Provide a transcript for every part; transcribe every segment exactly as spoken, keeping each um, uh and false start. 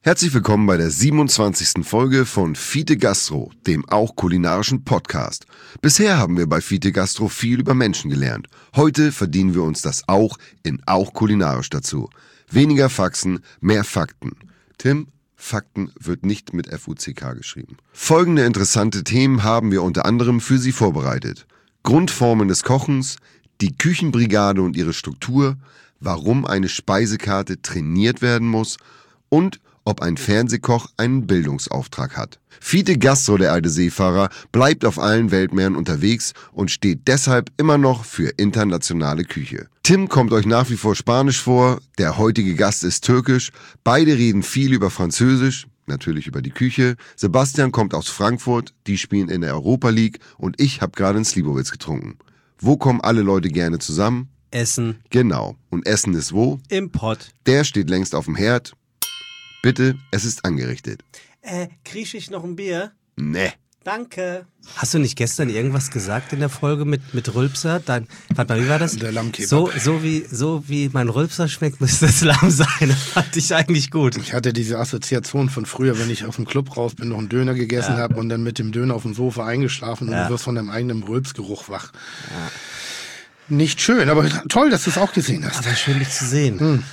Herzlich willkommen bei der siebenundzwanzigsten Folge von Fite Gastro, dem auch kulinarischen Podcast. Bisher haben wir bei Fite Gastro viel über Menschen gelernt. Heute verdienen wir uns das auch in auch kulinarisch dazu. Weniger Faxen, mehr Fakten. Tim, Fakten wird nicht mit F U C K geschrieben. Folgende interessante Themen haben wir unter anderem für Sie vorbereitet. Grundformen des Kochens, die Küchenbrigade und ihre Struktur, warum eine Speisekarte trainiert werden muss und ob ein Fernsehkoch einen Bildungsauftrag hat. Fite Gastro, der alte Seefahrer, bleibt auf allen Weltmeeren unterwegs und steht deshalb immer noch für internationale Küche. Tim kommt euch nach wie vor Spanisch vor, der heutige Gast ist türkisch, beide reden viel über Französisch, natürlich über die Küche. Sebastian kommt aus Frankfurt, die spielen in der Europa League und ich habe gerade einen Slivovitz getrunken. Wo kommen alle Leute gerne zusammen? Essen. Genau. Und Essen ist wo? Im Pott. Der steht längst auf dem Herd. Bitte, es ist angerichtet. Äh, krieg ich noch ein Bier? Nee. Danke. Hast du nicht gestern irgendwas gesagt in der Folge mit, mit Rülpser? Dein, warte mal, wie war das? Der Lammkebab. So, so, wie, so wie mein Rülpser schmeckt, müsste das Lamm sein. Das fand ich eigentlich gut. Ich hatte diese Assoziation von früher, wenn ich aus dem Club raus bin, noch einen Döner gegessen ja. habe und dann mit dem Döner auf dem Sofa eingeschlafen ja. und du wirst von deinem eigenen Rülpsgeruch wach. Ja. Nicht schön, aber toll, dass du es auch gesehen hast. Aber schön, dich zu sehen. Hm.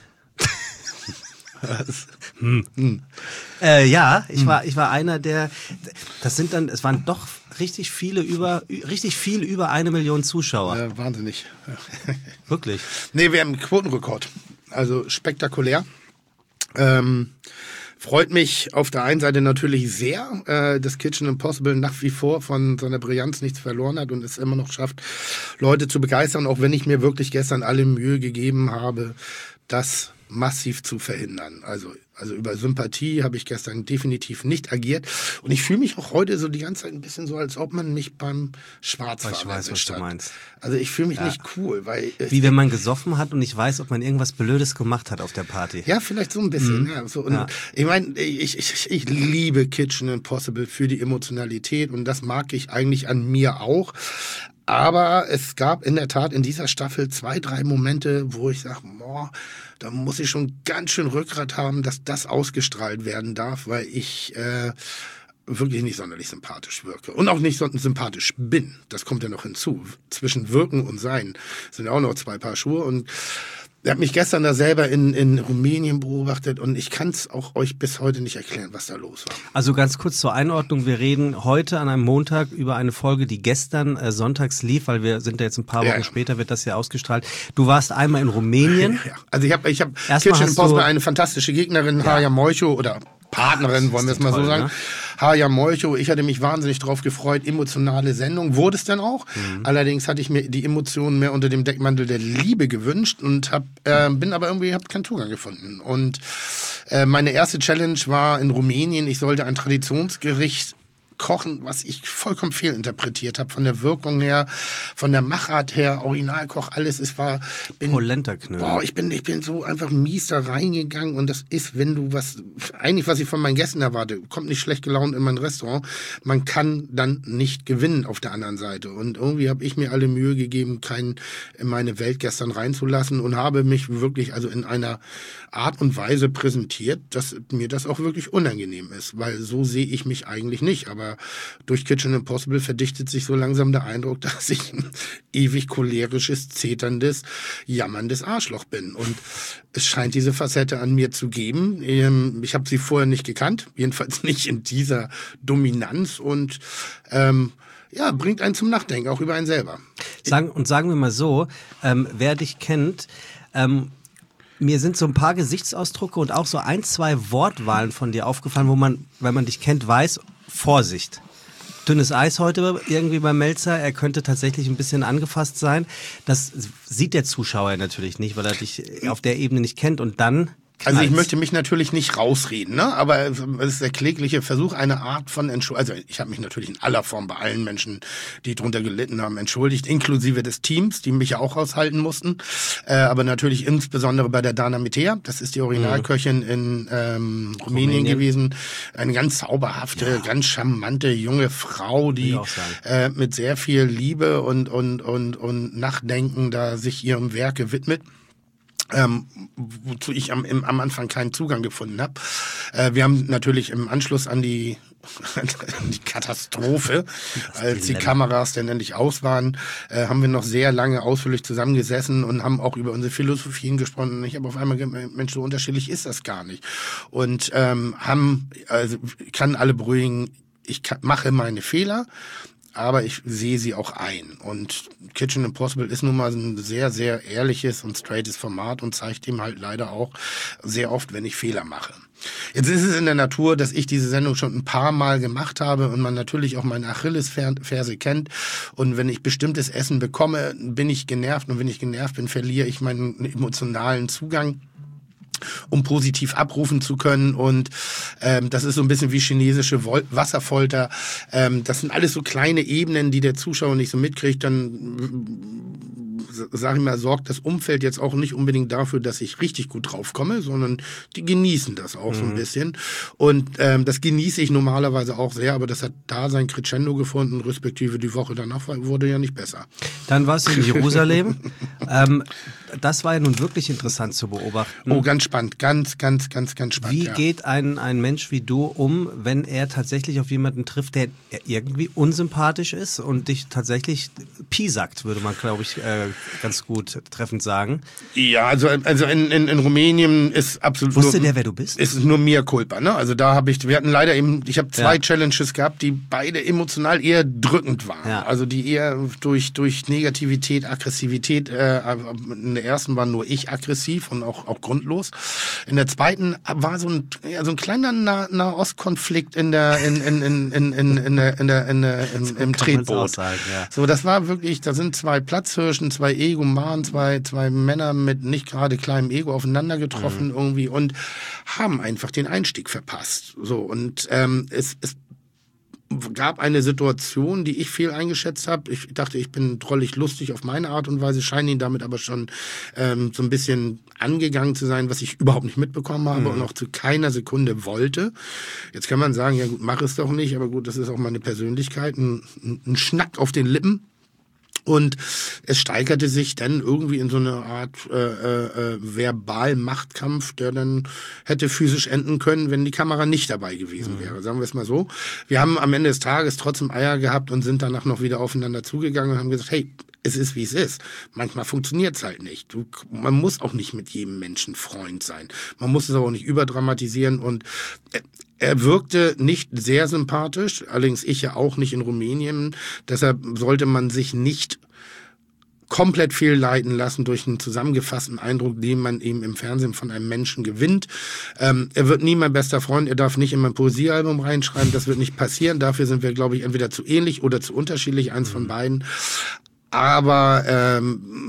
Hm. Hm. Äh, ja, ich hm. war, ich war einer der, das sind dann, es waren doch richtig viele über, richtig viel über eine Million Zuschauer. Ja, wahnsinnig. Wirklich? Nee, wir haben einen Quotenrekord. Also spektakulär. Ähm, freut mich auf der einen Seite natürlich sehr, äh, dass Kitchen Impossible nach wie vor von seiner Brillanz nichts verloren hat und es immer noch schafft, Leute zu begeistern, auch wenn ich mir wirklich gestern alle Mühe gegeben habe, das massiv zu verhindern. Also, also über Sympathie habe ich gestern definitiv nicht agiert. Und ich fühle mich auch heute so die ganze Zeit ein bisschen so, als ob man mich beim Schwarzfahren Ich weiß, was du meinst. Also ich fühle mich ja. nicht cool, weil... Wie wenn man gesoffen hat und nicht weiß, ob man irgendwas Blödes gemacht hat auf der Party. Ja, vielleicht so ein bisschen. Mhm. Ja, so. Und ja. Ich meine, ich, ich, ich liebe Kitchen Impossible für die Emotionalität und das mag ich eigentlich an mir auch. Aber es gab in der Tat in dieser Staffel zwei, drei Momente, wo ich sage, boah, da muss ich schon ganz schön Rückgrat haben, dass das ausgestrahlt werden darf, weil ich äh, wirklich nicht sonderlich sympathisch wirke. Und auch nicht sonderlich sympathisch bin. Das kommt ja noch hinzu. Zwischen Wirken und Sein sind ja auch noch zwei Paar Schuhe. Und er hat mich gestern da selber in, in Rumänien beobachtet und ich kann es auch euch bis heute nicht erklären, was da los war. Also ganz kurz zur Einordnung, wir reden heute an einem Montag über eine Folge, die gestern äh, sonntags lief, weil wir sind ja jetzt ein paar Wochen ja, ja. später, wird das ja ausgestrahlt. Du warst einmal in Rumänien. Ja, also ich habe ich hab Kitchen Impossible, eine fantastische Gegnerin, ja. Haja Moicho oder Partnerin, wollen wir es mal toll, so sagen. Ne? Haja Moicho, ich hatte mich wahnsinnig drauf gefreut, emotionale Sendung, wurde es dann auch. Mhm. Allerdings hatte ich mir die Emotionen mehr unter dem Deckmantel der Liebe gewünscht und hab, äh, bin aber irgendwie, hab keinen Zugang gefunden. Und äh, meine erste Challenge war in Rumänien, ich sollte ein Traditionsgericht kochen, was ich vollkommen fehlinterpretiert habe, von der Wirkung her, von der Machart her, Originalkoch, alles, es war... Polenta-Knödel. Boah, ich bin, ich bin so einfach mies da reingegangen und das ist, wenn du was, eigentlich was ich von meinen Gästen erwarte, kommt nicht schlecht gelaunt in mein Restaurant, man kann dann nicht gewinnen auf der anderen Seite und irgendwie habe ich mir alle Mühe gegeben, keinen in meine Welt gestern reinzulassen und habe mich wirklich also in einer Art und Weise präsentiert, dass mir das auch wirklich unangenehm ist, weil so sehe ich mich eigentlich nicht, aber durch Kitchen Impossible verdichtet sich so langsam der Eindruck, dass ich ein ewig cholerisches, zeterndes, jammerndes Arschloch bin. Und es scheint diese Facette an mir zu geben. Ich habe sie vorher nicht gekannt, jedenfalls nicht in dieser Dominanz und ähm, ja, bringt einen zum Nachdenken, auch über einen selber. Sagen, und sagen wir mal so, ähm, wer dich kennt, ähm, mir sind so ein paar Gesichtsausdrücke und auch so ein, zwei Wortwahlen von dir aufgefallen, wo man, wenn man dich kennt, weiß, Vorsicht. Dünnes Eis heute irgendwie beim Melzer. Er könnte tatsächlich ein bisschen angefasst sein. Das sieht der Zuschauer natürlich nicht, weil er dich auf der Ebene nicht kennt. Und dann Also ich möchte mich natürlich nicht rausreden, ne? Aber es ist der klägliche Versuch, eine Art von Entschuldigung. Also ich habe mich natürlich in aller Form bei allen Menschen, die drunter gelitten haben, entschuldigt, inklusive des Teams, die mich ja auch aushalten mussten. Äh, aber natürlich insbesondere bei der Dana Mitea, das ist die Originalköchin mhm. in ähm, Rumänien, Rumänien gewesen. Eine ganz zauberhafte, ja. ganz charmante junge Frau, die äh, mit sehr viel Liebe und, und, und, und Nachdenken da sich ihrem Werke widmet. Ähm, wozu ich am, im, am Anfang keinen Zugang gefunden habe. Äh, wir haben natürlich im Anschluss an die, an die Katastrophe, als die Kameras dann endlich aus waren, äh, haben wir noch sehr lange ausführlich zusammengesessen und haben auch über unsere Philosophien gesprochen. Und ich habe auf einmal gemerkt, Mensch, so unterschiedlich ist das gar nicht. Und ähm, haben, also kann alle beruhigen, ich kann, mache meine Fehler, aber ich sehe sie auch ein. Und Kitchen Impossible ist nun mal ein sehr, sehr ehrliches und straightes Format und zeigt ihm halt leider auch sehr oft, wenn ich Fehler mache. Jetzt ist es in der Natur, dass ich diese Sendung schon ein paar Mal gemacht habe und man natürlich auch meine Achillesferse kennt. Und wenn ich bestimmtes Essen bekomme, bin ich genervt. Und wenn ich genervt bin, verliere ich meinen emotionalen Zugang, um positiv abrufen zu können. Und ähm, das ist so ein bisschen wie chinesische Wol- Wasserfolter. Ähm, das sind alles so kleine Ebenen, die der Zuschauer nicht so mitkriegt. Dann, sag ich mal, sorgt das Umfeld jetzt auch nicht unbedingt dafür, dass ich richtig gut draufkomme, sondern die genießen das auch mhm. so ein bisschen. Und ähm, das genieße ich normalerweise auch sehr, aber das hat da sein Crescendo gefunden, respektive die Woche danach wurde ja nicht besser. Dann warst du in Jerusalem. ähm, das war ja nun wirklich interessant zu beobachten. Oh, ganz spannend, ganz, ganz, ganz, ganz spannend. Wie ja. geht ein, ein Mensch wie du um, wenn er tatsächlich auf jemanden trifft, der irgendwie unsympathisch ist und dich tatsächlich piesackt, würde man, glaube ich, äh, ganz gut treffend sagen. Ja, also, also in, in, in Rumänien ist absolut... Wusste nur, der, wer du bist? Ist nur mea culpa, ne? Also da habe ich, wir hatten leider eben, ich habe zwei Ja. Challenges gehabt, die beide emotional eher drückend waren. Ja. Also die eher durch, durch Negativität, Aggressivität, äh, in der ersten war nur ich aggressiv und auch, auch grundlos. In der zweiten war so ein, ja, so ein kleiner nah- Nahostkonflikt in der, in, in, in, in, in, in der, in der, in der, in, So im kann man's auch Tretboot. sagen, ja. So, das war wirklich, da sind zwei Platzhirschen, zwei Egomanen, zwei, zwei Männer mit nicht gerade kleinem Ego aufeinander getroffen mhm. irgendwie und haben einfach den Einstieg verpasst. So, und ähm, es, es gab eine Situation, die ich fehl eingeschätzt habe. Ich dachte, ich bin drollig lustig auf meine Art und Weise, scheine ihn damit aber schon ähm, so ein bisschen angegangen zu sein, was ich überhaupt nicht mitbekommen habe mhm. und auch zu keiner Sekunde wollte. Jetzt kann man sagen, ja gut, mach es doch nicht, aber gut, das ist auch meine Persönlichkeit. Ein, ein Schnack auf den Lippen. Und es steigerte sich dann irgendwie in so eine Art äh, äh, Verbal-Machtkampf, der dann hätte physisch enden können, wenn die Kamera nicht dabei gewesen wäre. Sagen wir es mal so. Wir haben am Ende des Tages trotzdem Eier gehabt und sind danach noch wieder aufeinander zugegangen und haben gesagt, hey, es ist, wie es ist. Manchmal funktioniert es halt nicht. Du, man muss auch nicht mit jedem Menschen Freund sein. Man muss es aber auch nicht überdramatisieren und äh, er wirkte nicht sehr sympathisch, allerdings ich ja auch nicht in Rumänien. Deshalb sollte man sich nicht komplett fehlleiten lassen durch einen zusammengefassten Eindruck, den man eben im Fernsehen von einem Menschen gewinnt. Ähm, er wird nie mein bester Freund, er darf nicht in mein Poesiealbum reinschreiben, das wird nicht passieren. Dafür sind wir, glaube ich, entweder zu ähnlich oder zu unterschiedlich, eins von beiden. Aber ähm,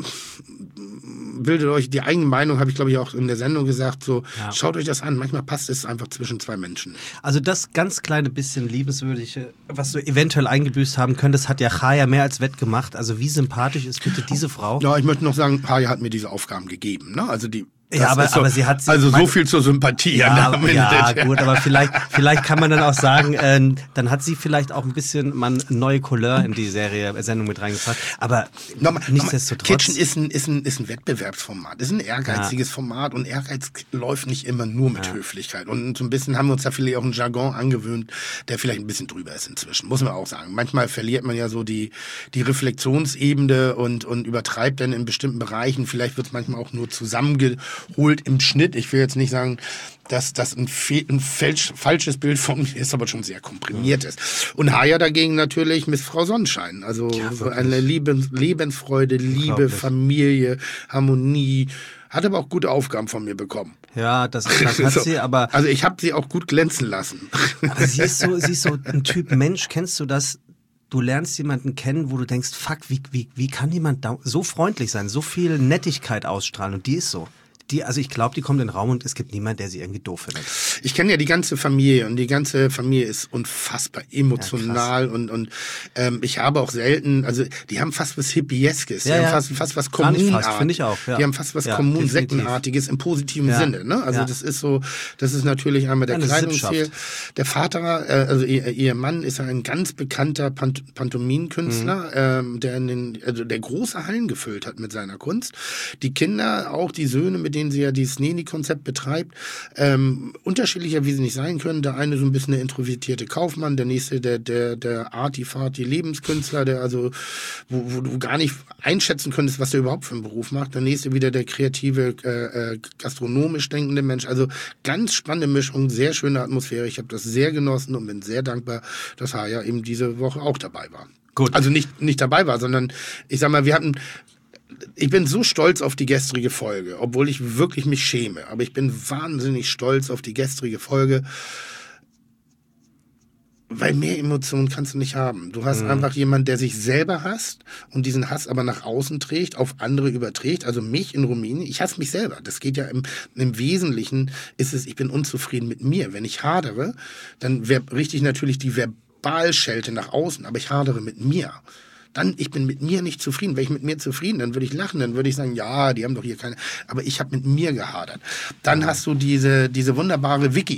bildet euch die eigene Meinung, habe ich glaube ich auch in der Sendung gesagt, so ja. Schaut euch das an, manchmal passt es einfach zwischen zwei Menschen. Also das ganz kleine bisschen Liebenswürdige, was du eventuell eingebüßt haben könntest, hat ja Chaya mehr als wettgemacht. Also wie sympathisch ist bitte diese Frau? Ja, ich möchte noch sagen, Chaya hat mir diese Aufgaben gegeben, ne? Also die Das ja, aber, so, aber sie hat sie, also mein, so viel zur Sympathie. Ja, an der ja gut, aber vielleicht, vielleicht kann man dann auch sagen, äh, dann hat sie vielleicht auch ein bisschen mal neue Couleur in die Serie, Sendung mit reingebracht. Aber nochmal, nichtsdestotrotz. Kitchen ist ein, ist, ein, ist ein Wettbewerbsformat, ist ein ehrgeiziges ja. Format und Ehrgeiz läuft nicht immer nur mit ja. Höflichkeit. Und so ein bisschen haben wir uns da vielleicht auch einen Jargon angewöhnt, der vielleicht ein bisschen drüber ist inzwischen, muss man auch sagen. Manchmal verliert man ja so die, die Reflexionsebene und, und übertreibt dann in bestimmten Bereichen. Vielleicht wird es manchmal auch nur zusammengeholt im Schnitt. Ich will jetzt nicht sagen, dass das ein, ein falsch, falsches Bild von mir ist, aber schon sehr komprimiert ist. Und Chaya dagegen natürlich Miss Frau Sonnenschein. Also ja, so eine Lebens, Lebensfreude, Liebe, Familie, Harmonie. Hat aber auch gute Aufgaben von mir bekommen. Ja, das, das hat so, sie, aber... Also ich habe sie auch gut glänzen lassen. Aber sie ist so, sie ist so ein Typ Mensch, kennst du das? Du lernst jemanden kennen, wo du denkst, fuck, wie, wie, wie kann jemand da so freundlich sein, so viel Nettigkeit ausstrahlen und die ist so. die, also ich glaube, die kommt in den Raum und es gibt niemanden, der sie irgendwie doof findet. Ich kenne ja die ganze Familie und die ganze Familie ist unfassbar emotional ja, und, und ähm, ich habe auch selten, also die haben fast was Hippieskes, ja, die ja. haben fast, fast was Kommunartiges. Finde ich auch, ja. Die haben fast was ja, Kommunsektenartiges im positiven ja. Sinne. Ne? Also ja. das ist so, das ist natürlich einmal der Kleidungsstil. Der Vater, äh, also ihr, ihr Mann ist ein ganz bekannter Pant- Pantomimenkünstler, mhm. ähm, der in den, also der große Hallen gefüllt hat mit seiner Kunst. Die Kinder, auch die Söhne, mit denen sie ja dieses Neni-Konzept betreibt, ähm, unterschiedlicher wie sie nicht sein können. Der eine so ein bisschen der introvertierte Kaufmann, der nächste der der der Arty-Farty-Lebenskünstler, der also wo, wo du gar nicht einschätzen könntest, was der überhaupt für einen Beruf macht. Der nächste wieder der kreative, äh, äh, gastronomisch denkende Mensch. Also ganz spannende Mischung, sehr schöne Atmosphäre. Ich habe das sehr genossen und bin sehr dankbar, dass Haya eben diese Woche auch dabei war. Gut. Also nicht nicht dabei war, sondern ich sag mal, wir hatten Ich bin so stolz auf die gestrige Folge, obwohl ich wirklich mich schäme. Aber ich bin wahnsinnig stolz auf die gestrige Folge, weil mehr Emotionen kannst du nicht haben. Du hast mhm. einfach jemanden, der sich selber hasst und diesen Hass aber nach außen trägt, auf andere überträgt. Also mich in Rumänien, ich hasse mich selber. Das geht ja im, im Wesentlichen, ist es, ich bin unzufrieden mit mir. Wenn ich hadere, dann richte ich natürlich die Verbalschelte nach außen, aber ich hadere mit mir. Dann, ich bin mit mir nicht zufrieden. Wäre ich mit mir zufrieden, dann würde ich lachen, dann würde ich sagen, ja, die haben doch hier keine, aber ich habe mit mir gehadert. Dann hast du diese, diese wunderbare Vicky.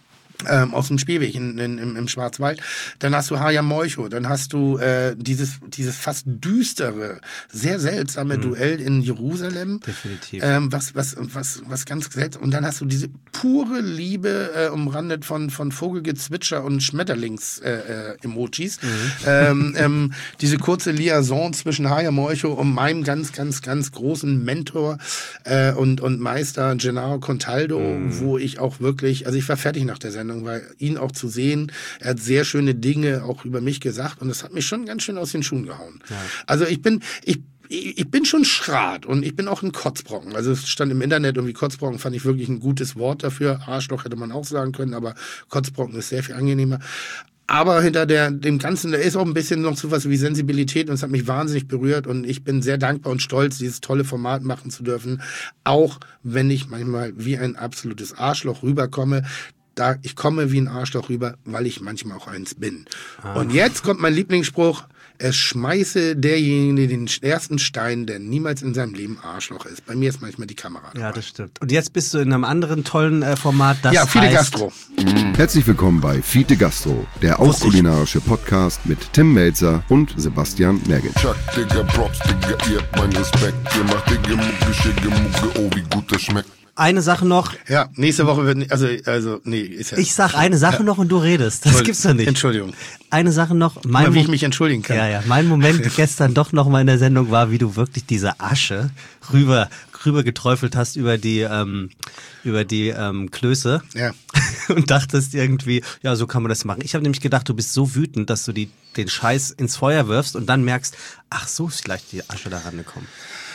Ähm, aus dem Spielweg in, in, im, im Schwarzwald. Dann hast du Haya Moicho, dann hast du äh, dieses, dieses fast düstere, sehr seltsame mhm. Duell in Jerusalem. Definitiv. Ähm, was, was, was, was ganz seltsam. Und dann hast du diese pure Liebe, äh, umrandet von, von Vogelgezwitscher und Schmetterlings-Emojis. Äh, äh, mhm. ähm, ähm, diese kurze Liaison zwischen Haya Moicho und meinem ganz, ganz, ganz großen Mentor äh, und, und Meister Gennaro Contaldo, mhm. wo ich auch wirklich, also ich war fertig nach der Sendung, weil ihn auch zu sehen, er hat sehr schöne Dinge auch über mich gesagt und das hat mich schon ganz schön aus den Schuhen gehauen. Ja. Also ich bin, ich Ich bin schon Schrat und ich bin auch ein Kotzbrocken. Also es stand im Internet irgendwie Kotzbrocken, fand ich wirklich ein gutes Wort dafür. Arschloch hätte man auch sagen können, aber Kotzbrocken ist sehr viel angenehmer. Aber hinter der, dem Ganzen, da ist auch ein bisschen noch so was wie Sensibilität und es hat mich wahnsinnig berührt und ich bin sehr dankbar und stolz, dieses tolle Format machen zu dürfen. Auch wenn ich manchmal wie ein absolutes Arschloch rüberkomme. Da, ich komme wie ein Arschloch rüber, weil ich manchmal auch eins bin. Ah. Und jetzt kommt mein Lieblingsspruch. Es schmeiße derjenige den ersten Stein, der niemals in seinem Leben Arschloch ist. Bei mir ist manchmal die Kamera dabei. Ja, das stimmt. Und jetzt bist du in einem anderen tollen äh, Format. Das ja, Fide heißt Gastro. Herzlich willkommen bei Fide Gastro, der auch kulinarische Podcast mit Tim Melzer und Sebastian Merget. Chuck, Digga, Props, Digga, ihr habt meinen Respekt. Ihr macht Digga, Mucke, Schicke, Mucke, oh, wie gut das schmeckt. Eine Sache noch. Ja, nächste Woche wird, also, also, nee, ist ja. Ich sag eine Sache ja. noch und du redest. Das gibt's doch nicht. Entschuldigung. Eine Sache noch. Mein Mal, wie Mo- ich mich entschuldigen kann. Ja, ja. Mein Moment gestern doch noch mal in der Sendung war, wie du wirklich diese Asche rüber, rüber geträufelt hast über die, ähm, über die, ähm, Klöße. Ja. Und dachtest irgendwie, ja, so kann man das machen. Ich habe nämlich gedacht, du bist so wütend, dass du die, den Scheiß ins Feuer wirfst und dann merkst, ach, so ist vielleicht die Asche da rangekommen.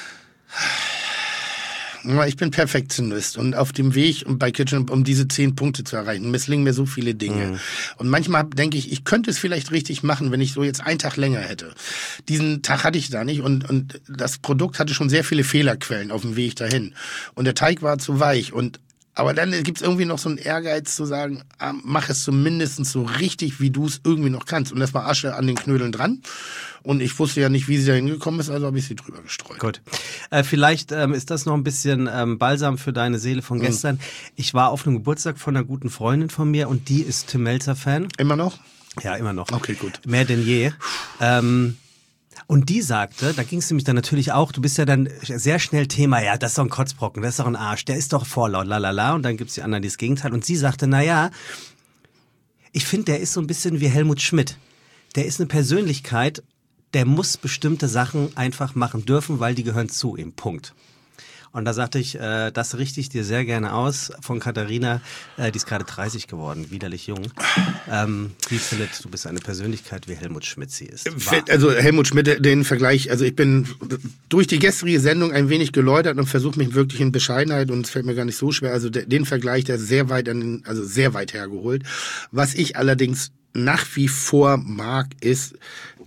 Ich bin Perfektionist und auf dem Weg bei Kitchen, um diese zehn Punkte zu erreichen, misslingen mir so viele Dinge. Mhm. Und manchmal denke ich, ich könnte es vielleicht richtig machen, wenn ich so jetzt einen Tag länger hätte. Diesen Tag hatte ich da nicht und, und das Produkt hatte schon sehr viele Fehlerquellen auf dem Weg dahin. Und der Teig war zu weich und aber dann gibt es irgendwie noch so einen Ehrgeiz zu sagen, ah, mach es zumindest so richtig, wie du es irgendwie noch kannst. Und das war Asche an den Knödeln dran. Und ich wusste ja nicht, wie sie da hingekommen ist, also habe ich sie drüber gestreut. Gut. Äh, vielleicht ähm, ist das noch ein bisschen ähm, Balsam für deine Seele von gestern. Mhm. Ich war auf einem Geburtstag von einer guten Freundin von mir und die ist Tim Melzer-Fan. Immer noch? Ja, immer noch. Okay, gut. Mehr denn je. Ähm, Und die sagte, da ging es nämlich dann natürlich auch, du bist ja dann sehr schnell Thema, ja, das ist doch ein Kotzbrocken, das ist doch ein Arsch, der ist doch vorlaut, lalala. Und dann gibt's die anderen, die das Gegenteil. Und sie sagte, naja, ich finde, der ist so ein bisschen wie Helmut Schmidt. Der ist eine Persönlichkeit, der muss bestimmte Sachen einfach machen dürfen, weil die gehören zu ihm, Punkt. Und da sagte ich, äh, das richte ich dir sehr gerne aus von Katharina, äh, die ist gerade dreißig geworden, widerlich jung. Ähm, die findet, du bist eine Persönlichkeit, wie Helmut Schmidt sie ist. War. Also Helmut Schmidt, den Vergleich, also ich bin durch die gestrige Sendung ein wenig geläutert und versuche mich wirklich in Bescheidenheit und es fällt mir gar nicht so schwer, also den Vergleich, der ist sehr weit an den, also sehr weit hergeholt. Was ich allerdings nach wie vor mag, ist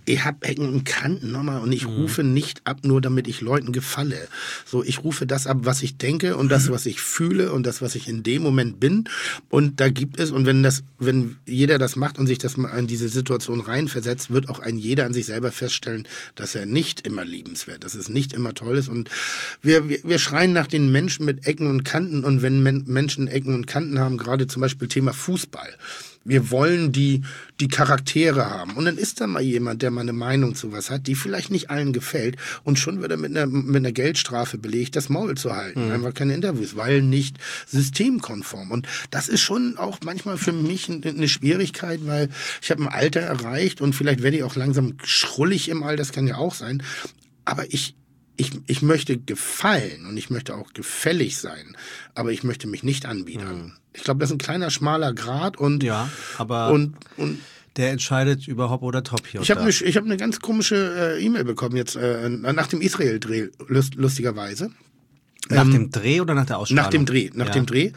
ich habe Ecken und Kanten nochmal und ich mhm. rufe nicht ab, nur damit ich Leuten gefalle. So, ich rufe das ab, was ich denke und das, was ich fühle und das, was ich in dem Moment bin. Und da gibt es, und wenn das, wenn jeder das macht und sich das mal in diese Situation reinversetzt, wird auch ein jeder an sich selber feststellen, dass er nicht immer liebenswert, dass es nicht immer toll ist. Und wir, wir, wir schreien nach den Menschen mit Ecken und Kanten. Und wenn Men- Menschen Ecken und Kanten haben, gerade zum Beispiel Thema Fußball, wir wollen die, die Charaktere haben. Und dann ist da mal jemand, der mal eine Meinung zu was hat, die vielleicht nicht allen gefällt. Und schon wird er mit einer, mit einer Geldstrafe belegt, das Maul zu halten. Mhm. Einfach keine Interviews, weil nicht systemkonform. Und das ist schon auch manchmal für mich eine Schwierigkeit, weil ich habe ein Alter erreicht und vielleicht werde ich auch langsam schrullig im Alter, das kann ja auch sein. Aber ich, ich, ich möchte gefallen und ich möchte auch gefällig sein. Aber ich möchte mich nicht anbiedern. Mhm. Ich glaube, das ist ein kleiner, schmaler Grat und, ja, aber und, und der entscheidet über Hop oder Top hier. Ich habe eine hab ne ganz komische äh, E-Mail bekommen jetzt äh, nach dem Israel-Dreh, lust, lustigerweise. Nach ähm, dem Dreh oder nach der Ausstrahlung? Nach dem Dreh, nach ja. dem Dreh.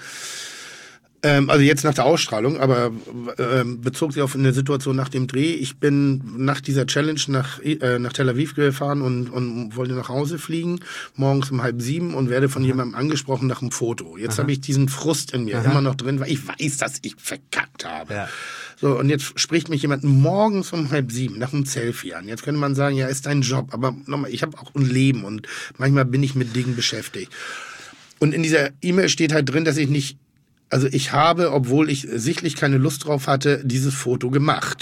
Ähm, also jetzt nach der Ausstrahlung, aber ähm, bezog sich auf eine Situation nach dem Dreh. Ich bin nach dieser Challenge nach, äh, nach Tel Aviv gefahren und, und wollte nach Hause fliegen, morgens um halb sieben und werde von Aha. jemandem angesprochen nach einem Foto. Jetzt habe ich diesen Frust in mir Aha. immer noch drin, weil ich weiß, dass ich verkackt habe. Ja. So, und jetzt spricht mich jemand morgens um halb sieben nach einem Selfie an. Jetzt könnte man sagen, ja, ist dein Job. Aber nochmal, ich habe auch ein Leben und manchmal bin ich mit Dingen beschäftigt. Und in dieser E-Mail steht halt drin, dass ich nicht Also ich habe, obwohl ich sichtlich keine Lust drauf hatte, dieses Foto gemacht.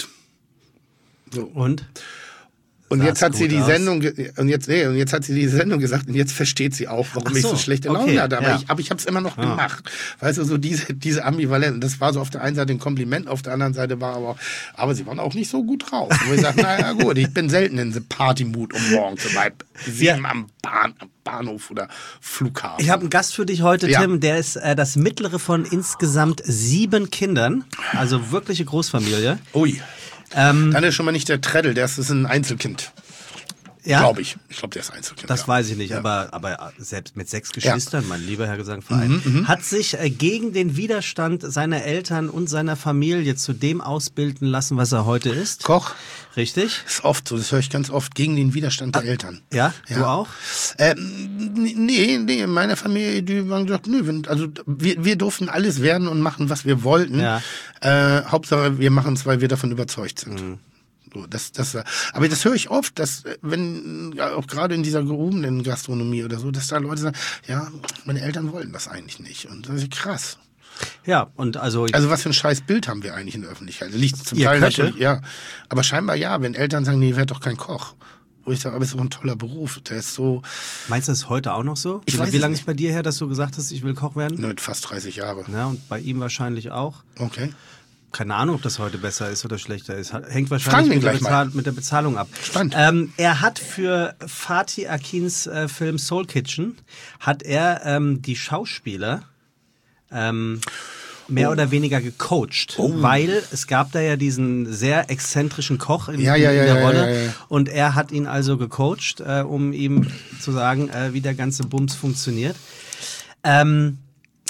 So. Und? Und jetzt hat sie die aus? Sendung ge- und jetzt nee, und jetzt hat sie die Sendung gesagt und jetzt versteht sie auch, warum so, ich so schlechte Laune okay, hatte. Aber ja. ich, aber ich habe es immer noch ja. gemacht. Weißt du, so diese diese Ambivalenz. Das war so auf der einen Seite ein Kompliment, auf der anderen Seite war aber auch, aber sie waren auch nicht so gut drauf. Wo ich sage, naja gut, ich bin selten in so Partymut um morgens um halb sieben ja. am Bahn, am Bahnhof oder Flughafen. Ich habe einen Gast für dich heute, ja. Tim. Der ist äh, das mittlere von insgesamt sieben Kindern, also wirkliche Großfamilie. Ui. Ähm, Dann ist schon mal nicht der Treddle, der ist ein Einzelkind. Ja? Glaube ich. Ich glaube, der ist Einzelkind. Das ja. weiß ich nicht, ja. aber, aber selbst mit sechs Geschwistern, ja. mein lieber Herr Gesangverein, mhm, hat sich äh, gegen den Widerstand seiner Eltern und seiner Familie zu dem ausbilden lassen, was er heute ist. Koch. Richtig. Das ist oft so, das höre ich ganz oft, gegen den Widerstand der ah, Eltern. Ja? ja, du auch? Ähm, nee, nee, in meiner Familie, die haben gesagt, nö, also wir, wir durften alles werden und machen, was wir wollten. Ja. Äh, Hauptsache, wir machen es, weil wir davon überzeugt sind. Mhm. So, das, das, aber das höre ich oft, dass wenn, ja, auch gerade in dieser gehobenen Gastronomie oder so, dass da Leute sagen, ja, meine Eltern wollen das eigentlich nicht. Und das ist krass. Ja, und also... Also was für ein scheiß Bild haben wir eigentlich in der Öffentlichkeit? Liegt zum Teil natürlich, ja. Aber scheinbar ja, wenn Eltern sagen, nee, werd doch kein Koch. Wo ich sage, aber es ist doch ein toller Beruf. Der ist so... Meinst du das heute auch noch so? Ich Wie, weiß wie lange nicht. ist bei dir her, dass du gesagt hast, ich will Koch werden? Mit fast dreißig Jahre. Ja, und bei ihm wahrscheinlich auch. Okay. Keine Ahnung, ob das heute besser ist oder schlechter ist. Hängt wahrscheinlich mit der, Bezahl- mit der Bezahlung ab. Ähm, er hat für Fatih Akins äh, Film Soul Kitchen, hat er ähm, die Schauspieler ähm, mehr oh. oder weniger gecoacht. Oh. Weil es gab da ja diesen sehr exzentrischen Koch in, ja, ja, ja, in der ja, Rolle. Ja, ja, ja. Und er hat ihn also gecoacht, äh, um ihm zu sagen, äh, wie der ganze Bums funktioniert. Ähm,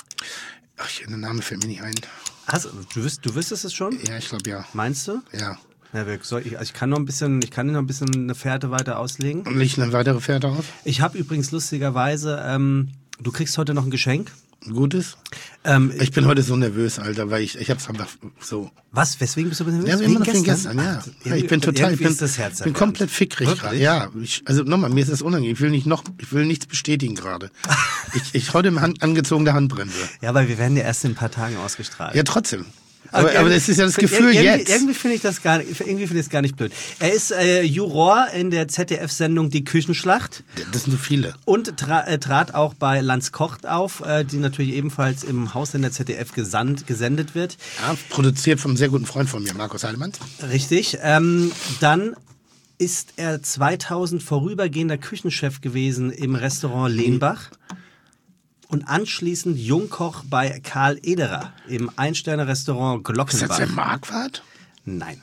Ach, der Name fällt mir nicht ein. Also, du, wüs- du wüsstest es schon? Ja, ich glaube ja. Meinst du? Ja. Ja, soll ich, also ich kann noch ein bisschen, ich kann noch ein bisschen eine Fährte weiter auslegen. Und leg eine weitere Fährte aus? Ich habe übrigens lustigerweise, ähm, du kriegst heute noch ein Geschenk. Ein gutes? Ähm, ich bin heute so nervös, Alter, weil ich, ich hab's einfach so. Was? Weswegen bist du nervös? Ja, immer noch wegen gestern, ja. ja. Ich bin total, ich bin, ist das Herz bin komplett fickrig gerade. Ja, ich, also nochmal, mir ist das unangenehm. Ich will nicht noch, ich will nichts bestätigen gerade. ich, ich heute im Hand, angezogene Handbremse. Ja, weil wir werden ja erst in ein paar Tagen ausgestrahlt. Ja, trotzdem. Aber, aber das ist ja das Gefühl irgendwie, jetzt. Irgendwie finde ich das gar nicht, irgendwie finde ich es gar nicht blöd. Er ist äh, Juror in der Z D F-Sendung Die Küchenschlacht. Das sind so viele. Und tra- äh, trat auch bei Lanz kocht auf, äh, die natürlich ebenfalls im Haussender Z D F gesandt, gesendet wird. Ja, produziert vom sehr guten Freund von mir, Markus Heidemanns. Richtig. Ähm, dann ist er zweitausend vorübergehender Küchenchef gewesen im Restaurant Lehnbach. Und anschließend Jungkoch bei Karl Ederer im Ein-Sterne-Restaurant Glockenbach. Ist das der Marquardt? Nein.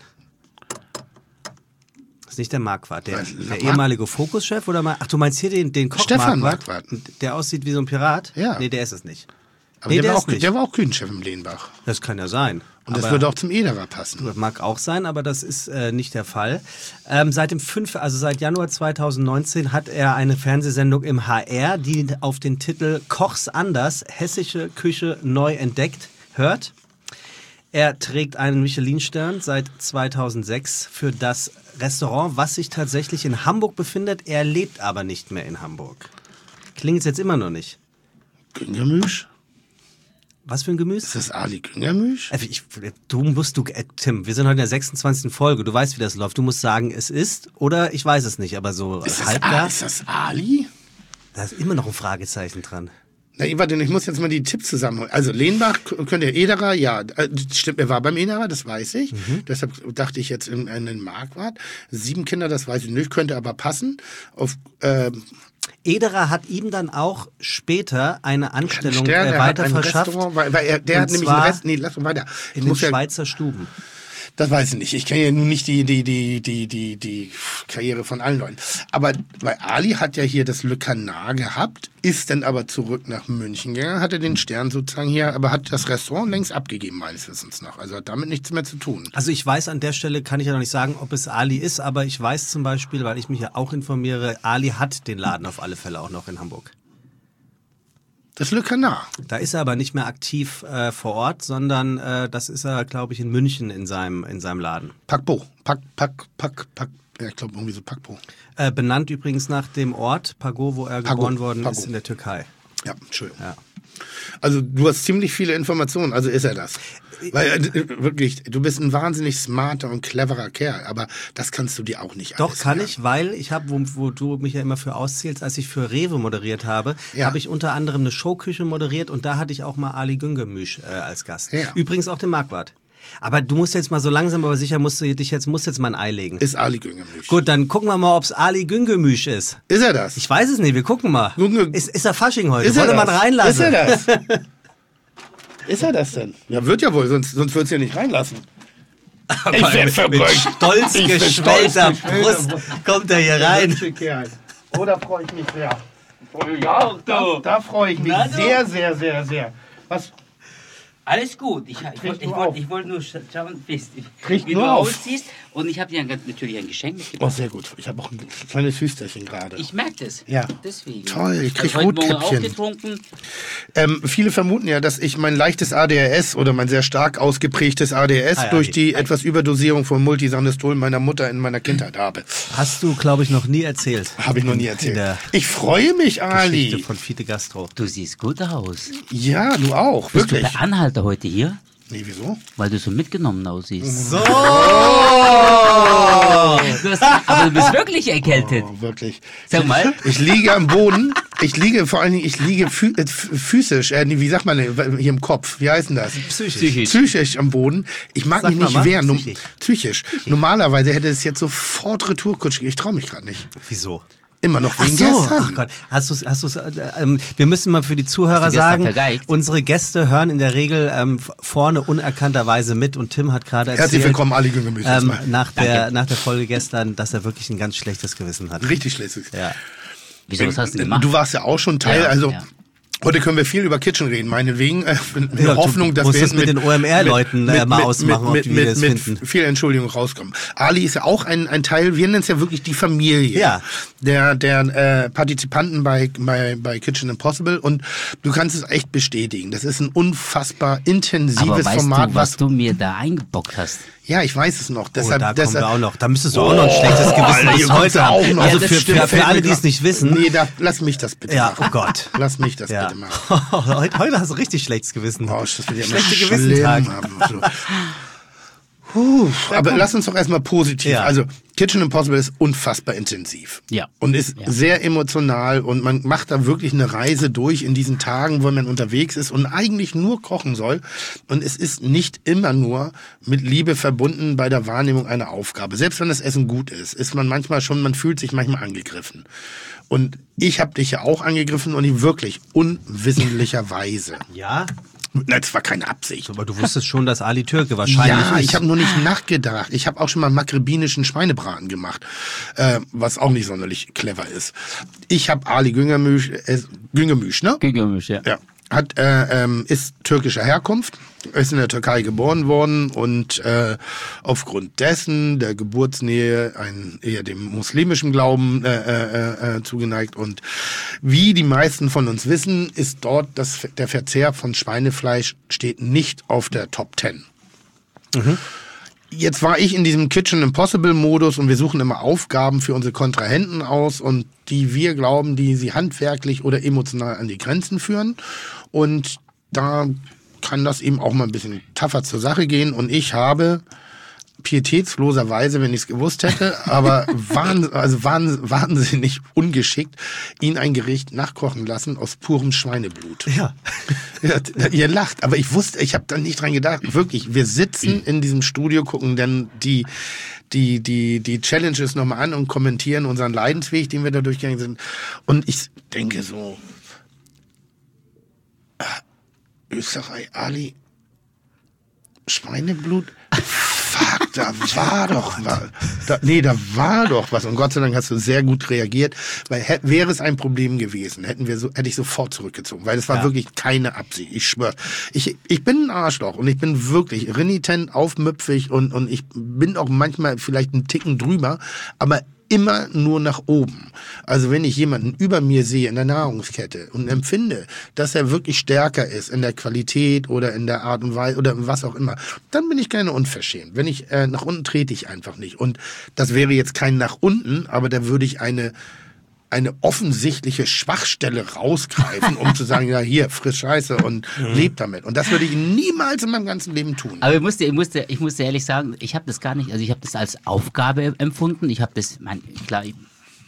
Das ist nicht der Marquardt. Der, Was, der ehemalige Fokus-Chef? Oder mal, ach, du meinst hier den, den Koch Stefan Marquardt? Marquardt. Der aussieht wie so ein Pirat? Ja. Nee, der ist es nicht. Aber Nee, der, der war ist auch, nicht. der war auch Küchenchef im Lehnbach. Das kann ja sein. Und das Aber- würde auch zum Ederer passen. Das mag auch sein, aber das ist äh, nicht der Fall. Ähm, seit dem fünf, also seit Januar zweitausendneunzehn hat er eine Fernsehsendung im H R, die auf den Titel Koch's anders, hessische Küche neu entdeckt hört. Er trägt einen Michelin-Stern seit zweitausendsechs für das Restaurant, was sich tatsächlich in Hamburg befindet. Er lebt aber nicht mehr in Hamburg. Klingt jetzt immer noch nicht. Güngermüsch? Was für ein Gemüse? Ist das Ali Güngermüsch? Äh, Ich, du musst, du, äh, Tim, wir sind heute in der sechsundzwanzigsten Folge. Du weißt, wie das läuft. Du musst sagen, es ist oder ich weiß es nicht, aber so Ist das, halb A- da. ist das Ali? Da ist immer noch ein Fragezeichen dran. Na, warte, ich muss jetzt mal die Tipps zusammenholen. Also Lehnbach k- könnte Ederer, ja, äh, stimmt, er war beim Ederer, das weiß ich. Mhm. Deshalb dachte ich jetzt in, in den Marquardt. Sieben Kinder, das weiß ich nicht, könnte aber passen. Auf, ähm, Ederer hat ihm dann auch später eine Anstellung Stern, äh, er hat weiter ein verschafft Restaurant, weil, weil er, der Und hat nämlich zwar einen Rest, nee, lass mal weiter. Ich in den muss ja, Schweizer Stuben. das weiß ich nicht. Ich kenne ja nun nicht die, die, die, die, die, die Karriere von allen Leuten. Aber weil Ali hat ja hier das Le Canard gehabt, ist dann aber zurück nach München gegangen, hatte den Stern sozusagen hier, aber hat das Restaurant längst abgegeben, meines Wissens nach. Also hat damit nichts mehr zu tun. Also ich weiß an der Stelle, kann ich ja noch nicht sagen, ob es Ali ist, aber ich weiß zum Beispiel, weil ich mich ja auch informiere, Ali hat den Laden auf alle Fälle auch noch in Hamburg. Das Le Canard. Da ist er aber nicht mehr aktiv äh, vor Ort, sondern äh, das ist er, glaube ich, in München in seinem, in seinem Laden. Packbo. Pack, Pack, Pack, Pack. Ja, ich glaube irgendwie so Packbo. Äh, benannt übrigens nach dem Ort, Pago, wo er Pago, geboren worden Pago. ist, in der Türkei. Ja, Entschuldigung. Ja. Also du hast ziemlich viele Informationen, also ist er das. Weil äh, wirklich, du bist ein wahnsinnig smarter und cleverer Kerl, aber das kannst du dir auch nicht Doch, alles kann merken. ich, weil ich habe, wo, wo du mich ja immer für auszählst, als ich für Rewe moderiert habe, Ja. habe ich unter anderem eine Showküche moderiert und da hatte ich auch mal Ali Güngemüsch äh, als Gast. Ja. Übrigens auch den Marquardt. Aber du musst jetzt mal so langsam, aber sicher musst du dich jetzt, musst jetzt mal ein Ei legen. Ist Ali Güngermüsch. Gut, dann gucken wir mal, ob es Ali Güngemüsch ist. Ist er das? Ich weiß es nicht, wir gucken mal. Günge- Ist, ist er Fasching heute? Ist er Wollte man das? reinlassen? Ist er das? Ist er das denn? Ja, wird ja wohl, sonst, sonst würd's ja nicht reinlassen. Ich werd verrückt. Stolz Ich werd geschwellter stolz geschwellter Brust kommt er hier rein. Kerl. Oh, da freue ich mich sehr. Ja, Da, du. da freue ich mich Na, du. sehr, sehr, sehr, sehr. Was? Alles gut. Ich, ich, Kriegst wollte- du ich, auf. wollte- ich wollte nur scha- schauen, bist, Kriegst wie nur du auf. aussiehst. Und ich habe dir ein, natürlich ein Geschenk Oh, mitgebracht. sehr gut. Ich habe auch ein kleines Hüsterchen gerade. Ich merke das. Ja. Deswegen. Toll, ich krieg habe heute Morgen Rotkäppchen. auch getrunken. Ähm, viele vermuten ja, dass ich mein leichtes A D H S oder mein sehr stark ausgeprägtes A D H S Ah ja, durch die- die etwas Überdosierung von Multisanestol meiner Mutter in meiner Kindheit habe. Hast du, glaube ich, noch nie erzählt. Habe ich noch nie In erzählt. der Ich freue mich, Geschichte Ali. von Fiete Gastro. Du siehst gut aus. Ja, du auch, Bist wirklich. du der Anhalter heute hier? Nee, wieso? Weil du so mitgenommen aussiehst. So! Du hast, aber du bist wirklich erkältet. Oh, wirklich. Sag mal. Ich liege am Boden. Ich liege vor allen Dingen, ich liege phü äh, physisch, äh, nee, wie sagt man denn, hier im Kopf, wie heißt denn das? Psychisch. Psychisch am Boden. Ich mag Sag mich nicht mal, wehren. Num- psychisch. Psychisch. Normalerweise hätte es jetzt sofort Retourkutsch. Ich traue mich gerade nicht. Wieso? Immer noch Ach wegen so, gestern. ach Gott. Hast du's, hast du's, äh, ähm, wir müssen mal für die Zuhörer Hast du gestern sagen, vergeigt? unsere Gäste hören in der Regel ähm, f- vorne unerkannterweise mit und Tim hat gerade erzählt, Herzlich willkommen, Ali Güngemüsch. ähm, erstmal. nach, der, nach der Folge gestern, dass er wirklich ein ganz schlechtes Gewissen hat. Richtig schlechtes. Ja. Wieso, was hast du gemacht? Du warst ja auch schon Teil, Ja, also ja. heute können wir viel über Kitchen reden, meinetwegen. Äh, in der Ja, du Hoffnung, dass musst wir es mit den O M R-Leuten, äh, mal ausmachen, ob mit, die mit, das mit finden. viel Entschuldigung rauskommen. Ali ist ja auch ein, ein Teil, wir nennen es ja wirklich die Familie Ja. der, der äh, Partizipanten bei, bei, bei Kitchen Impossible und du kannst es echt bestätigen. Das ist ein unfassbar intensives aber weißt Format, du, was was du mir da eingebockt hast? ja, ich weiß es noch. Oh, Deshalb, da kommen deshalb, wir auch noch. Da müsstest du auch noch ein schlechtes Gewissen Alter, bis hier kommst heute du auch haben. noch. Also Ja, das für, stimmt, für, für fällt alle, mir die es grad- nicht wissen. Nee, da, lass mich das bitte Ja, machen. oh Gott. Lass mich das Ja. bitte machen. heute, heute hast du richtig schlechtes Gewissen. Oh, das wird ja immer Schlechte schlimm. Gewissentag. So. Puh, aber lass uns doch erstmal positiv. Ja. Also Kitchen Impossible ist unfassbar intensiv. Ja. Und ist Ja. sehr emotional und man macht da wirklich eine Reise durch in diesen Tagen, wo man unterwegs ist und eigentlich nur kochen soll. Und es ist nicht immer nur mit Liebe verbunden bei der Wahrnehmung einer Aufgabe. Selbst wenn das Essen gut ist, ist man manchmal schon, man fühlt sich manchmal angegriffen. Und ich habe dich ja auch angegriffen und ich wirklich unwissentlicherweise. Ja, Na, das war keine Absicht. aber du wusstest schon, dass Ali Türke wahrscheinlich Ja, ist. ich habe nur nicht nachgedacht. Ich habe auch schon mal maghrebinischen Schweinebraten gemacht, äh, was auch nicht sonderlich clever ist. Ich habe Ali Güngermüsch, äh, Güngemüsch, ne? Gemisch, ja. Ja, hat, äh, ähm, ist türkischer Herkunft, ist in der Türkei geboren worden und äh, aufgrund dessen der Geburtsnähe ein, eher dem muslimischen Glauben äh, äh, äh, zugeneigt. Und wie die meisten von uns wissen, ist dort das, der Verzehr von Schweinefleisch steht nicht auf der Top Ten. Mhm. Jetzt war ich in diesem Kitchen Impossible Modus und wir suchen immer Aufgaben für unsere Kontrahenten aus und die wir glauben, die sie handwerklich oder emotional an die Grenzen führen. Und da kann das eben auch mal ein bisschen tougher zur Sache gehen. Und ich habe pietätsloserweise, wenn ich es gewusst hätte, aber wahn, also wahn, wahnsinnig ungeschickt, ihn ein Gericht nachkochen lassen aus purem Schweineblut. Ja. Ja, ihr lacht, aber ich wusste, ich habe da nicht dran gedacht. Wirklich, wir sitzen in diesem Studio, gucken dann die die die die Challenges nochmal an und kommentieren unseren Leidensweg, den wir da durchgegangen sind. Und ich denke so, Österreich, Ali, Schweineblut, fuck, da war doch was. Da, nee, da war doch was. Und Gott sei Dank hast du sehr gut reagiert, weil hätt, wäre es ein Problem gewesen, hätten wir so, hätte ich sofort zurückgezogen, weil es war ja wirklich keine Absicht. Ich schwöre. Ich, ich bin ein Arschloch und ich bin wirklich renitent, aufmüpfig und, und ich bin auch manchmal vielleicht einen Ticken drüber, aber immer nur nach oben. Also wenn ich jemanden über mir sehe in der Nahrungskette und empfinde, dass er wirklich stärker ist in der Qualität oder in der Art und Weise oder was auch immer, dann bin ich gerne unverschämt. Wenn ich äh, nach unten trete ich einfach nicht. Und das wäre jetzt kein nach unten, aber da würde ich eine eine offensichtliche Schwachstelle rausgreifen, um zu sagen, ja hier, friss Scheiße und lebt damit. Und das würde ich niemals in meinem ganzen Leben tun. Aber ich musste, ich musste, ich musste ehrlich sagen, ich habe das gar nicht, also ich habe das als Aufgabe empfunden. Ich habe das, mein, klar, ich,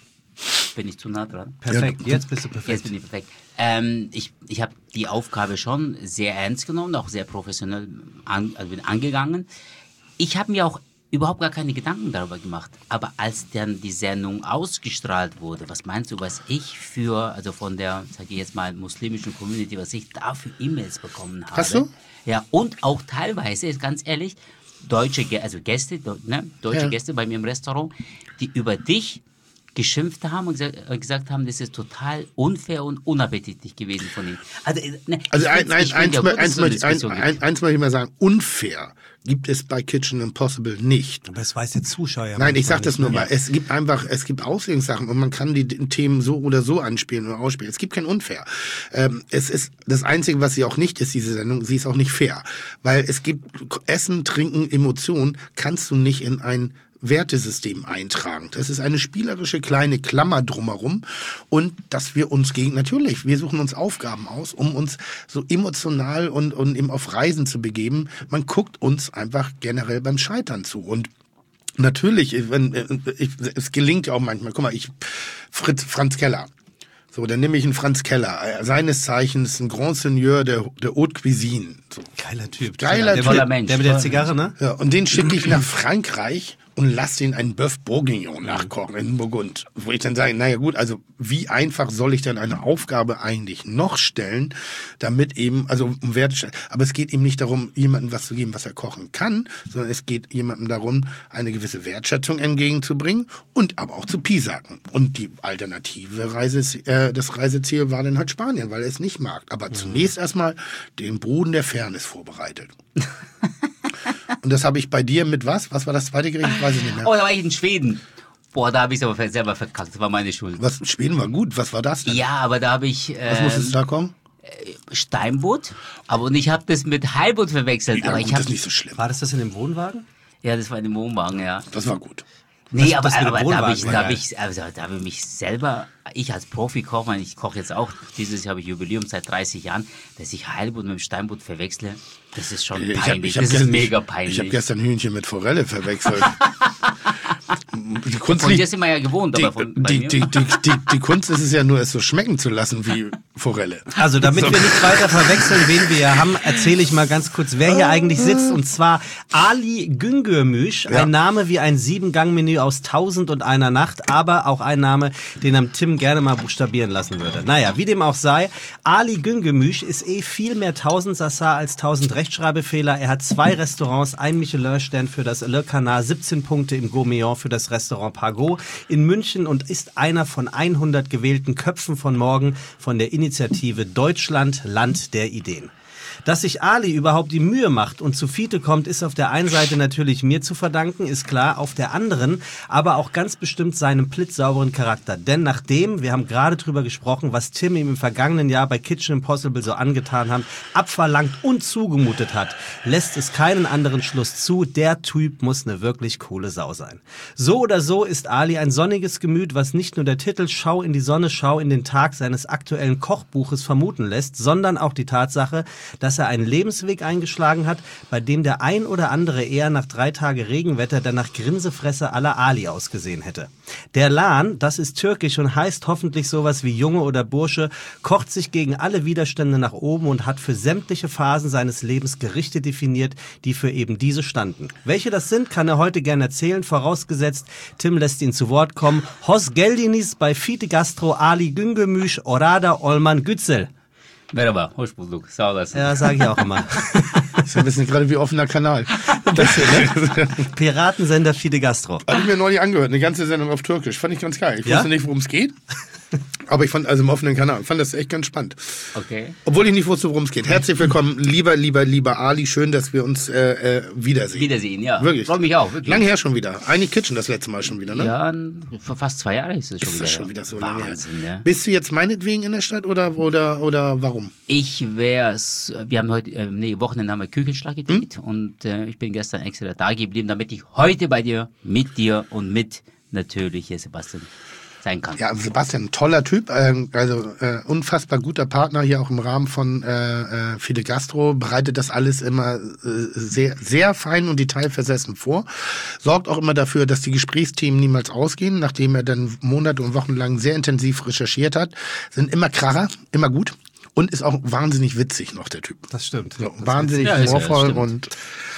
bin ich zu nah dran? Perfekt, jetzt bist du perfekt. Jetzt bin ich perfekt. Ähm, ich ich habe die Aufgabe schon sehr ernst genommen, auch sehr professionell an, also bin angegangen. Ich habe mir auch überhaupt gar keine Gedanken darüber gemacht. Aber als dann die Sendung ausgestrahlt wurde, was meinst du, was ich für, also von der, sage ich jetzt mal, muslimischen Community, was ich da für E-Mails bekommen habe? Hast du? Ja, und auch teilweise, ganz ehrlich, deutsche, also Gäste, ne, deutsche Ja. Gäste bei mir im Restaurant, die über dich geschimpft haben und gesagt, gesagt haben, das ist total unfair und unappetitlich gewesen von ihnen. Also, ne, Also ich ein, find's- ein, ich find eins, ja mö- gut, dass eins, es so eine möchte, ein, Diskussion gibt. ein, eins möchte ich mal sagen, unfair gibt es bei Kitchen Impossible nicht. Aber es weiß der Zuschauer ja Nein, ich manchmal sag das nicht, nur ne? mal. Es gibt einfach, es gibt Auslegungssachen und man kann die Themen so oder so anspielen oder ausspielen. Es gibt kein Unfair. Ähm, es ist das Einzige, was sie auch nicht ist, diese Sendung, sie ist auch nicht fair. Weil es gibt Essen, Trinken, Emotionen, kannst du nicht in ein Wertesystem eintragen. Das ist eine spielerische kleine Klammer drumherum und dass wir uns gegen, natürlich, wir suchen uns Aufgaben aus, um uns so emotional und, und eben auf Reisen zu begeben. Man guckt uns einfach generell beim Scheitern zu und natürlich, wenn, ich, es gelingt ja auch manchmal, guck mal, ich, Fritz, Franz Keller. So, dann nehme ich einen Franz Keller, seines Zeichens ein Grand Seigneur der, der Haute Cuisine. So. Geiler Typ. Geiler der, Typ. Der, Mensch. der mit der Zigarre, ne? Ja, und den schicke ich nach Frankreich und lasse ihn einen Bœuf Bourguignon nachkochen in Burgund. Wo ich dann sage, naja gut, also wie einfach soll ich dann eine Aufgabe eigentlich noch stellen, damit eben, also um Werte, aber es geht eben nicht darum, jemandem was zu geben, was er kochen kann, sondern es geht jemandem darum, eine gewisse Wertschätzung entgegenzubringen und aber auch zu piesacken. Und die alternative Reise, äh, das Reiseziel war dann halt Spanien, weil er es nicht mag. Aber mhm. zunächst erstmal den Boden der Fairness vorbereitet. Und das habe ich bei dir mit was? Was war das zweite Gericht? Ich weiß es nicht mehr. Oh, da war ich in Schweden. Boah, da habe ich es aber selber verkackt. Das war meine Schuld. Was, Schweden war gut. Was war das denn? Ja, aber da habe ich Was äh, musstest du da kommen? Steinbutt, aber und ich habe das mit Heilbutt verwechselt. Ja, aber gut, ich das habe ist nicht so schlimm. War das das in dem Wohnwagen? ja, das war in dem Wohnwagen, ja. Das war gut. Nee, Das- aber, das mit dem aber da Wohnwagen habe ich, war da hab geil. ich, also, da habe ich mich selber, ich als Profi-Koch, meine, ich koche jetzt auch, dieses Jahr habe ich Jubiläum seit dreißig Jahren, dass ich Heilbutt mit dem Steinbutt verwechsle, das ist schon Ich hab- peinlich, ich hab das ist gestern- mega Ich, peinlich. ich habe gestern Hühnchen mit Forelle verwechselt. Die Kunst, Von dir liegt, sind wir ja gewohnt, die, aber von, bei die, mir. die, die, die, die Kunst ist es ja nur, es so schmecken zu lassen wie Forelle. Also, damit So. wir nicht weiter verwechseln, wen wir hier haben, erzähle ich mal ganz kurz, wer hier eigentlich sitzt. Und zwar Ali Güngörmüş, Ja. ein Name wie ein Sieben-Gang-Menü aus Tausend und einer Nacht, aber auch ein Name, den am Tim gerne mal buchstabieren lassen würde. Naja, wie dem auch sei, Ali Güngörmüş ist eh viel mehr Tausendsassa als tausend Rechtschreibfehler. Er hat zwei Restaurants, ein Michelin-Stern für das Le Canard, siebzehn Punkte im Gourmillon für das Restaurant Pargot in München und ist einer von hundert gewählten Köpfen von morgen von der Initiative Initiative Deutschland, Land der Ideen. Dass sich Ali überhaupt die Mühe macht und zu Fiete kommt, ist auf der einen Seite natürlich mir zu verdanken, ist klar, auf der anderen aber auch ganz bestimmt seinem blitzsauberen Charakter. Denn nachdem, wir haben gerade drüber gesprochen, was Tim ihm im vergangenen Jahr bei Kitchen Impossible so angetan hat, abverlangt und zugemutet hat, lässt es keinen anderen Schluss zu, der Typ muss eine wirklich coole Sau sein. So oder so ist Ali ein sonniges Gemüt, was nicht nur der Titel Schau in die Sonne, Schau in den Tag seines aktuellen Kochbuches vermuten lässt, sondern auch die Tatsache, dass er einen Lebensweg eingeschlagen hat, bei dem der ein oder andere eher nach drei Tage Regenwetter der nach Grinsefresse à la Ali ausgesehen hätte. Der Lan, das ist türkisch und heißt hoffentlich sowas wie Junge oder Bursche, kocht sich gegen alle Widerstände nach oben und hat für sämtliche Phasen seines Lebens Gerichte definiert, die für eben diese standen. Welche das sind, kann er heute gerne erzählen, vorausgesetzt, Tim lässt ihn zu Wort kommen. Hos Geldinis bei Fite Gastro Ali Güngemüş Orada Olman Gützel. Merhaba, hoş bulduk. Sağ olasın. Ja, sage ich auch immer. Das ist ein bisschen gerade wie offener Kanal. Das hier, ne? Piratensender Fide Gastro. Habe ich mir neulich angehört, eine ganze Sendung auf Türkisch. Fand ich ganz geil. Ich Ja? wusste nicht, worum es geht. Aber ich fand, also im offenen Kanal, fand das echt ganz spannend. Okay. Obwohl ich nicht wusste, worum es geht. Herzlich willkommen, lieber, lieber, lieber Ali. Schön, dass wir uns äh, äh, wiedersehen. Wiedersehen, ja. Wirklich. Freut mich auch, wirklich. Lange her schon wieder. Eine Kitchen das letzte Mal schon wieder, ne? Ja, vor fast zwei Jahren ist es schon Ist wieder. das schon wieder so lange her. Wahnsinn, ja. Bist du jetzt meinetwegen in der Stadt oder, oder, oder warum? Ich wär's, wir haben heute, äh, nee, Wochenende haben wir Küchenschlag gedreht Hm? und äh, ich bin gestern extra da geblieben, damit ich heute bei dir, mit dir und mit natürlich hier Sebastian sein kann. Ja, Sebastian, ein toller Typ, ähm, also äh, unfassbar guter Partner hier auch im Rahmen von äh, äh, Fide Gastro, bereitet das alles immer äh, sehr, sehr fein und detailversessen vor, sorgt auch immer dafür, dass die Gesprächsthemen niemals ausgehen, nachdem er dann Monate und Wochen lang sehr intensiv recherchiert hat, sind immer Kracher, immer gut und ist auch wahnsinnig witzig noch, der Typ. Das stimmt. So, wahnsinnig Ja, ist er, humorvoll stimmt. und,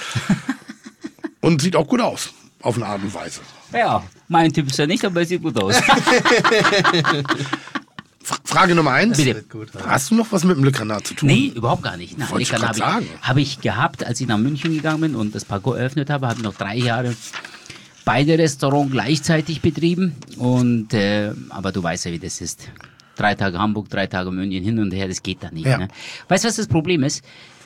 und sieht auch gut aus, auf eine Art und Weise. Ja, mein Typ ist ja nicht, aber er sieht gut aus. Frage Nummer eins. Bitte. Hast du noch was mit dem Le Granat zu tun? Nee, überhaupt gar nicht. Nein, Wollte ich Leckern grad habe sagen. ich, hab ich gehabt, als ich nach München gegangen bin und das Paco eröffnet habe, habe ich noch drei Jahre beide Restaurants gleichzeitig betrieben. Und, äh, aber du weißt ja, wie das ist. Drei Tage Hamburg, drei Tage München hin und her, das geht da nicht. Ja. Ne? Weißt du, was das Problem ist?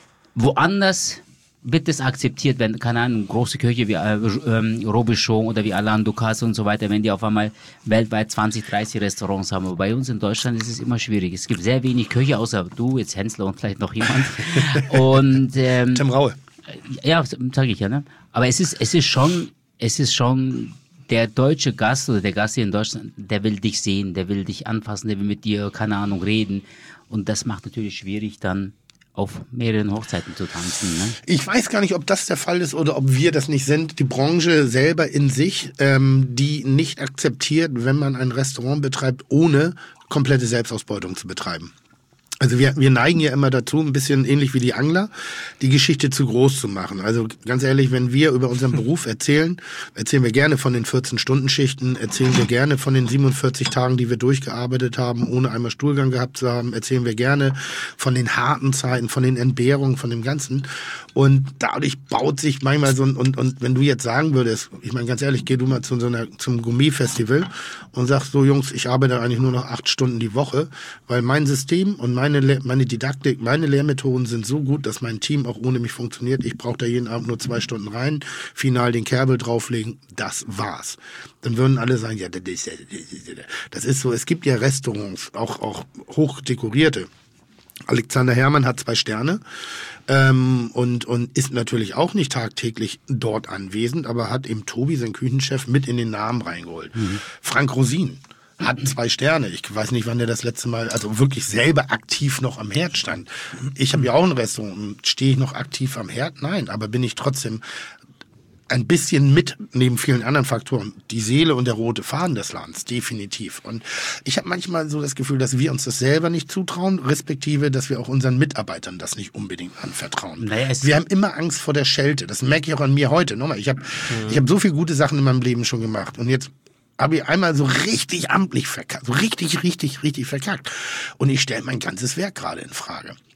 Woanders wird das akzeptiert, wenn, keine Ahnung, große Köche wie äh, ähm, Robichon oder wie Alain Ducasse und so weiter, wenn die auf einmal weltweit zwanzig, dreißig Restaurants haben. Aber bei uns in Deutschland ist es immer schwierig. Es gibt sehr wenig Köche, außer du, jetzt Hensler und vielleicht noch jemand. Und ähm, Tim Raue. ja, sage ich ja, ne? Aber es ist, es ist schon, es ist schon der deutsche Gast oder der Gast hier in Deutschland, der will dich sehen, der will dich anfassen, der will mit dir, keine Ahnung, reden. Und das macht natürlich schwierig, dann auf mehreren Hochzeiten zu tanzen. Ne? Ich weiß gar nicht, ob das der Fall ist oder ob wir das nicht sind. Die Branche selber in sich, ähm, die nicht akzeptiert, wenn man ein Restaurant betreibt, ohne komplette Selbstausbeutung zu betreiben. Also wir, wir neigen ja immer dazu, ein bisschen ähnlich wie die Angler, die Geschichte zu groß zu machen. Also ganz ehrlich, wenn wir über unseren Beruf erzählen, erzählen wir gerne von den vierzehn-Stunden-Schichten, erzählen wir gerne von den siebenundvierzig Tagen, die wir durchgearbeitet haben, ohne einmal Stuhlgang gehabt zu haben, erzählen wir gerne von den harten Zeiten, von den Entbehrungen, von dem Ganzen. Und dadurch baut sich manchmal so ein, und, und wenn du jetzt sagen würdest, ich meine ganz ehrlich, geh du mal zu so einer, zum Gourmet-Festival und sagst so, Jungs, ich arbeite eigentlich nur noch acht Stunden die Woche, weil mein System und meine, Le- meine Didaktik, meine Lehrmethoden sind so gut, dass mein Team auch ohne mich funktioniert. Ich brauche da jeden Abend nur zwei Stunden rein, final den Kerbel drauflegen, das war's. Dann würden alle sagen, ja, das ist, das ist so, es gibt ja Restaurants, auch, auch hochdekorierte. Alexander Herrmann hat zwei Sterne ähm, und, und ist natürlich auch nicht tagtäglich dort anwesend, aber hat eben Tobi, sein Küchenchef, mit in den Namen reingeholt. Mhm. Frank Rosin hat zwei Sterne. Ich weiß nicht, wann der das letzte Mal, also wirklich selber aktiv noch am Herd stand. Ich habe ja auch ein Restaurant. Stehe ich noch aktiv am Herd? Nein, aber bin ich trotzdem ein bisschen mit, neben vielen anderen Faktoren, die Seele und der rote Faden des Ladens, definitiv. Und ich habe manchmal so das Gefühl, dass wir uns das selber nicht zutrauen, respektive, dass wir auch unseren Mitarbeitern das nicht unbedingt anvertrauen. Naja, es wir haben immer Angst vor der Schelte. Das merke ich auch an mir heute. Nochmal, ich habe mhm. ich hab so viele gute Sachen in meinem Leben schon gemacht. Und jetzt habe ich einmal so richtig amtlich verkackt. So richtig, richtig, richtig verkackt. Und ich stelle mein ganzes Werk gerade in Frage.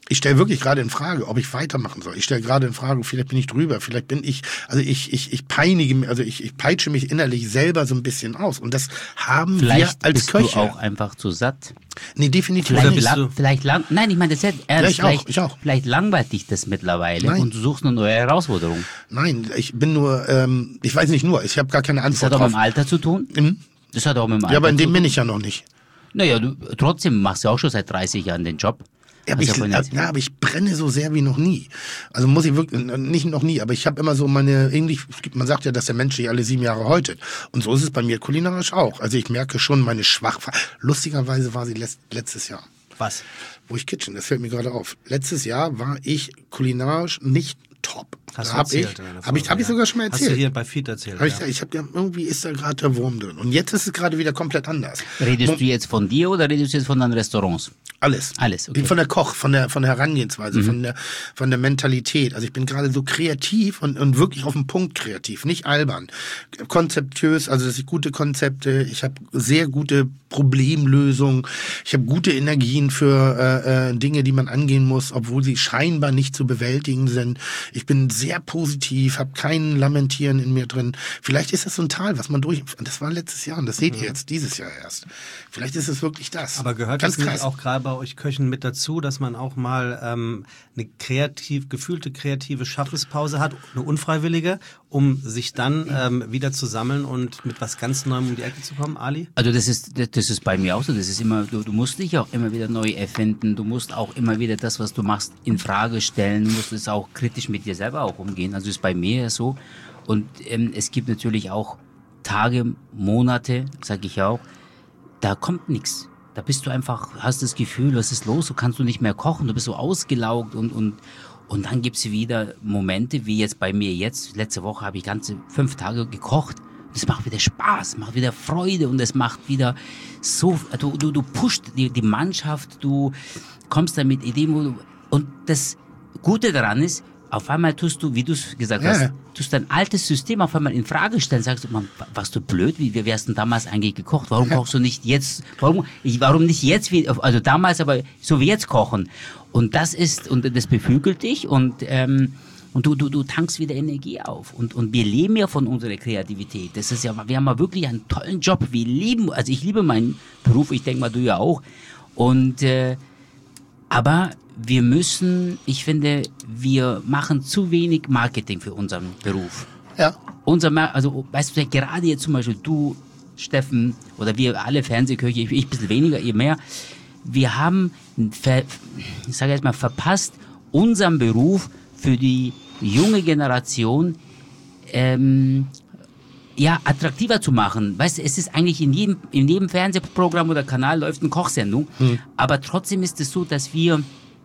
Ich stelle wirklich gerade in Frage, ob ich weitermachen soll. Ich stelle gerade in Frage, vielleicht bin ich drüber, vielleicht bin ich, also ich, ich, ich peinige, also ich, ich peitsche mich innerlich selber so ein bisschen aus. Und das haben Vielleicht wir als bist Köche. du auch einfach zu satt. Nee, definitiv Vielleicht, nicht. lang, vielleicht lang, nein, ich meine das ist ernst. Ja, ich auch, vielleicht, ich auch. vielleicht langweilt dich das mittlerweile Nein. und du suchst eine neue Herausforderung. Nein, ich bin nur, ähm, ich weiß nicht nur, ich habe gar keine Das Antwort hat auch drauf. mit dem Alter zu tun. Mhm. Das hat auch mit dem Alter Ja, aber in zu dem tun. bin ich ja noch nicht. Naja, du, trotzdem machst du auch schon seit dreißig Jahren den Job. Ja, aber, Hast ich, ja vorhin erzählt. ja, aber ich brenne so sehr wie noch nie. Also muss ich wirklich, nicht noch nie, aber ich habe immer so meine, ähnlich, man sagt ja, dass der Mensch sich alle sieben Jahre häutet. Und so ist es bei mir kulinarisch auch. Also ich merke schon meine Schwachphase. Lustigerweise war sie letzt, letztes Jahr. Was? Wo ich Kitchen, das fällt mir gerade auf. Letztes Jahr war ich kulinarisch nicht top. Hast Da du hab erzählt ich, in einer hab ich, Folge, hab ich ja. sogar schon mal Hast du erzählt. hier bei Feed erzählt, Hab ich, ja. ich hab ja, irgendwie ist da gerade der Wurm drin. Und jetzt ist es gerade wieder komplett anders. Redest Mo- du jetzt von dir oder redest du jetzt von deinen Restaurants? Alles. Alles, okay. Von der Koch, von der, von der Herangehensweise, Mhm. von der, von der Mentalität. Also ich bin gerade so kreativ und, und wirklich auf den Punkt kreativ, nicht albern. Konzeptiös, also dass ich gute Konzepte, ich habe sehr gute Problemlösungen, ich habe gute Energien für äh, äh, Dinge, die man angehen muss, obwohl sie scheinbar nicht zu bewältigen sind. Ich bin sehr positiv, habe kein Lamentieren in mir drin. Vielleicht ist das so ein Tal, was man durch... Das war letztes Jahr und das seht ihr jetzt dieses Jahr erst. Vielleicht ist es wirklich das. Aber gehört Ganz das nicht krass. auch gerade bei euch Köchen mit dazu, dass man auch mal ähm, eine kreativ, gefühlte kreative Schaffenspause hat, eine unfreiwillige, um sich dann ähm, wieder zu sammeln und mit was ganz Neuem um die Ecke zu kommen, Ali? Also das ist, das das ist bei mir auch so. Das ist immer, du, du musst dich auch immer wieder neu erfinden. Du musst auch immer wieder das, was du machst, in Frage stellen. Du musst es auch kritisch mit dir selber auch umgehen. Also ist bei mir ja so. Und ähm, es gibt natürlich auch Tage, Monate, sage ich auch, da kommt nichts. Da bist du einfach, hast das Gefühl, was ist los? Du kannst du nicht mehr kochen. Du bist so ausgelaugt und und und dann gibt's wieder Momente, wie jetzt bei mir jetzt. Letzte Woche habe ich ganze fünf Tage gekocht. Das macht wieder Spaß, macht wieder Freude und es macht wieder so, du, du, du pusht die, die Mannschaft, du kommst da mit Ideen, wo du, und das Gute daran ist, auf einmal tust du, wie du es gesagt Ja. hast, tust dein altes System auf einmal in Frage stellen, sagst du, man, warst du blöd, wie, wie hast du denn damals eigentlich gekocht? Warum kochst du nicht jetzt, warum, ich, warum nicht jetzt, wie, also damals, aber so wie jetzt kochen? Und das ist, und das beflügelt dich und, ähm, und du, du, du tankst wieder Energie auf. Und, und wir leben ja von unserer Kreativität. Das ist ja, wir haben ja wirklich einen tollen Job. Wir lieben, also ich liebe meinen Beruf, ich denke mal, du ja auch. Und, äh, aber wir müssen, ich finde, wir machen zu wenig Marketing für unseren Beruf. Ja. Unser, Mar- also, weißt du, gerade jetzt zum Beispiel du, Steffen, oder wir alle Fernsehköche, ich, ich ein bisschen weniger, ihr mehr, wir haben, ver, ich sage jetzt mal, verpasst, unseren Beruf für die junge Generation ähm, ja, attraktiver zu machen. Weißt du, es ist eigentlich in jedem, in jedem Fernsehprogramm oder Kanal läuft eine Kochsendung, hm. aber trotzdem ist es so, dass wir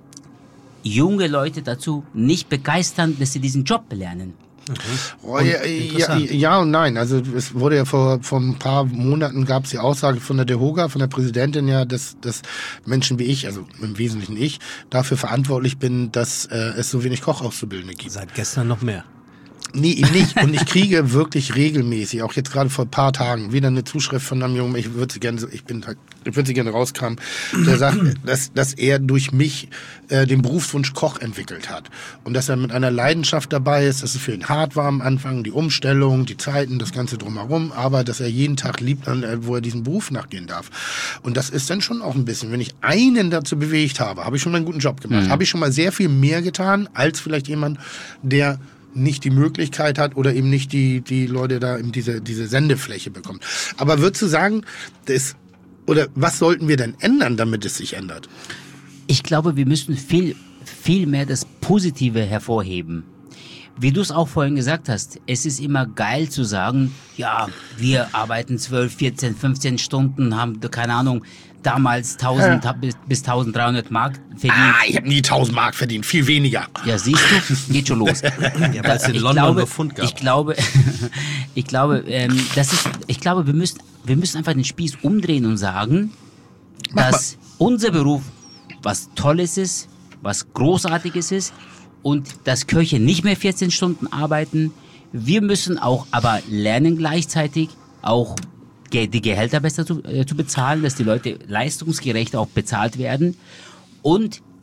junge Leute dazu nicht begeistern, dass sie diesen Job lernen. Oh, ja, ja, ja und nein. Also es wurde ja vor, vor ein paar Monaten gab es die Aussage von der DEHOGA, von der Präsidentin ja, dass, dass Menschen wie ich, also im Wesentlichen ich, dafür verantwortlich bin, dass äh, es so wenig Kochauszubildende gibt. Seit gestern noch mehr. Nee, eben nicht. Und ich kriege wirklich regelmäßig, auch jetzt gerade vor ein paar Tagen, wieder eine Zuschrift von einem Jungen, ich würde sie gerne, ich bin halt, ich würde sie gerne rauskamen, der sagt, dass, dass er durch mich äh, den Berufswunsch Koch entwickelt hat. Und dass er mit einer Leidenschaft dabei ist, dass es für ihn hart war am Anfang, die Umstellung, die Zeiten, das Ganze drumherum, aber dass er jeden Tag liebt, wo er diesen Beruf nachgehen darf. Und das ist dann schon auch ein bisschen, wenn ich einen dazu bewegt habe, habe ich schon mal einen guten Job gemacht, mhm. habe ich schon mal sehr viel mehr getan, als vielleicht jemand, der nicht die Möglichkeit hat oder eben nicht die, die Leute da eben diese, diese Sendefläche bekommt. Aber würdest du sagen, das, oder was sollten wir denn ändern, damit es sich ändert? Ich glaube, wir müssen viel, viel mehr das Positive hervorheben. Wie du es auch vorhin gesagt hast, es ist immer geil zu sagen, ja, wir arbeiten zwölf, vierzehn, fünfzehn Stunden, haben, keine Ahnung, damals tausend ja. bis, bis dreizehnhundert Mark verdient. Ah, ich habe nie tausend Mark verdient, viel weniger. Ja, siehst du, geht schon los. Ja, weil es in ich London glaube, nur Pfund gab. Ich glaube, ich glaube, ähm, das ist, ich glaube, wir müssen, wir müssen einfach den Spieß umdrehen und sagen, Mach dass mal. unser Beruf was Tolles ist, was Großartiges ist und dass Köche nicht mehr vierzehn Stunden arbeiten. Wir müssen auch aber lernen gleichzeitig, auch die Gehälter besser zu, äh, zu bezahlen, dass die Leute leistungsgerecht auch bezahlt werden. Und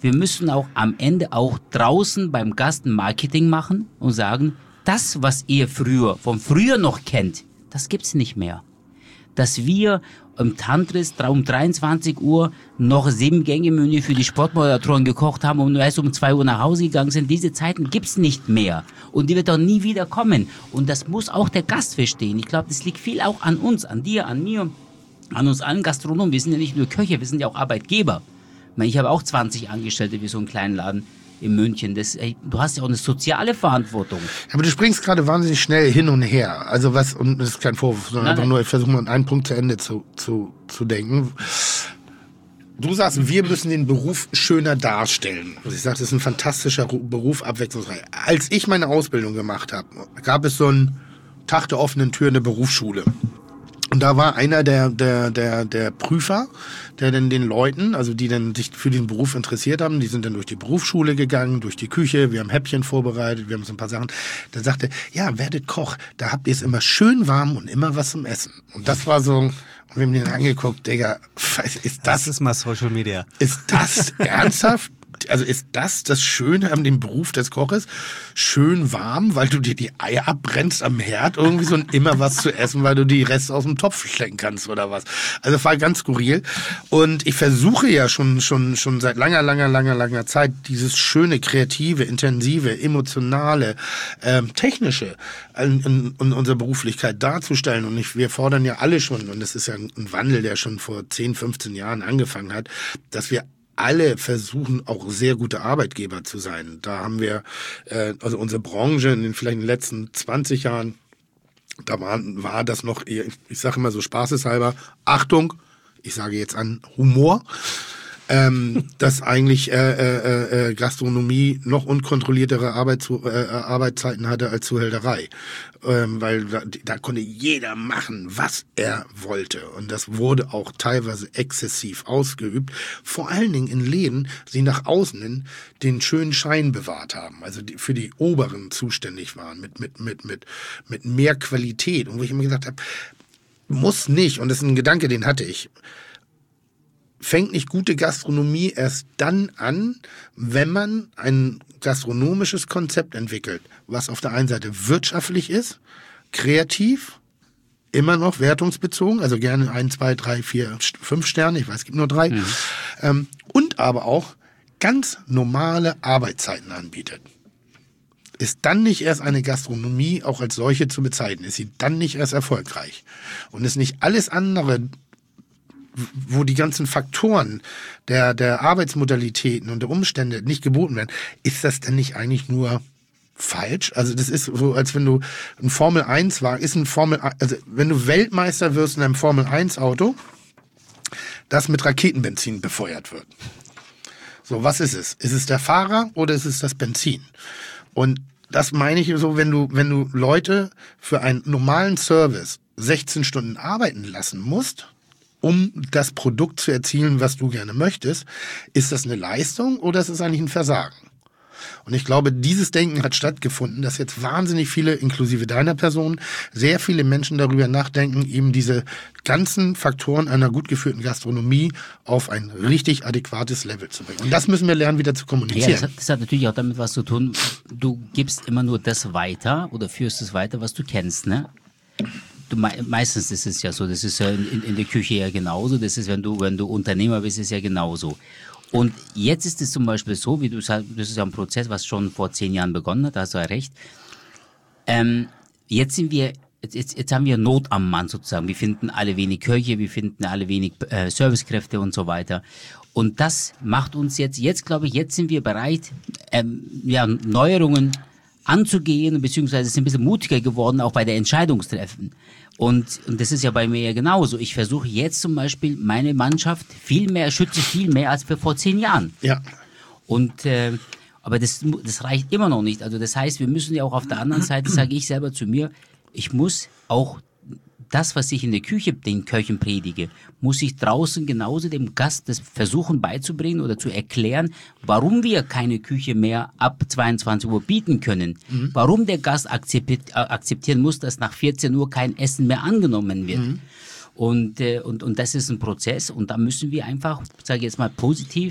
wir müssen auch am Ende auch draußen beim Gast ein Marketing machen und sagen, das, was ihr früher, von früher noch kennt, das gibt's nicht mehr. Dass wir im Tantris um dreiundzwanzig Uhr noch sieben Gänge-Menü für die Sportmoderatoren gekocht haben und erst um zwei Uhr nach Hause gegangen sind. Diese Zeiten gibt's nicht mehr. Und die wird auch nie wieder kommen. Und das muss auch der Gast verstehen. Ich glaube, das liegt viel auch an uns, an dir, an mir, an uns allen Gastronomen. Wir sind ja nicht nur Köche, wir sind ja auch Arbeitgeber. Ich meine, ich habe auch zwanzig Angestellte wie so einen kleinen Laden in München. Das, ey, du hast ja auch eine soziale Verantwortung. Aber du springst gerade wahnsinnig schnell hin und her. Also was, und das ist kein Vorwurf, sondern Nein, einfach nein. nur, ich versuche mal einen Punkt zu Ende zu, zu, zu denken. Du sagst, wir müssen den Beruf schöner darstellen. Also ich sage, das ist ein fantastischer Beruf, abwechslungsreich. Als ich meine Ausbildung gemacht habe, gab es so einen Tag der offenen Tür in der Berufsschule. Und da war einer der, der, der, der Prüfer, der dann den Leuten, also die dann sich für den Beruf interessiert haben, die sind dann durch die Berufsschule gegangen, durch die Küche, wir haben Häppchen vorbereitet, wir haben so ein paar Sachen. Der sagte, ja, werdet Koch, da habt ihr es immer schön warm und immer was zum Essen. Und das war so, und wir haben den angeguckt, Digga, was ist das? Das ist mal Social Media. Ist das ernsthaft? Also ist das das Schöne an dem Beruf des Koches? Schön warm, weil du dir die Eier abbrennst am Herd irgendwie so und immer was zu essen, weil du die Reste aus dem Topf schlecken kannst oder was. Also das war ganz skurril. Und ich versuche ja schon, schon, schon seit langer, langer, langer, langer Zeit dieses schöne, kreative, intensive, emotionale, ähm, technische in, in, in unserer Beruflichkeit darzustellen. Und ich, wir fordern ja alle schon, und das ist ja ein Wandel, der schon vor zehn, fünfzehn Jahren angefangen hat, dass wir alle versuchen auch sehr gute Arbeitgeber zu sein. Da haben wir, äh, also unsere Branche in den vielleicht in den letzten zwanzig Jahren, da war, war das noch, eher, ich sage immer so spaßeshalber, Achtung, ich sage jetzt an Humor, ähm, dass eigentlich äh, äh, äh, Gastronomie noch unkontrolliertere Arbeit zu, äh, Arbeitszeiten hatte als Zuhälterei. Ähm, weil da, da konnte jeder machen, was er wollte. Und das wurde auch teilweise exzessiv ausgeübt. Vor allen Dingen in Läden, die nach außen hin den schönen Schein bewahrt haben. Also die für die Oberen zuständig waren mit, mit, mit, mit, mit mehr Qualität. Und wo ich immer gesagt habe, muss nicht, und das ist ein Gedanke, den hatte ich, fängt nicht gute Gastronomie erst dann an, wenn man ein gastronomisches Konzept entwickelt, was auf der einen Seite wirtschaftlich ist, kreativ, immer noch wertungsbezogen, also gerne ein, zwei, drei, vier, fünf Sterne, ich weiß, es gibt nur drei, mhm. ähm, und aber auch ganz normale Arbeitszeiten anbietet. Ist dann nicht erst eine Gastronomie auch als solche zu bezeichnen, ist sie dann nicht erst erfolgreich. Und ist nicht alles andere, wo die ganzen Faktoren der, der Arbeitsmodalitäten und der Umstände nicht geboten werden, ist das denn nicht eigentlich nur falsch? Also das ist so, als wenn du ein Formel eins Wagen, ist ein Formel, also wenn du Weltmeister wirst in einem Formel eins Auto, das mit Raketenbenzin befeuert wird. So, was ist es? Ist es der Fahrer oder ist es das Benzin? Und das meine ich so, wenn du, wenn du Leute für einen normalen Service sechzehn Stunden arbeiten lassen musst, um das Produkt zu erzielen, was du gerne möchtest, ist das eine Leistung oder ist es eigentlich ein Versagen? Und ich glaube, dieses Denken hat stattgefunden, dass jetzt wahnsinnig viele, inklusive deiner Person, sehr viele Menschen darüber nachdenken, eben diese ganzen Faktoren einer gut geführten Gastronomie auf ein richtig adäquates Level zu bringen. Und das müssen wir lernen, wieder zu kommunizieren. Ja, das hat, das hat natürlich auch damit was zu tun, du gibst immer nur das weiter oder führst es weiter, was du kennst, ne? Du, meistens ist es ja so, das ist ja in, in der Küche ja genauso, das ist, wenn du, wenn du Unternehmer bist, ist es ja genauso. Und jetzt ist es zum Beispiel so, wie du sagst, das ist ja ein Prozess, was schon vor zehn Jahren begonnen hat, da hast du ja recht. Ähm, jetzt sind wir, jetzt, jetzt haben wir Not am Mann sozusagen. Wir finden alle wenig Köche, wir finden alle wenig äh, Servicekräfte und so weiter. Und das macht uns jetzt, jetzt glaube ich, jetzt sind wir bereit, ähm, ja, Neuerungen anzugehen, beziehungsweise sind ein bisschen mutiger geworden, auch bei der Entscheidungstreffen. Und, und das ist ja bei mir ja genauso. Ich versuche jetzt zum Beispiel meine Mannschaft viel mehr, schütze viel mehr als für vor zehn Jahren. Ja. Und, äh, aber das, das reicht immer noch nicht. Also das heißt, wir müssen ja auch auf der anderen Seite, sage ich selber zu mir, ich muss auch das, was ich in der Küche den Köchen predige, muss ich draußen genauso dem Gast das versuchen beizubringen oder zu erklären, warum wir keine Küche mehr ab zweiundzwanzig Uhr bieten können. Mhm. Warum der Gast akzeptiert, akzeptieren muss, dass nach vierzehn Uhr kein Essen mehr angenommen wird. Mhm. Und, äh, und, und das ist ein Prozess und da müssen wir einfach, sage ich jetzt mal positiv,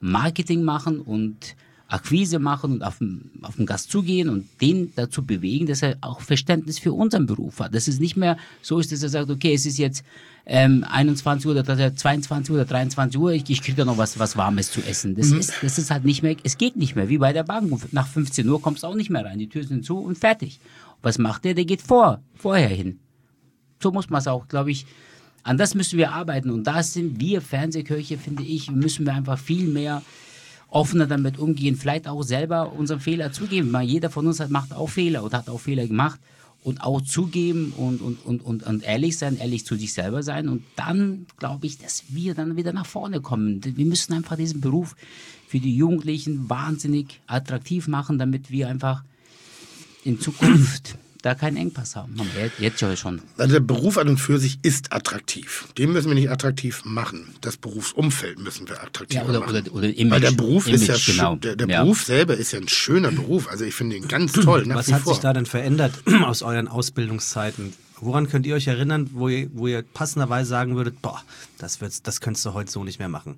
Marketing machen und Akquise machen und auf den, auf den Gast zugehen und den dazu bewegen, dass er auch Verständnis für unseren Beruf hat. Dass es nicht mehr so ist, dass er sagt, okay, es ist jetzt ähm, einundzwanzig Uhr oder zweiundzwanzig Uhr oder dreiundzwanzig Uhr, ich, ich kriege da noch was, was Warmes zu essen. Das, mhm. ist, das ist halt nicht mehr, es geht nicht mehr, wie bei der Bank. Nach fünfzehn Uhr kommst du auch nicht mehr rein, die Türen sind zu und fertig. Was macht der? Der geht vor, vorher hin. So muss man es auch, glaube ich, an das müssen wir arbeiten und da sind wir Fernsehköche, finde ich, müssen wir einfach viel mehr offener damit umgehen, vielleicht auch selber unseren Fehler zugeben, weil jeder von uns hat, macht auch Fehler und hat auch Fehler gemacht und auch zugeben und, und, und, und, und ehrlich sein, ehrlich zu sich selber sein und dann glaube ich, dass wir dann wieder nach vorne kommen. Wir müssen einfach diesen Beruf für die Jugendlichen wahnsinnig attraktiv machen, damit wir einfach in Zukunft da keinen Engpass haben. Haben wir jetzt schon. Also der Beruf an und für sich ist attraktiv. Den müssen wir nicht attraktiv machen. Das Berufsumfeld müssen wir attraktiv ja, oder, machen. Oder, oder Image, Weil der Beruf Image, ist ja genau. der, der ja. Beruf selber ist ja ein schöner Beruf. Also ich finde ihn ganz toll. Was hat sich da denn verändert aus euren Ausbildungszeiten? Woran könnt ihr euch erinnern, wo ihr, wo ihr passenderweise sagen würdet, boah, das wird's, das könntest du heute so nicht mehr machen?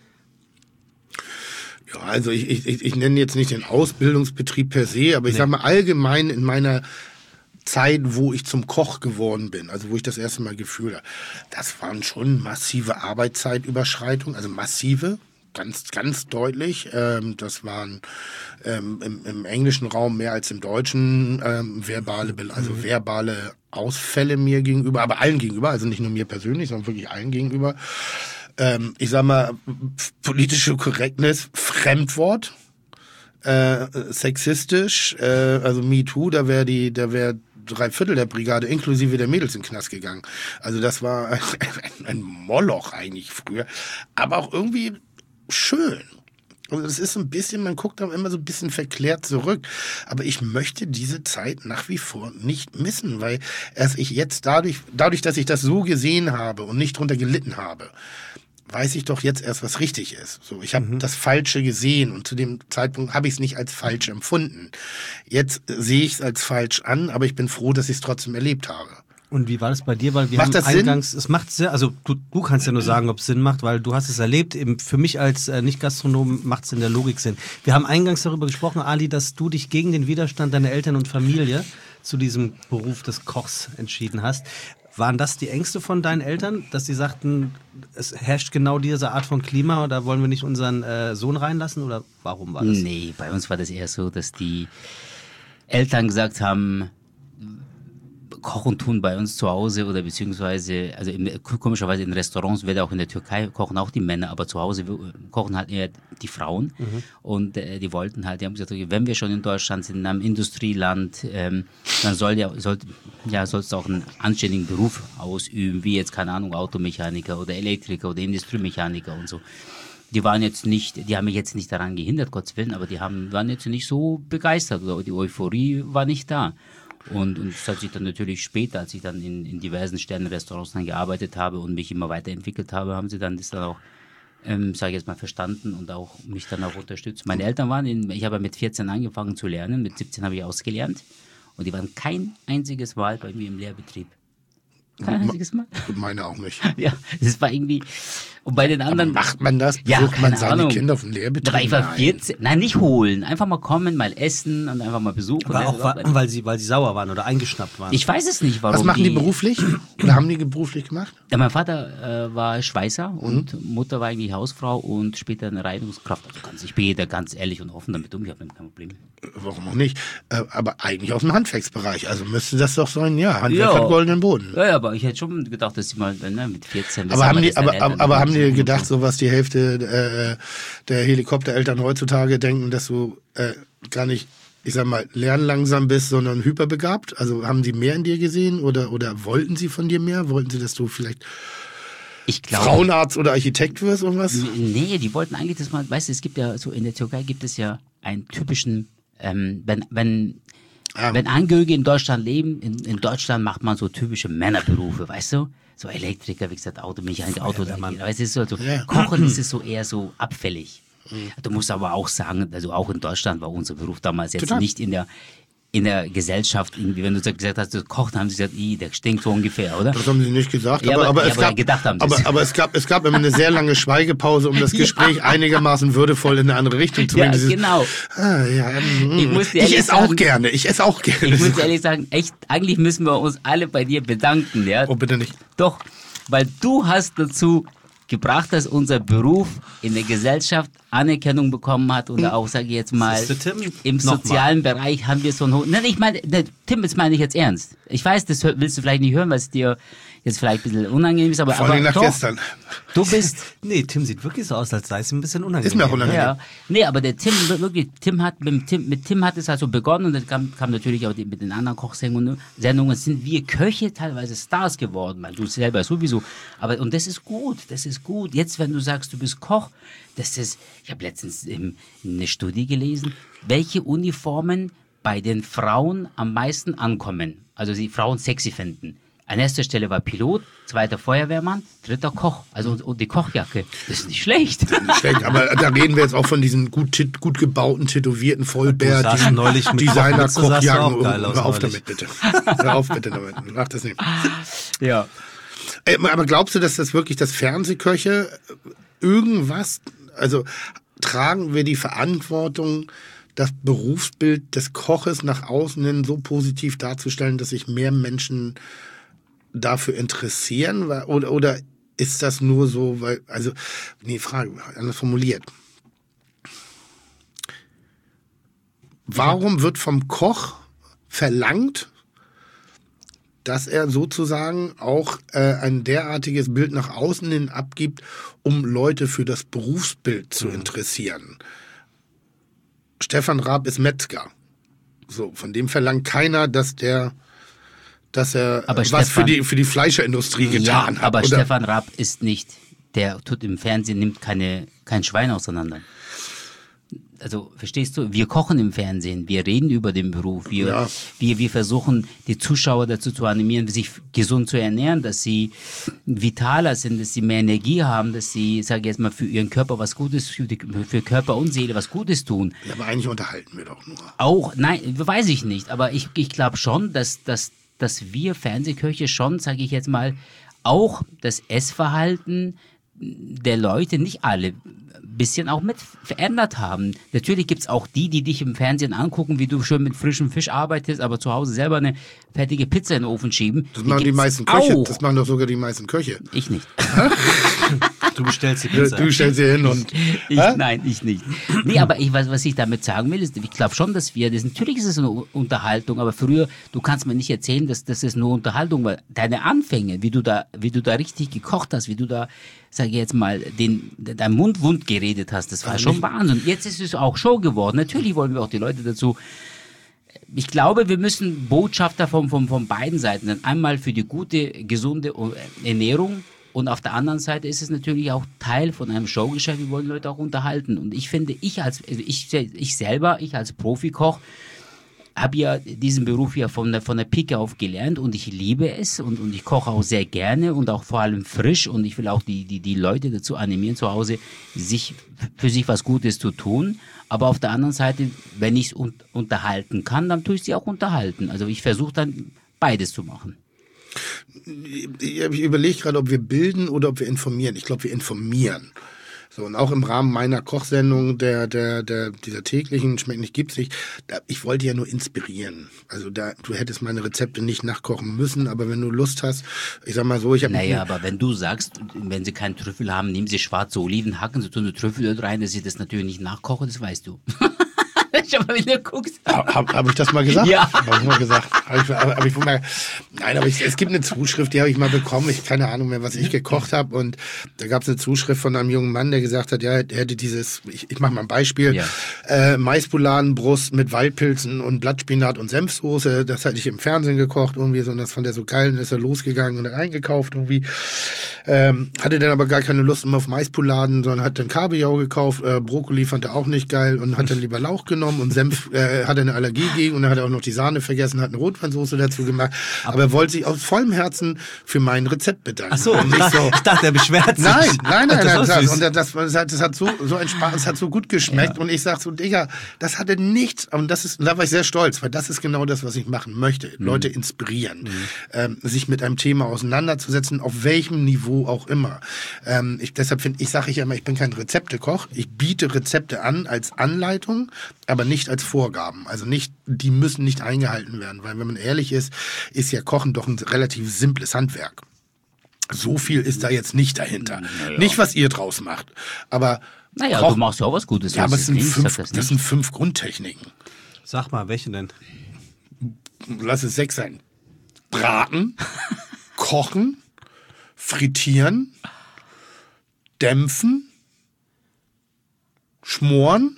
Ja, also ich, ich, ich nenne jetzt nicht den Ausbildungsbetrieb per se, aber ich nee. sage mal allgemein in meiner Zeit, wo ich zum Koch geworden bin, also wo ich das erste Mal gefühlt habe, das waren schon massive Arbeitszeitüberschreitungen, also massive, ganz, ganz deutlich. Ähm, das waren ähm, im, im englischen Raum mehr als im deutschen ähm, verbale, also mhm. verbale Ausfälle mir gegenüber, aber allen gegenüber, also nicht nur mir persönlich, sondern wirklich allen gegenüber. Ähm, ich sag mal, politische Korrektness, Fremdwort, äh, sexistisch, äh, also MeToo, da wäre die, da wäre drei Viertel der Brigade inklusive der Mädels in den Knast gegangen. Also das war ein, ein Moloch eigentlich früher, aber auch irgendwie schön. Also das ist so ein bisschen, man guckt da immer so ein bisschen verklärt zurück. Aber ich möchte diese Zeit nach wie vor nicht missen, weil erst ich jetzt dadurch, dadurch, dass ich das so gesehen habe und nicht drunter gelitten habe, weiß ich doch jetzt erst, was richtig ist. So, ich habe mhm. das Falsche gesehen und zu dem Zeitpunkt habe ich es nicht als falsch empfunden. Jetzt sehe ich es als falsch an, aber ich bin froh, dass ich es trotzdem erlebt habe. Und wie war das bei dir? Weil wir macht haben das eingangs, Sinn? Es macht sehr, also du, du kannst ja nur sagen, ob es Sinn macht, weil du hast es erlebt. Eben für mich als äh, Nicht-Gastronom macht es in der Logik Sinn. Wir haben eingangs darüber gesprochen, Ali, dass du dich gegen den Widerstand deiner Eltern und Familie zu diesem Beruf des Kochs entschieden hast. Waren das die Ängste von deinen Eltern, dass sie sagten, es herrscht genau diese Art von Klima, da wollen wir nicht unseren äh, Sohn reinlassen, oder warum war das? Nee, bei uns war das eher so, dass die Eltern gesagt haben, kochen tun bei uns zu Hause oder beziehungsweise, also im, komischerweise in Restaurants, weder auch in der Türkei kochen auch die Männer, aber zu Hause kochen halt eher die Frauen. Mhm. Und äh, die wollten halt, die haben gesagt, okay, wenn wir schon in Deutschland sind, in einem Industrieland, ähm, dann soll ja, soll, ja, sollst du auch einen anständigen Beruf ausüben, wie jetzt, keine Ahnung, Automechaniker oder Elektriker oder Industriemechaniker und so. Die waren jetzt nicht, die haben mich jetzt nicht daran gehindert, Gottes Willen, aber die haben, waren jetzt nicht so begeistert oder die Euphorie war nicht da. Und, und das hat sich dann natürlich später, als ich dann in, in diversen Sternenrestaurants dann gearbeitet habe und mich immer weiterentwickelt habe, haben sie dann das dann auch, ähm, sage ich jetzt mal, verstanden und auch mich dann auch unterstützt. Meine Eltern waren, in, ich habe mit vierzehn angefangen zu lernen, mit siebzehn habe ich ausgelernt und die waren kein einziges Mal bei mir im Lehrbetrieb. Kein einziges Mal. Meine auch nicht. Ja, das war irgendwie. Und bei den anderen. Aber macht man das? Ja, Besucht keine man seine Ahnung. Kinder auf den Lehrbetrieb? Aber ich war vierzehn. Nein, nicht holen. Einfach mal kommen, mal essen und einfach mal besuchen. Aber auch, wa- weil sie, weil sie sauer waren oder eingeschnappt waren. Ich weiß es nicht, warum. Was machen die, die beruflich? Oder haben die beruflich gemacht? Ja, mein Vater äh, war Schweißer und mhm. Mutter war eigentlich Hausfrau und später eine Reinigungskraft. Also ganz, ich bin da ganz ehrlich und offen damit um. Ich habe damit kein Problem. Warum auch nicht? Äh, aber eigentlich aus dem Handwerksbereich. Also müsste das doch sein, ja. Handwerk Ja. hat goldenen Boden. Ja, ja, aber ich hätte schon gedacht, dass sie mal ne, mit vierzehn. Aber haben wir die, das dann aber, Eltern aber, aber haben die so gedacht, so. so was die Hälfte äh, der Helikoptereltern heutzutage denken, dass du äh, gar nicht, ich sag mal, lernlangsam bist, sondern hyperbegabt? Also haben sie mehr in dir gesehen oder, oder wollten sie von dir mehr? Wollten sie, dass du vielleicht Ich glaube, Frauenarzt oder Architekt wirst oder was? Nee, die wollten eigentlich das mal, weißt du, es gibt ja so, in der Türkei gibt es ja einen typischen, ähm, wenn, wenn, Ah. wenn Angehörige in Deutschland leben, in, in Deutschland macht man so typische Männerberufe, weißt du? So Elektriker, wie gesagt, Automechaniker, Autolackerer, weißt du, ist so, so Ja. Kochen ist es so eher so abfällig. Du musst aber auch sagen, also auch in Deutschland war unser Beruf damals jetzt Total. nicht in der, in der Gesellschaft, irgendwie, wenn du gesagt hast, du kochst, haben sie gesagt, Ih, der stinkt so ungefähr, oder? Das haben sie nicht gesagt, Ja, aber, aber- aber, ja, es aber gab, gedacht haben sie es. aber, aber es gab, es gab immer eine sehr lange Schweigepause, um das Gespräch einigermaßen würdevoll in eine andere Richtung zu Ja, bringen. Dieses, genau. Ah, ja, mm, Ich muss dir ich ehrlich esse auch sagen- gerne, ich esse auch gerne. Ich muss ehrlich sagen, echt, eigentlich müssen wir uns alle bei dir bedanken, ja? Oh, bitte nicht. Doch, weil du hast dazu gebracht, dass unser Beruf in der Gesellschaft Anerkennung bekommen hat und auch, sage ich jetzt mal, Siehst du, Tim? im Nochmal. sozialen Bereich haben wir so einen hohen... Nein, ich meine, ne, Tim, das meine ich jetzt ernst. Ich weiß, das hör- willst du vielleicht nicht hören, weil es dir jetzt vielleicht ein bisschen unangenehm ist, aber, Vor aber allem nach doch, gestern. du bist... Nee, Tim sieht wirklich so aus, als sei es ihm ein bisschen unangenehm. Ist mir auch unangenehm. Ja, nee, aber der Tim, wirklich, Tim hat, mit Tim, mit Tim hat es also begonnen und dann kam, kam natürlich auch die, mit den anderen Kochsendungen, Sendungen sind wir Köche teilweise Stars geworden, weil du selber sowieso, aber, und das ist gut, das ist gut. Jetzt, wenn du sagst, du bist Koch, das ist, ich habe letztens in, in eine Studie gelesen, welche Uniformen bei den Frauen am meisten ankommen, also die Frauen sexy finden. An erster Stelle war Pilot, zweiter Feuerwehrmann, dritter Koch. Also und, und die Kochjacke. Das ist nicht schlecht. Nicht schlecht, aber da reden wir jetzt auch von diesen gut, tit- gut gebauten, tätowierten, Du Vollbärt, sahst neulich mit Kochmütze, sahst du auch geil aus Hör auf neulich. damit, bitte. Hör auf bitte damit. Mach das nicht. Ja. Ey, aber glaubst du, dass das wirklich das Fernsehköche irgendwas, also tragen wir die Verantwortung, das Berufsbild des Koches nach außen hin so positiv darzustellen, dass sich mehr Menschen dafür interessieren? Weil- Oder, oder ist das nur so, weil, also, nee, Frage, anders formuliert. Warum wird vom Koch verlangt, dass er sozusagen auch äh, ein derartiges Bild nach außen hin abgibt, um Leute für das Berufsbild zu interessieren? Stefan Raab ist Metzger. So, von dem verlangt keiner, dass der, dass er Aber äh, was Stefan- für die für die Fleischerindustrie getan Ja, hat. aber oder? Stefan Raab ist nicht, der tut im Fernsehen, nimmt keine, kein Schwein auseinander. Also, verstehst du? Wir kochen im Fernsehen, wir reden über den Beruf, wir, Ja. wir, wir versuchen, die Zuschauer dazu zu animieren, sich gesund zu ernähren, dass sie vitaler sind, dass sie mehr Energie haben, dass sie, sage ich jetzt mal, für ihren Körper was Gutes, für, die, für Körper und Seele was Gutes tun. Ja, aber eigentlich unterhalten wir doch nur. Auch, nein, weiß ich nicht, aber ich, ich glaube schon, dass, dass, dass wir Fernsehköche schon, sage ich jetzt mal, auch das Essverhalten der Leute, nicht alle, ein bisschen auch mit verändert haben. Natürlich gibt's auch die, die dich im Fernsehen angucken, wie du schön mit frischem Fisch arbeitest, aber zu Hause selber eine fertige Pizza in den Ofen schieben. Das machen die gibt's meisten Köche. auch. Das machen doch sogar die meisten Köche. Ich nicht. Du bestellst die Du, Pizza. du stellst sie hin und Ich, Hä? nein, ich nicht. Nee, aber ich, was, was ich damit sagen will, ist, ich glaube schon, dass wir, das, natürlich ist es eine Unterhaltung, aber früher, du kannst mir nicht erzählen, dass das ist nur Unterhaltung, weil deine Anfänge, wie du da, wie du da richtig gekocht hast, wie du da, sag ich jetzt mal, den, dein Mund wund geredet hast, das war schon Wahnsinn. Jetzt ist es auch Show geworden. Natürlich wollen wir auch die Leute dazu. Ich glaube, wir müssen Botschafter von, von, von beiden Seiten sein. Einmal für die gute, gesunde Ernährung und auf der anderen Seite ist es natürlich auch Teil von einem Showgeschäft. Wir wollen Leute auch unterhalten. Und ich finde, ich als, also ich, ich selber, ich als Profikoch, habe ja diesen Beruf ja von der, von der Pike auf gelernt und ich liebe es und, und ich koche auch sehr gerne und auch vor allem frisch und ich will auch die, die, die Leute dazu animieren, zu Hause sich für sich was Gutes zu tun. Aber auf der anderen Seite, wenn ich es un- unterhalten kann, dann tue ich sie auch unterhalten. Also ich versuche dann beides zu machen. ich überlege gerade, ob wir bilden oder ob wir informieren. Ich glaube, wir informieren. So, und auch im Rahmen meiner Kochsendung, der, der, der, dieser täglichen Schmeckt nicht, gibt's nicht, da, ich wollte ja nur inspirieren. Also da, du hättest meine Rezepte nicht nachkochen müssen, aber wenn du Lust hast, ich sag mal so, ich habe Naja, aber wenn du sagst, wenn sie keinen Trüffel haben, nehmen sie schwarze Oliven, hacken sie tun eine Trüffel rein, dass sie das natürlich nicht nachkochen, das weißt du. Schau mal, wie du guckst. Habe hab ich das mal gesagt? Ja. Habe ich mal gesagt. Hab ich, hab ich mal, nein, aber ich, es gibt eine Zuschrift, die habe ich mal bekommen. Ich keine Ahnung mehr, was ich gekocht habe. Und da gab es eine Zuschrift von einem jungen Mann, der gesagt hat, ja, er hätte dieses, ich, ich mache mal ein Beispiel, Ja. äh, Maispoladenbrust mit Waldpilzen und Blattspinat und Senfsoße. Das hatte ich im Fernsehen gekocht irgendwie so. Und das fand er so geil. Und dann ist er losgegangen und hat eingekauft irgendwie. Ähm, hatte dann aber gar keine Lust mehr auf Maispoladen, sondern hat dann Kabeljau gekauft. Äh, Brokkoli fand er auch nicht geil und hat dann lieber Lauch genommen. genommen und Senf äh, hat er eine Allergie gegen und dann hat er auch noch die Sahne vergessen, hat eine Rotweinsoße dazu gemacht. Aber, aber er wollte sich aus vollem Herzen für mein Rezept bedanken. Ach so, und nicht so. Ich dachte, er beschwert sich. Nein, nein, nein, das nein. ist Das, und das, das, hat, das hat so, so ein Spaß, es hat so gut geschmeckt Ja. und ich sag so, Digga, das hatte nichts und das ist, da war ich sehr stolz, weil das ist genau das, was ich machen möchte. Mhm. Leute inspirieren, mhm. ähm, sich mit einem Thema auseinanderzusetzen, auf welchem Niveau auch immer. Ähm, ich, deshalb finde ich, sage ich ja immer, ich bin kein Rezeptekoch. Ich biete Rezepte an als Anleitung, aber nicht als Vorgaben. Also nicht, die müssen nicht eingehalten werden, weil wenn man ehrlich ist, ist ja Kochen doch ein relativ simples Handwerk. So viel ist da jetzt nicht dahinter. Naja. Nicht, was ihr draus macht. Aber naja, Koch, du machst ja auch was Gutes. Ja, aber es sind nicht, fünf, das, das sind fünf Grundtechniken. Sag mal, welche denn? Lass es sechs sein. Braten, kochen, frittieren, dämpfen, schmoren.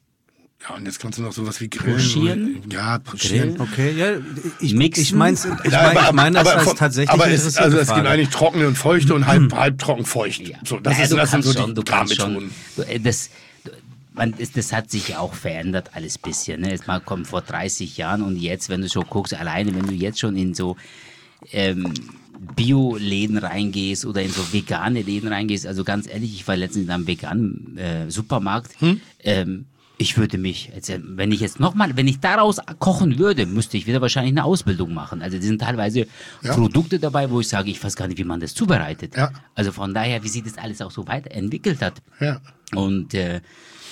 Ja, und jetzt kannst du noch sowas wie grillen. Pochieren? Ja, pochieren. Okay, ja, ich, Mixen? ich meine, ich mein, Ja, aber, ich mein, das aber, heißt von- tatsächlich aber eine es, interessante also es gibt Frage. eigentlich trockene und feuchte und halb, halb trocken feucht. Ja. So, das Ja, ist, du das sind kannst so schon, die du kannst schon. Garmethoden. Du, äh, Das, du- man, ist, das hat sich ja auch verändert, alles bisschen. Ne? Jetzt mal kommt vor dreißig Jahren und jetzt, wenn du schon guckst, alleine, wenn du jetzt schon in so ähm, Bio-Läden reingehst oder in so vegane Läden reingehst, also ganz ehrlich, ich war letztens in einem veganen äh, Supermarkt, hm? ähm, ich würde mich, also wenn ich jetzt nochmal, wenn ich daraus kochen würde, müsste ich wieder wahrscheinlich eine Ausbildung machen. Also es sind teilweise Ja. Produkte dabei, wo ich sage, ich weiß gar nicht, wie man das zubereitet. Ja. Also von daher, wie sich das alles auch so weiterentwickelt hat. Ja. Und äh,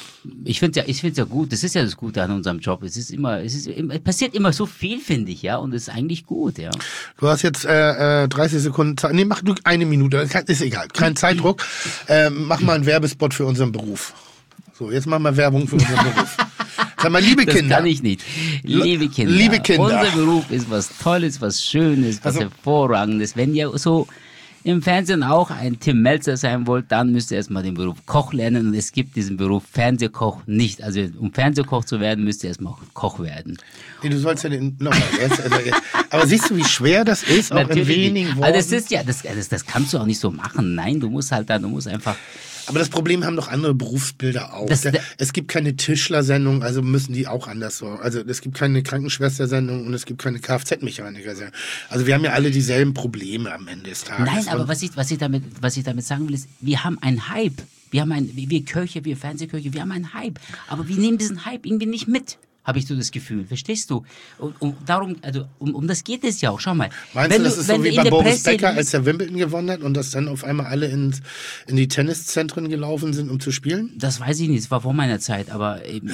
ich finde es ja, ich find's ja gut, das ist ja das Gute an unserem Job. Es ist immer, es ist immer, es passiert immer so viel, finde ich, ja, und es ist eigentlich gut, ja. Du hast jetzt äh, äh, dreißig Sekunden Zeit. Nee, mach du eine Minute. Ist egal. Kein Zeitdruck. Ähm, mach mal einen Werbespot für unseren Beruf. So, jetzt machen wir Werbung für unseren Beruf. Sag mal, liebe Das Kinder. kann ich nicht. Liebe Kinder, Liebe Kinder. unser Beruf ist was Tolles, was Schönes, was Also- Hervorragendes. Wenn ihr so im Fernsehen auch ein Tim Melzer sein wollt, dann müsst ihr erstmal den Beruf Koch lernen und es gibt diesen Beruf Fernsehkoch nicht. Also um Fernsehkoch zu werden, müsst ihr erstmal Koch werden. Nee, du sollst ja den, nochmal, jetzt, also, jetzt. Aber siehst du, wie schwer das ist, auch in wenigen Worten? Also das ist ja, das, das, das kannst du auch nicht so machen. Nein, du musst halt da, du musst einfach. Aber das Problem haben doch andere Berufsbilder auch. Das- Der, es gibt keine Tischlersendung, also müssen die auch anders so. Also es gibt keine Krankenschwestersendung und es gibt keine Kfz-Mechaniker-Sendung. Also wir haben ja alle dieselben Probleme am Ende des Tages. Nein, aber Und- was ich, was ich damit, was ich damit sagen will, ist, wir haben einen Hype. Wir haben ein, wir Köche, wir Fernsehköche, wir haben einen Hype. Aber wir nehmen diesen Hype irgendwie nicht mit. Habe ich so das Gefühl, verstehst du? Und, und darum, also um, um das geht es ja auch. Schau mal. Meinst wenn du, das du, ist wenn so du wie in bei der Boris Presse Becker, liest- als er Wimbledon gewonnen hat und dass dann auf einmal alle ins, in die Tenniszentren gelaufen sind, um zu spielen? Das weiß ich nicht, das war vor meiner Zeit, aber eben. Ich,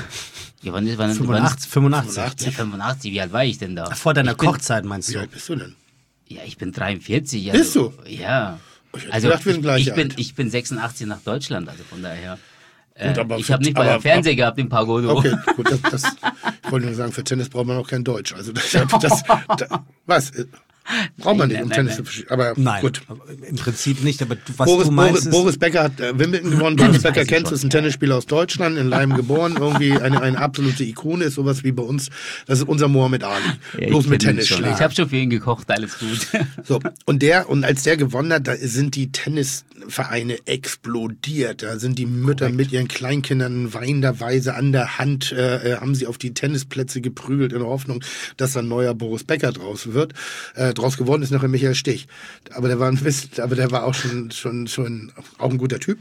ja, wann, wann, fünfundachtzig, fünfundachtzig. Ja, fünfundachtzig, wie alt war ich denn da? Vor deiner ich bin, Kochzeit meinst Wie du? alt bist du denn? Ja, ich bin dreiundvierzig. Also, Bist du? Ja. Ich hätte Also gedacht, wir sind ich, gleich ich, bin, alt. ich bin sechsundachtzig nach Deutschland, also von daher. Gut, Äh, aber ich für- habe nicht mal aber- einen Fernseher gehabt in Pagodo. Okay, gut, das, das, ich wollte nur sagen, für Tennis braucht man auch kein Deutsch. Also das, das, das was? Braucht man nicht, Nein, um nein, Tennis nein. zu verstehen. Aber Nein, gut. im Prinzip nicht, aber du- was Boris, du meinst Boris, ist, Boris Becker hat äh, Wimbledon gewonnen. Ja, Boris das Becker weiß ich kennst du, schon, ist ein ja. Tennisspieler aus Deutschland, in Leim geboren, irgendwie eine, eine absolute Ikone, ist sowas wie bei uns. Das ist unser Mohammed Ali. Ja, Bloß ich mit kenn ihn schon. Tennisschläger. Ich habe schon für ihn gekocht, alles gut. So, und der, und als der gewonnen hat, da sind die Tennisvereine explodiert. Da sind die Mütter mit ihren Kleinkindern weinenderweise an der Hand, äh, haben sie auf die Tennisplätze geprügelt in der Hoffnung, dass ein neuer Boris Becker draus wird. Äh, draus geworden ist nachher Michael Stich. Aber der war ein bisschen, aber der war auch schon, schon, schon auch ein guter Typ.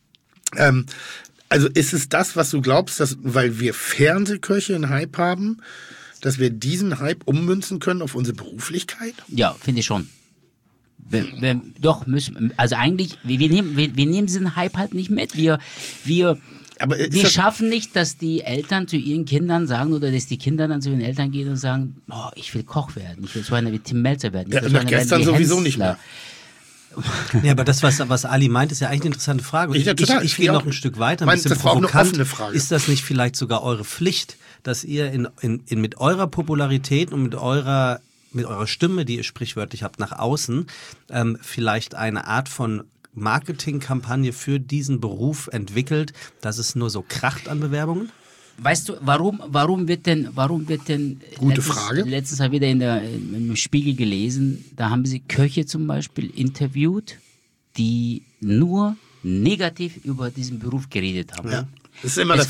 Ähm, also ist es das, was du glaubst, dass, weil wir Fernsehköche einen Hype haben, dass wir diesen Hype ummünzen können auf unsere Beruflichkeit? Ja, finde ich schon. Wir, wir, doch, müssen, also eigentlich, wir, wir, nehmen, wir, wir nehmen diesen Hype halt nicht mit. Wir, wir, Aber ist wir das- schaffen nicht, dass die Eltern zu ihren Kindern sagen oder dass die Kinder dann zu ihren Eltern gehen und sagen, oh, ich will Koch werden, ich will so einer wie Tim Melzer werden. Ich Ja, will so nach einer werden gestern wie sowieso Hensler. nicht mehr. ja, aber das, was, was Ali meint, ist ja eigentlich eine interessante Frage. Ja, Ich, total. ich, ich Ich gehe auch. noch ein Stück weiter, ein Mein, bisschen das war auch eine provokant. offene Frage. Ist das nicht vielleicht sogar eure Pflicht, dass ihr in, in, in mit eurer Popularität und mit eurer mit eurer Stimme, die ihr sprichwörtlich habt, nach außen, ähm, vielleicht eine Art von Marketingkampagne für diesen Beruf entwickelt, dass es nur so kracht an Bewerbungen? Weißt du, warum, warum wird denn, warum wird denn Gute letztens, Frage. letztens habe ich wieder in der, im Spiegel gelesen, da haben sie Köche zum Beispiel interviewt, die nur negativ über diesen Beruf geredet haben. Ja, das ist immer es der war, Fall.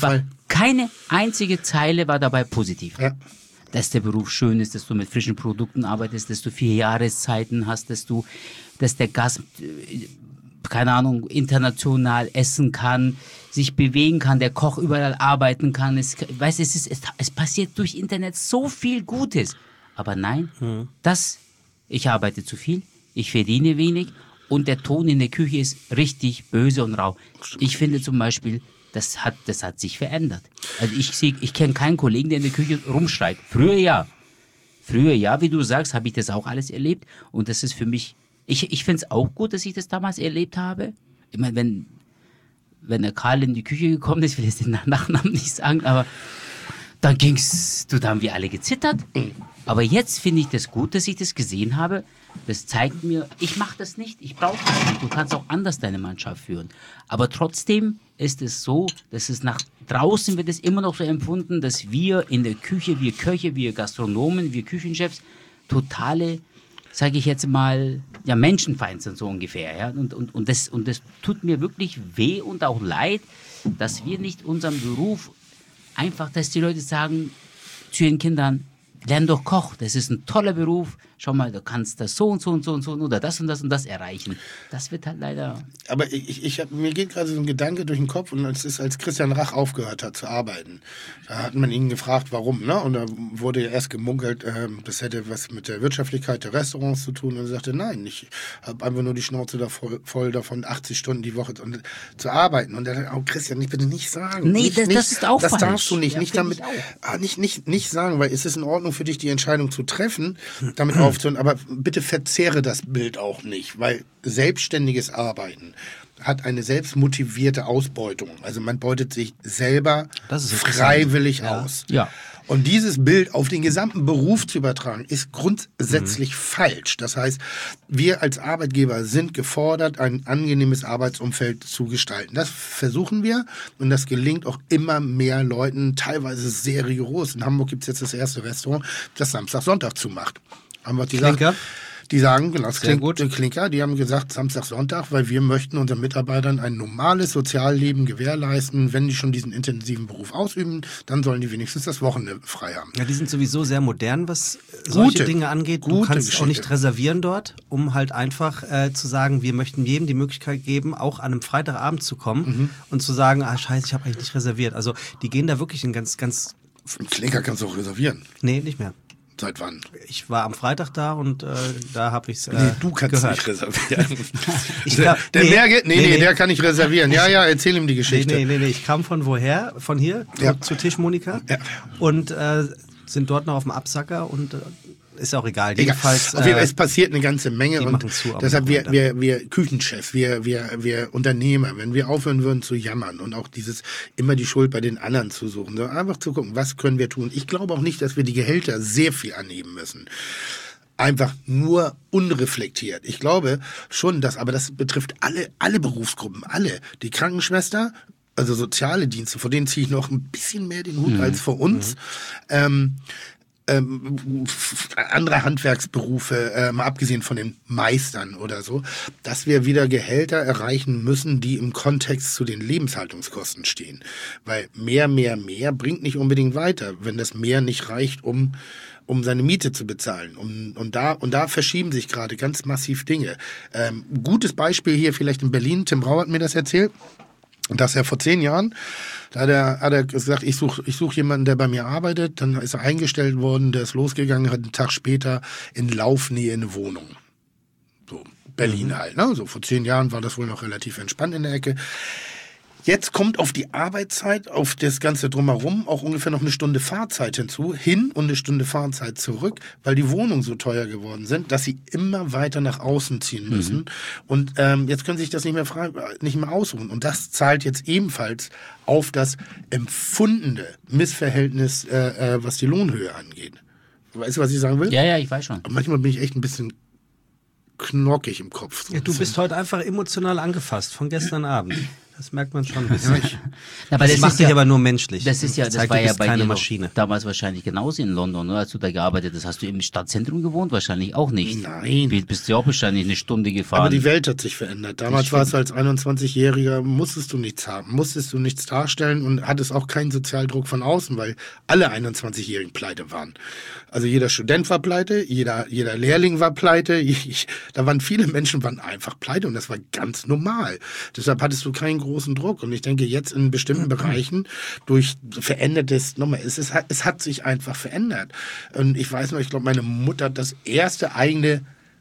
Keine einzige Zeile war dabei positiv. Ja. Dass der Beruf schön ist, dass du mit frischen Produkten arbeitest, dass du vier Jahreszeiten hast, dass du, dass der Gast, äh, keine Ahnung, international essen kann, sich bewegen kann, der Koch überall arbeiten kann. Es, weißt, es, ist, es, es passiert durch Internet so viel Gutes. Aber nein, hm. das, ich arbeite zu viel, ich verdiene wenig und der Ton in der Küche ist richtig böse und rau. Ich finde zum Beispiel, das hat, das hat sich verändert. Also ich sehe, ich kenne keinen Kollegen, der in der Küche rumschreit. Früher ja. Früher ja, wie du sagst, habe ich das auch alles erlebt. Und das ist für mich, ich, ich finde es auch gut, dass ich das damals erlebt habe. Ich meine, wenn, wenn der Karl in die Küche gekommen ist, ich will jetzt den Nachnamen nicht sagen, aber dann ging's, du, da haben wir alle gezittert. Aber jetzt finde ich das gut, dass ich das gesehen habe. Das zeigt mir, ich mache das nicht, ich brauche das nicht. Du kannst auch anders deine Mannschaft führen. Aber trotzdem ist es so, dass es nach draußen wird es immer noch so empfunden, dass wir in der Küche, wir Köche, wir Gastronomen, wir Küchenchefs totale, sage ich jetzt mal, ja, Menschenfeind sind so ungefähr. Ja? Und, und, und, das, und das tut mir wirklich weh und auch leid, dass wir nicht unseren Beruf einfach, dass die Leute sagen zu ihren Kindern, lern doch Koch, das ist ein toller Beruf. Schau mal, du kannst das so und so und so und so oder das und das und das erreichen. Das wird halt leider... Aber ich, ich hab, mir geht gerade so ein Gedanke durch den Kopf und es ist, als Christian Rach aufgehört hat zu arbeiten. Da hat man ihn gefragt, warum. Ne? Und da wurde ja erst gemunkelt, äh, das hätte was mit der Wirtschaftlichkeit der Restaurants zu tun. Und er sagte, nein, ich habe einfach nur die Schnauze da voll, voll davon, achtzig Stunden die Woche und, zu arbeiten. Und er hat, oh Christian, ich bitte nicht sagen. Nee, nicht, das, nicht, das ist auch Das falsch. darfst du nicht. Ja, nicht, damit, ah, nicht, nicht, nicht sagen, weil es ist in Ordnung für dich, die Entscheidung zu treffen, damit aufzuhören. Aber bitte verzehre das Bild auch nicht, weil selbstständiges Arbeiten hat eine selbstmotivierte Ausbeutung. Also man beutet sich selber freiwillig ja. aus. Ja. Und dieses Bild auf den gesamten Beruf zu übertragen, ist grundsätzlich mhm. falsch. Das heißt, wir als Arbeitgeber sind gefordert, ein angenehmes Arbeitsumfeld zu gestalten. Das versuchen wir und das gelingt auch immer mehr Leuten, teilweise sehr rigoros. In Hamburg gibt es jetzt das erste Restaurant, das Samstag, Sonntag zumacht. Haben wir die Klinker? Die sagen, genau, das Sehr klingt gut. Klinker, die haben gesagt Samstag, Sonntag, weil wir möchten unseren Mitarbeitern ein normales Sozialleben gewährleisten. Wenn die schon diesen intensiven Beruf ausüben, dann sollen die wenigstens das Wochenende frei haben. Ja, die sind sowieso sehr modern, was solche Gute, Dinge angeht. Du gute kannst Geschichte. auch nicht reservieren dort, um halt einfach äh, zu sagen, wir möchten jedem die Möglichkeit geben, auch an einem Freitagabend zu kommen mhm. und zu sagen, ah scheiße, ich habe eigentlich nicht reserviert. Also die gehen da wirklich in ganz, ganz... Einen Klinker kannst du auch reservieren. Nee, nicht mehr. Seit wann? Ich war am Freitag da und äh, da habe ich es äh, Nee, du kannst gehört. nicht reservieren. Ich der, kam, der nee, Berge, nee, nee, nee, nee, der kann nicht reservieren. Ja, ja, erzähl ihm die Geschichte. Nee, nee, nee, ich kam von woher? Von hier Ja. zu Tisch Monika Ja. und äh, sind dort noch auf dem Absacker und äh, ist auch egal. Egal. Jedenfalls, Auf jeden Fall, äh, es passiert eine ganze Menge die und machen zu am deshalb wir, Wochenende. wir, wir Küchenchefs, wir, wir, wir Unternehmer, wenn wir aufhören würden zu jammern und auch dieses immer die Schuld bei den anderen zu suchen, sondern einfach zu gucken, was können wir tun. Ich glaube auch nicht, dass wir die Gehälter sehr viel anheben müssen. Einfach nur unreflektiert. Ich glaube schon, dass, aber das betrifft alle, alle Berufsgruppen, alle. Die Krankenschwester, also soziale Dienste, vor denen ziehe ich noch ein bisschen mehr den Hut mhm. als vor uns. Mhm. Ähm, ähm, andere Handwerksberufe, äh, mal abgesehen von den Meistern oder so, dass wir wieder Gehälter erreichen müssen, die im Kontext zu den Lebenshaltungskosten stehen. Weil mehr, mehr, mehr bringt nicht unbedingt weiter, wenn das mehr nicht reicht, um um seine Miete zu bezahlen. Um, und, da, und da verschieben sich gerade ganz massiv Dinge. Ähm, gutes Beispiel hier vielleicht in Berlin, Tim Brau hat mir das erzählt, dass er vor zehn Jahren, da hat er, hat er gesagt, ich suche ich such jemanden, der bei mir arbeitet. Dann ist er eingestellt worden, der ist losgegangen, hat einen Tag später in Laufnähe eine Wohnung. So, Berlin mhm. halt. Ne? So vor zehn Jahren war das wohl noch relativ entspannt in der Ecke. Jetzt kommt auf die Arbeitszeit, auf das Ganze drumherum auch ungefähr noch eine Stunde Fahrzeit hinzu, hin und eine Stunde Fahrzeit zurück, weil die Wohnungen so teuer geworden sind, dass sie immer weiter nach außen ziehen müssen. Mhm. Und ähm, jetzt können sie sich das nicht mehr frei, nicht mehr aussuchen. Und das zahlt jetzt ebenfalls auf das empfundene Missverhältnis, äh, äh, was die Lohnhöhe angeht. Weißt du, was ich sagen will? Ja, ja, ich weiß schon. Aber manchmal bin ich echt ein bisschen knockig im Kopf. So ja, du bist heute einfach emotional angefasst von gestern Abend. Das merkt man schon ein bisschen. Aber das, das macht ist dich ja, aber nur menschlich. Das ist ja, das zeigt, war du ja bist bei keine dir Maschine. Noch damals wahrscheinlich genauso in London, oder? Als du da gearbeitet hast. Hast du im Stadtzentrum gewohnt? Wahrscheinlich auch nicht. Nein. Du bist ja auch wahrscheinlich eine Stunde gefahren. Aber die Welt hat sich verändert. Damals war es als einundzwanzigjähriger, musstest du nichts haben, musstest du nichts darstellen und hattest auch keinen Sozialdruck von außen, weil alle einundzwanzigjährigen pleite waren. Also jeder Student war pleite, jeder, jeder Lehrling war pleite. Ich, da waren viele Menschen waren einfach pleite und das war ganz normal. Deshalb hattest du keinen großen Druck. Und ich denke, jetzt in bestimmten Bereichen durch verändertes, nochmal, es, ist, es hat sich einfach verändert. Und ich weiß noch, ich glaube, meine Mutter hat das erste eigene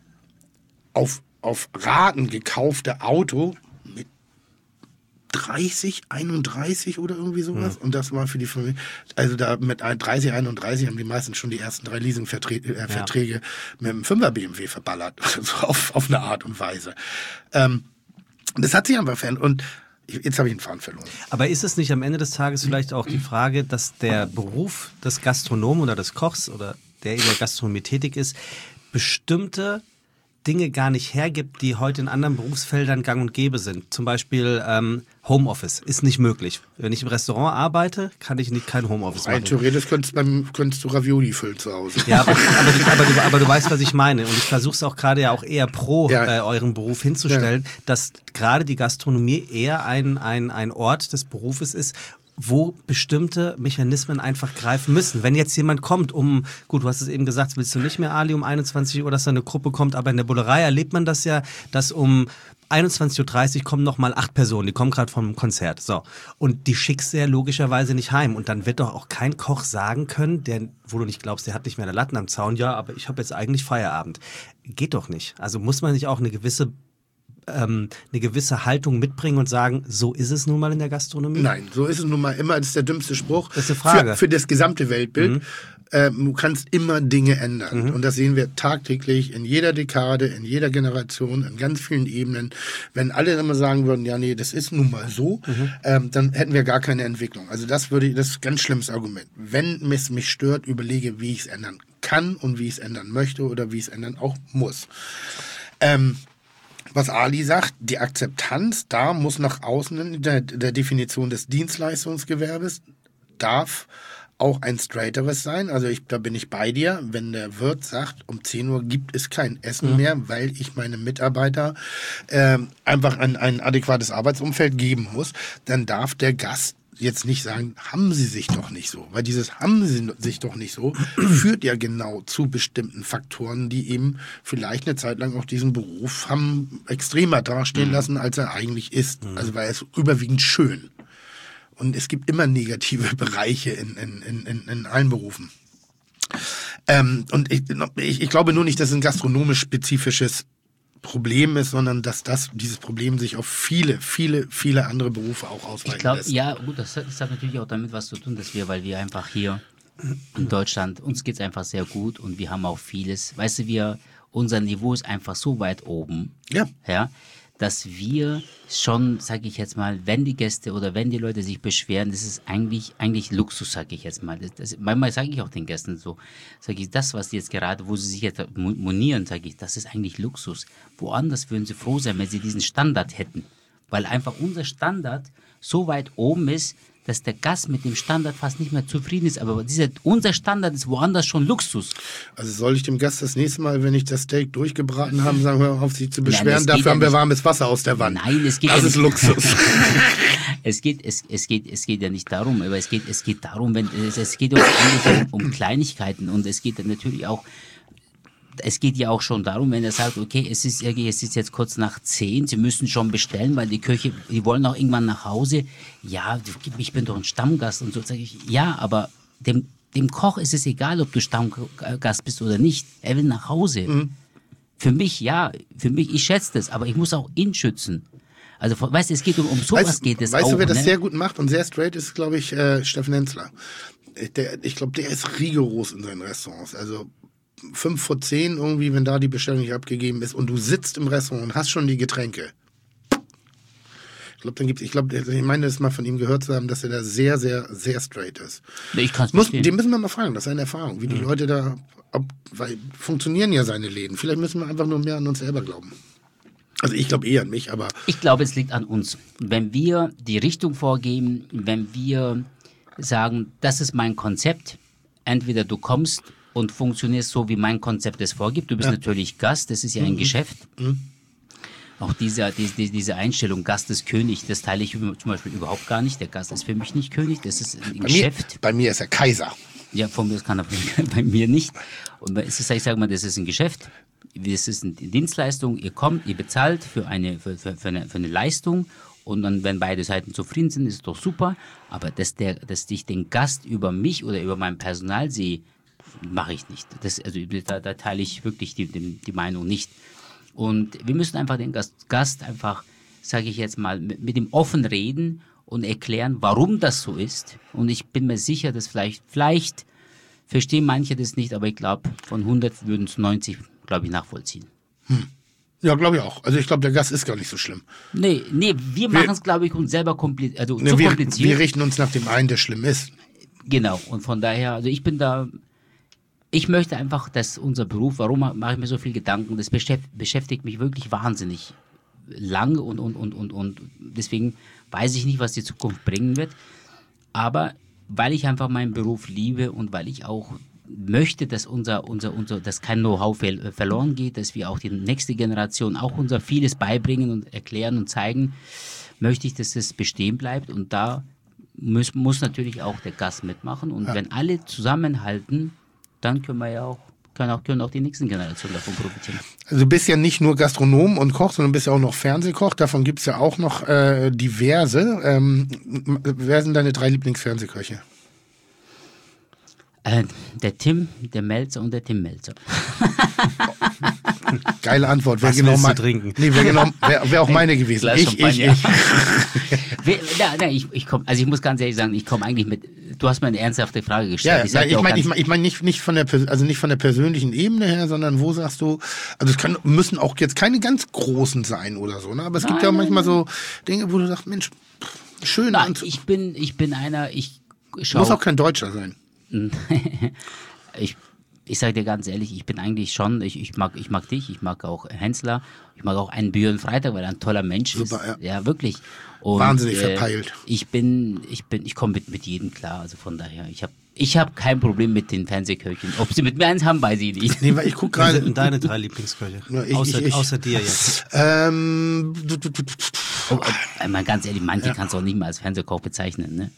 auf, auf Raten gekaufte Auto mit dreißig, einunddreißig oder irgendwie sowas. Mhm. Und das war für die Familie, also da mit dreißig, einunddreißig haben die meisten schon die ersten drei Leasingverträge äh, Verträge ja. mit einem Fünfer B M W verballert. Also auf, auf eine Art und Weise. Ähm, das hat sich einfach verändert. Und jetzt habe ich den Faden verloren. Aber ist es nicht am Ende des Tages vielleicht auch die Frage, dass der Beruf des Gastronomen oder des Kochs oder der in der Gastronomie tätig ist, bestimmte Dinge gar nicht hergibt, die heute in anderen Berufsfeldern gang und gäbe sind. Zum Beispiel ähm, Homeoffice ist nicht möglich. Wenn ich im Restaurant arbeite, kann ich nicht kein Homeoffice machen. Theoretisch könntest du, beim, könntest du Ravioli füllen zu Hause. Ja, aber, aber, du, aber, du, aber du weißt, was ich meine. Und ich versuche es auch gerade ja auch eher pro ja. äh, euren Beruf hinzustellen, ja. dass gerade die Gastronomie eher ein, ein, ein Ort des Berufes ist, wo bestimmte Mechanismen einfach greifen müssen. Wenn jetzt jemand kommt, um, gut, du hast es eben gesagt, willst du nicht mehr, Ali, um einundzwanzig Uhr, dass da eine Gruppe kommt, aber in der Bullerei erlebt man das ja, dass um einundzwanzig Uhr dreißig kommen nochmal acht Personen, die kommen gerade vom Konzert. So. Und die schickst du ja logischerweise nicht heim. Und dann wird doch auch kein Koch sagen können, der, wo du nicht glaubst, der hat nicht mehr eine Latten am Zaun, ja, aber ich habe jetzt eigentlich Feierabend. Geht doch nicht. Also muss man nicht auch eine gewisse Ähm, eine gewisse Haltung mitbringen und sagen, so ist es nun mal in der Gastronomie? Nein, so ist es nun mal immer. Das ist der dümmste Spruch. Das ist eine Frage. Für, für das gesamte Weltbild. Mhm. Ähm, du kannst immer Dinge ändern. Mhm. Und das sehen wir tagtäglich in jeder Dekade, in jeder Generation, in ganz vielen Ebenen. Wenn alle immer sagen würden, ja, nee, das ist nun mal so, mhm. ähm, dann hätten wir gar keine Entwicklung. Also das würde ich, das ist ein ganz schlimmes Argument. Wenn es mich stört, überlege, wie ich es ändern kann und wie ich es ändern möchte oder wie ich es ändern auch muss. Ähm, Was Ali sagt, die Akzeptanz da muss nach außen in der, der Definition des Dienstleistungsgewerbes darf auch ein straighteres sein. Also ich, da bin ich bei dir. Wenn der Wirt sagt, um zehn Uhr gibt es kein Essen mhm. mehr, weil ich meinem Mitarbeiter äh, einfach ein, ein adäquates Arbeitsumfeld geben muss, dann darf der Gast jetzt nicht sagen, haben Sie sich doch nicht so. Weil dieses haben Sie sich doch nicht so führt ja genau zu bestimmten Faktoren, die eben vielleicht eine Zeit lang auch diesen Beruf haben extremer dastehen mhm. lassen, als er eigentlich ist. Mhm. Also weil er ist überwiegend schön. Und es gibt immer negative Bereiche in, in, in, in allen Berufen. Ähm, und ich, ich, ich glaube nur nicht, dass es ein gastronomisch spezifisches Problem ist, sondern dass das dieses Problem sich auf viele, viele, viele andere Berufe auch ausweiten ich glaub, lässt. Ja, gut, das, das hat natürlich auch damit was zu tun, dass wir, weil wir einfach hier in Deutschland, uns geht's einfach sehr gut und wir haben auch vieles. Weißt du, wir, unser Niveau ist einfach so weit oben, ja, ja, dass wir schon, sage ich jetzt mal, wenn die Gäste oder wenn die Leute sich beschweren, das ist eigentlich eigentlich Luxus, sage ich jetzt mal. Das, das, manchmal sage ich auch den Gästen so, sage ich, das, was die jetzt gerade, wo sie sich jetzt monieren, sage ich, das ist eigentlich Luxus. Woanders würden sie froh sein, wenn sie diesen Standard hätten. Weil einfach unser Standard so weit oben ist, dass der Gast mit dem Standard fast nicht mehr zufrieden ist. Aber dieser, unser Standard ist woanders schon Luxus. Also soll ich dem Gast das nächste Mal, wenn ich das Steak durchgebraten habe, sagen, hör auf, sich zu beschweren, Nein, dafür ja haben wir nicht. warmes Wasser aus der Wand. Nein, es geht das ja ist nicht. Luxus. es geht, es, es geht, es geht ja nicht darum, aber es geht, es geht darum, wenn, es, es geht ja eigentlich um, um Kleinigkeiten und es geht dann natürlich auch, es geht ja auch schon darum, wenn er sagt, okay, es ist, es ist jetzt kurz nach zehn, Sie müssen schon bestellen, weil die Köche, die wollen auch irgendwann nach Hause. Ja, ich bin doch ein Stammgast und so sage ich, ja, aber dem, dem Koch ist es egal, ob du Stammgast bist oder nicht. Er will nach Hause. Mhm. Für mich, ja, für mich, ich schätze das, aber ich muss auch ihn schützen. Also, weißt du, es geht um, um sowas weißt, geht es weißt auch. Weißt du, wer das ne? sehr gut macht und sehr straight ist, glaube ich, äh, Steffen Hensler. Der, ich glaube, der ist rigoros in seinen Restaurants. Also, fünf vor zehn irgendwie, wenn da die Bestellung nicht abgegeben ist und du sitzt im Restaurant und hast schon die Getränke. Ich glaube, dann gibt's, ich glaube, ich meine, das mal von ihm gehört zu haben, dass er da sehr, sehr, sehr straight ist. Ich kann's Muss, verstehen. den müssen wir mal fragen, das ist seine Erfahrung, wie die mhm. Leute da, ob, weil funktionieren ja seine Läden. Vielleicht müssen wir einfach nur mehr an uns selber glauben. Also ich glaube eher an mich, aber... Ich glaube, es liegt an uns. Wenn wir die Richtung vorgeben, wenn wir sagen, das ist mein Konzept, entweder du kommst und funktionierst so, wie mein Konzept es vorgibt, du bist Ja. natürlich Gast, das ist ja ein Mhm. Geschäft. Mhm. Auch diese, diese, diese Einstellung, Gast ist König, das teile ich zum Beispiel überhaupt gar nicht. Der Gast ist für mich nicht König, das ist ein Bei mir, Geschäft. bei mir ist er Kaiser. Ja, von mir aus kann er bei mir nicht. Und es ist, ich sage mal, das ist ein Geschäft, das ist eine Dienstleistung, ihr kommt, ihr bezahlt für eine, für, für, für eine, für eine Leistung und dann, wenn beide Seiten zufrieden sind, ist es doch super. Aber dass, der, dass ich den Gast über mich oder über mein Personal sehe, mache ich nicht. Das, also da, da teile ich wirklich die, die, die Meinung nicht. Und wir müssen einfach den Gast, Gast einfach, sage ich jetzt mal, mit, mit ihm offen reden und erklären, warum das so ist. Und ich bin mir sicher, dass vielleicht, vielleicht verstehen manche das nicht, aber ich glaube, von hundert würden es neunzig, glaube ich, nachvollziehen. Ja, glaube ich auch. Also ich glaube, der Gast ist gar nicht so schlimm. Nee, nee, wir machen es, glaube ich, uns selber kompli also Ne, zu wir, kompliziert. wir richten uns nach dem einen, der schlimm ist. Genau, und von daher, also ich bin da, ich möchte einfach, dass unser Beruf, warum mache ich mir so viel Gedanken, das beschäftigt, beschäftigt mich wirklich wahnsinnig lang und, und, und, und, und deswegen weiß ich nicht, was die Zukunft bringen wird, aber weil ich einfach meinen Beruf liebe und weil ich auch möchte, dass unser, unser, unser, dass kein Know-how ver verloren geht, dass wir auch die nächste Generation auch unser vieles beibringen und erklären und zeigen, möchte ich, dass es bestehen bleibt und da muss, muss natürlich auch der Gast mitmachen und Ja. wenn alle zusammenhalten, dann können wir ja auch, können auch, können auch die nächsten Generationen davon profitieren. Also du bist ja nicht nur Gastronom und Koch, sondern bist ja auch noch Fernsehkoch. Davon gibt's ja auch noch äh, diverse. Ähm, wer sind deine drei Lieblingsfernsehköche? Äh, der Tim, der Melzer und der Tim Melzer. Geile Antwort. Wer Was genau willst du mein- trinken? Nee, wer genau, wer, wer auch meine gewesen. Glas Ich, ich, Champagner. ich. Wer- na, na, ich, ich komm, also ich muss ganz ehrlich sagen, ich komme eigentlich mit, du hast mir eine ernsthafte Frage gestellt. Ja, ich sag nein, dir ich auch meine, ganz- ich meine, ich mein nicht, nicht von der, pers- also nicht von der persönlichen Ebene her, sondern wo sagst du, also es können, müssen auch jetzt keine ganz großen sein oder so, ne? Aber es gibt ja auch Nein, manchmal so Dinge, wo du sagst, Mensch, pff, schön. Nein, und ich bin, ich bin einer, ich schau, muss auch kein Deutscher sein. ich, ich sage dir ganz ehrlich, ich bin eigentlich schon, ich, ich mag, ich mag dich, ich mag auch Hensler, ich mag auch einen Björn Freitag, weil er ein toller Mensch Super, ist. ja. Ja, wirklich. Und, Wahnsinnig verpeilt. Ich bin, ich bin, ich komme mit, mit jedem klar, also von daher, ich habe ich hab kein Problem mit den Fernsehköchen. Ob sie mit mir eins haben, weiß ich nicht. Nee, weil ich guck Wer sind gerade. denn deine drei Lieblingsköche? Ja, ich- außer, ich- ich. außer dir jetzt. Ähm, du- du- du- du- Oh, oh, mal ganz ehrlich, manche kannst du auch nicht mal als Fernsehkoch bezeichnen, ne?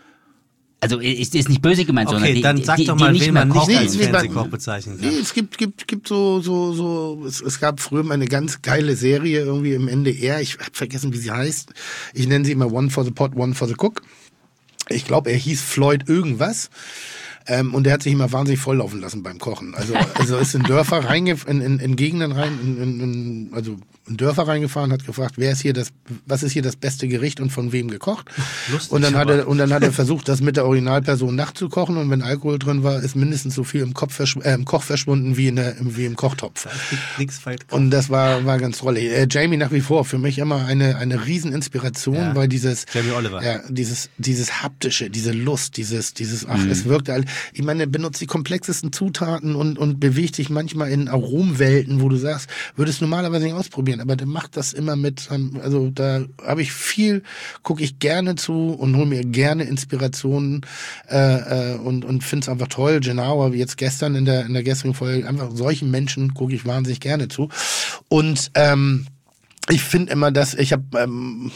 Also ist, ist nicht böse gemeint, sondern Okay, die, dann die, sag die, doch die mal, nicht wen mehr man nicht kochen. als Nee, nee, Fernsehkoch bezeichnen kann. Nee, es gibt, gibt, gibt so, so, so, es, es gab früher mal eine ganz geile Serie irgendwie im N D R. Ich habe vergessen, wie sie heißt. Ich nenne sie immer One for the Pot, One for the Cook. Ich glaube, er hieß Floyd irgendwas. Ähm, und der hat sich immer wahnsinnig volllaufen lassen beim Kochen. Also, also ist in Dörfer reingefahren, in, in, in Gegenden rein, in, in, in, also in Dörfer reingefahren, hat gefragt, wer ist hier das, was ist hier das beste Gericht und von wem gekocht? Lustig, und dann hat aber- er, und dann hat er versucht, das mit der Originalperson nachzukochen. Und wenn Alkohol drin war, ist mindestens so viel im, Kopf verschw äh, im Koch verschwunden wie in der, im, wie im Kochtopf. Nix falsch. Und das war, war ganz toll. Äh, Jamie nach wie vor für mich immer eine, eine Rieseninspiration, Ja. weil dieses, Jamie Oliver. ja, dieses, dieses haptische, diese Lust, dieses, dieses, ach, Mhm. es wirkt all, ich meine, er benutzt die komplexesten Zutaten und, und bewegt sich manchmal in Aromwelten, wo du sagst, würdest du normalerweise nicht ausprobieren, aber der macht das immer mit, ähm, also da habe ich viel, gucke ich gerne zu und hole mir gerne Inspirationen, äh, äh, und, und finde es einfach toll. Genauer, wie jetzt gestern in der, in der gestrigen Folge, einfach solchen Menschen gucke ich wahnsinnig gerne zu. Und, ähm, ich finde immer, dass ich habe, ähm,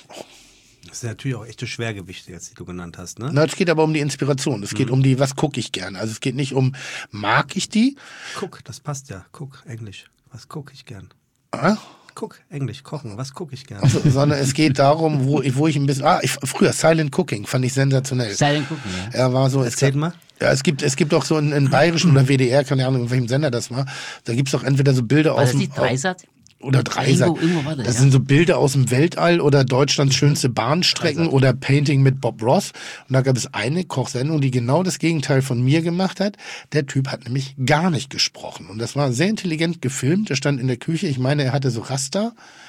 Das sind natürlich auch echte Schwergewichte jetzt, die du genannt hast, ne? na, es geht aber um die Inspiration. Es geht um die, was gucke ich gerne. Also es geht nicht um, mag ich die? Guck, das passt ja. Guck, Englisch. Was gucke ich gern? Ah? Guck, Englisch, kochen. Was gucke ich gern? Also, sondern es geht darum, wo ich, wo ich ein bisschen, ah, ich, früher Silent Cooking fand ich sensationell. Silent Cooking, ja. Er war so, es Erzähl gab- mal. Ja, es gibt, es gibt auch so in, in Bayerischen oder W D R, keine Ahnung, in welchem Sender das war, da gibt's doch entweder so Bilder War aus das dem, nicht Dreisat? oder Dreisat. Irgendwo- irgendwo war das, das ja. sind so Bilder aus dem Weltall oder Deutschlands schönste Bahnstrecken oder Painting mit Bob Ross. Und da gab es eine Kochsendung, die genau das Gegenteil von mir gemacht hat. Der Typ hat nämlich gar nicht gesprochen. Und das war sehr intelligent gefilmt. Er stand in der Küche. Ich meine, er hatte so Raster.